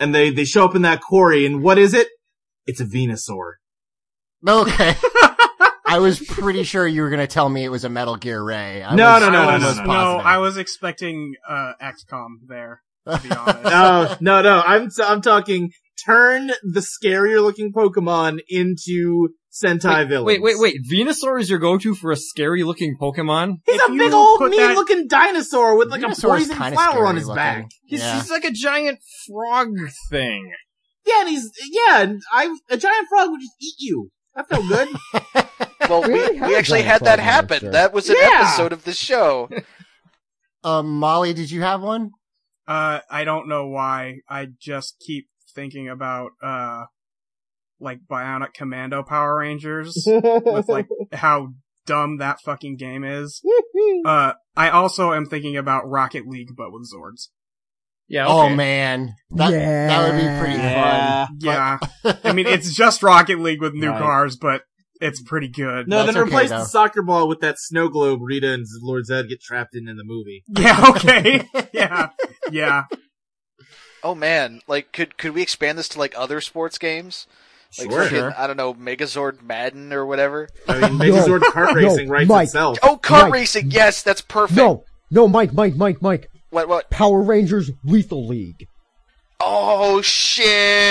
and they show up in that quarry, and what is it? It's a Venusaur. Okay. I was pretty sure you were going to tell me it was a Metal Gear Ray. No, I was expecting XCOM there. To be honest. No. I'm talking. Turn the scarier looking Pokemon into Sentai villains. Wait. Venusaur is your go-to for a scary looking Pokemon? He's a big old mean looking dinosaur with like a poison flower on his back. He's like a giant frog thing. Yeah, and a giant frog would just eat you. That felt good. Well, we actually had that happen. That was an episode of the show. Molly, did you have one? I don't know why. I just keep thinking about, like Bionic Commando Power Rangers with like how dumb that fucking game is. I also am thinking about Rocket League, but with Zords. Yeah. Okay. Oh man, that would be pretty fun. Yeah. I mean, it's just Rocket League with new cars, but it's pretty good. No, then replace the soccer ball with that snow globe Rita and Lord Zed get trapped in the movie. Yeah. Okay. Yeah. Oh man, like could we expand this to like other sports games? Like Sure. I don't know, Megazord Madden or whatever. I mean, Megazord kart racing writes itself. Oh, kart racing! Yes, that's perfect. No, Mike. What? Power Rangers Lethal League. Oh shit!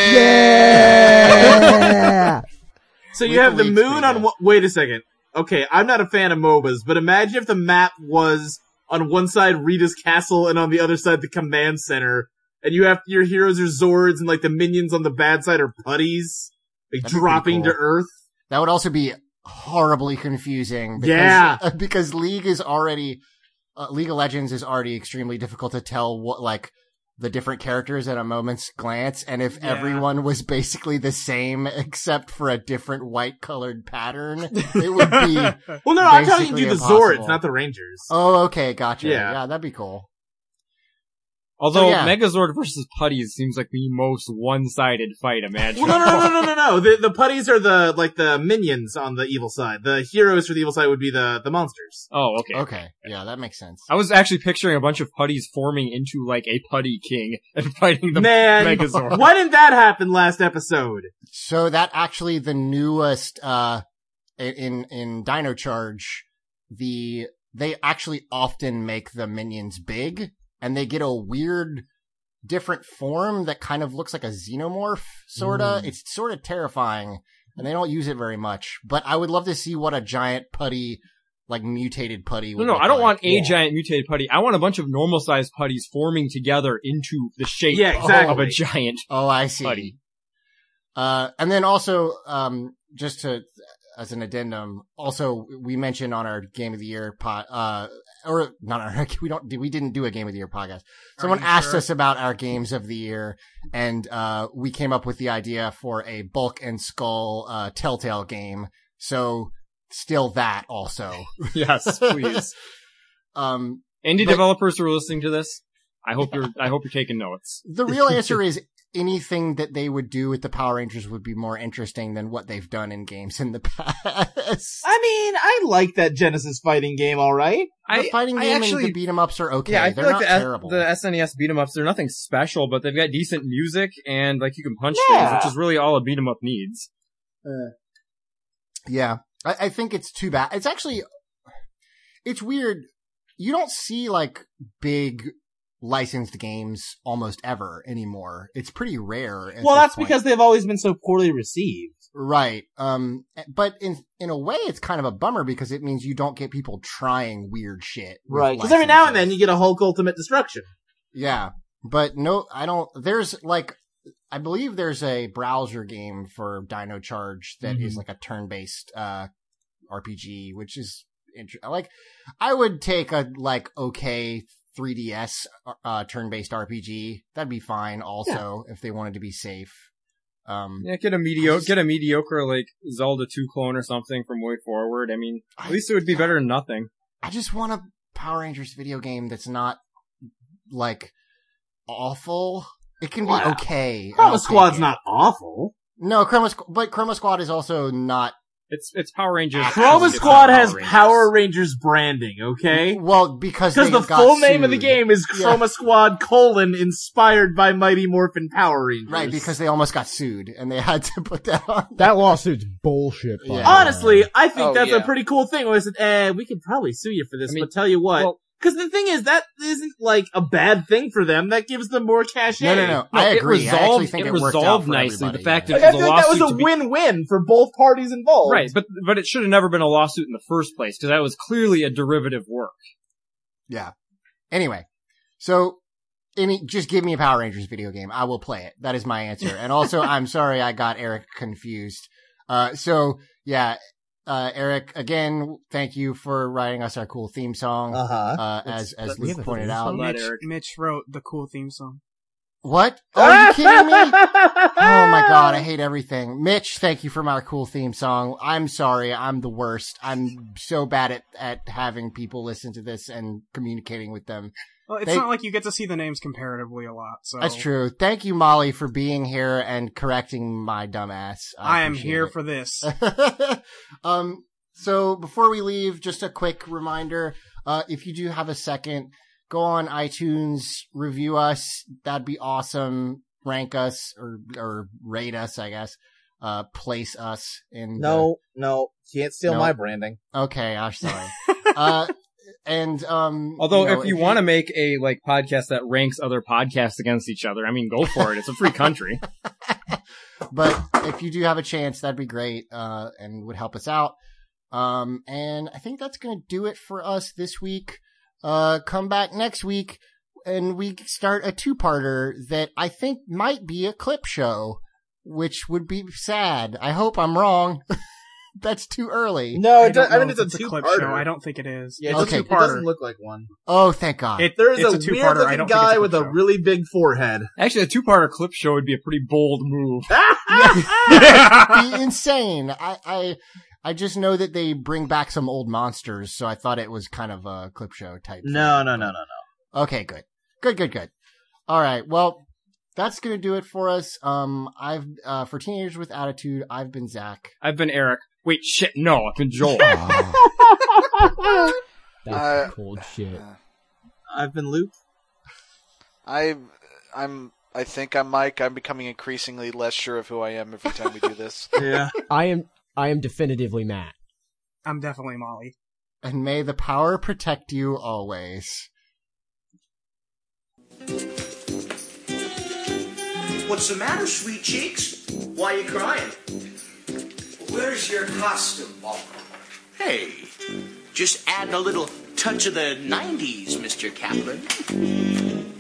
Yeah. So you have the moon on. Wait a second. Okay, I'm not a fan of MOBAs, but imagine if the map was on one side Rita's castle and on the other side the command center, and you have your heroes are Zords and like the minions on the bad side are putties, like dropping to Earth. That would also be horribly confusing. Because, because League is already. League of Legends is already extremely difficult to tell what, like, the different characters at a moment's glance, and if everyone was basically the same except for a different white-colored pattern, it would be Well, no, I'm telling you basically the impossible. Zords, not the Rangers. Oh, okay, gotcha. Yeah. Yeah, that'd be cool. Although Megazord versus Putties seems like the most one-sided fight imaginable. Well, no. The putties are the minions on the evil side. The heroes for the evil side would be the monsters. Oh, okay. Okay, yeah, that makes sense. I was actually picturing a bunch of putties forming into like a putty king and fighting the Man, Megazord. why didn't that happen last episode? So that actually the newest, in Dino Charge, they actually often make the minions big, and they get a weird, different form that kind of looks like a xenomorph, sorta. It's sort of terrifying, and they don't use it very much. But I would love to see what a giant putty, like mutated putty would No, look I don't like. want a giant mutated putty. I want a bunch of normal-sized putties forming together into the shape of a giant Oh, I see. putty. And then also, just to, as an addendum, also, we mentioned on our Game of the Year or not our, we didn't do a Game of the Year podcast. Someone asked us about our games of the year, and, we came up with the idea for a Bulk and Skull, Telltale game. So, still that also. Yes, please. Indie developers who are listening to this, I hope you're taking notes. The real answer is anything that they would do with the Power Rangers would be more interesting than what they've done in games in the past. I mean, I like that Genesis fighting game, alright. The fighting game and the beat 'em ups are okay. Yeah, I They're feel not like terrible. the SNES beat 'em ups, they're nothing special, but they've got decent music and like you can punch things, which is really all a beat 'em up needs. Yeah. I think it's too bad. It's actually, it's weird. You don't see like big licensed games almost ever anymore. It's pretty rare. Well, that's because they've always been so poorly received. Right. But in a way, it's kind of a bummer because it means you don't get people trying weird shit. Right. Because every now and then you get a Hulk Ultimate Destruction. Yeah. But no, I don't, there's like, I believe there's a browser game for Dino Charge that is like a turn-based, RPG, which is like, I would take a like, okay, 3DS, turn-based RPG. That'd be fine also if they wanted to be safe. Yeah, get a mediocre like Zelda 2 clone or something from Way Forward. I mean, at least it would be better than nothing. I just want a Power Rangers video game that's not like awful. It can be okay. Chroma Squad's not awful. No, Chroma Squad is also not It's Power Rangers. Chroma It's Squad Power has Rangers. Power Rangers branding, okay? Well, because Because they the got full name of the sued. game is Chroma Squad : inspired by Mighty Morphin Power Rangers. Right, because they almost got sued, and they had to put that on. That lawsuit's bullshit. by Yeah. the way. Honestly, I think Oh, that's yeah. a pretty cool thing. Where I said, we could probably sue you for this, I mean, but tell you what. well- Because the thing is, that isn't like a bad thing for them. That gives them more cachet. No. No, I it agree. I actually resolved- think it it worked out resolved for nicely. everybody. The fact yeah. that Like, I the feel like that was lawsuit a to be- win-win for both parties involved. Right, but it should have never been a lawsuit in the first place because that was clearly a derivative work. Yeah. Anyway, so just give me a Power Rangers video game. I will play it. That is my answer. And also, I'm sorry I got Eric confused. Eric, again, thank you for writing us our cool theme song. As we have Luke a pointed theme out. song? Let Eric- Mitch wrote the cool theme song. What? Oh, are you kidding me? Oh my god, I hate everything. Mitch, thank you for my cool theme song. I'm sorry, I'm the worst. I'm so bad at having people listen to this and communicating with them. Well, it's not like you get to see the names comparatively a lot, so... That's true. Thank you, Molly, for being here and correcting my dumbass. I am appreciate here it. for this. So before we leave, just a quick reminder, if you do have a second, go on iTunes, review us. That'd be awesome. Rank us or rate us, I guess. Place us in. No, can't steal No. my branding. Okay, I'm sorry. Although, if you want to make a podcast that ranks other podcasts against each other, I mean, go for it. It's a free country. But if you do have a chance, that'd be great, and would help us out. And I think that's going to do it for us this week. Come back next week and we start a 2-parter that I think might be a clip show, which would be sad. I hope I'm wrong. That's too early. No, I don't I know mean, if it's a clip two-parter. show. I don't think it is. Yeah, Okay. it doesn't look like one. Oh, thank God. There is It's a a two-parter. I weird-looking don't think it's guy a with a clip show. really big forehead. Actually, a 2-parter clip show would be a pretty bold move. It'd be insane. I just know that they bring back some old monsters, so I thought it was kind of a clip show type thing. No. Okay, good. Good. All right. Well, that's going to do it for us. For Teenagers with Attitude, I've been Zach. I've been Eric. Wait, shit, no, I've been Joel. That's cold shit. I've been Luke. I think I'm Mike. I'm becoming increasingly less sure of who I am every time we do this. Yeah. I am definitively Matt. I'm definitely Molly. And may the power protect you always. What's the matter, sweet cheeks? Why are you crying? Where's your costume, Bob? Hey, just add a little touch of the 90s, Mr. Kaplan.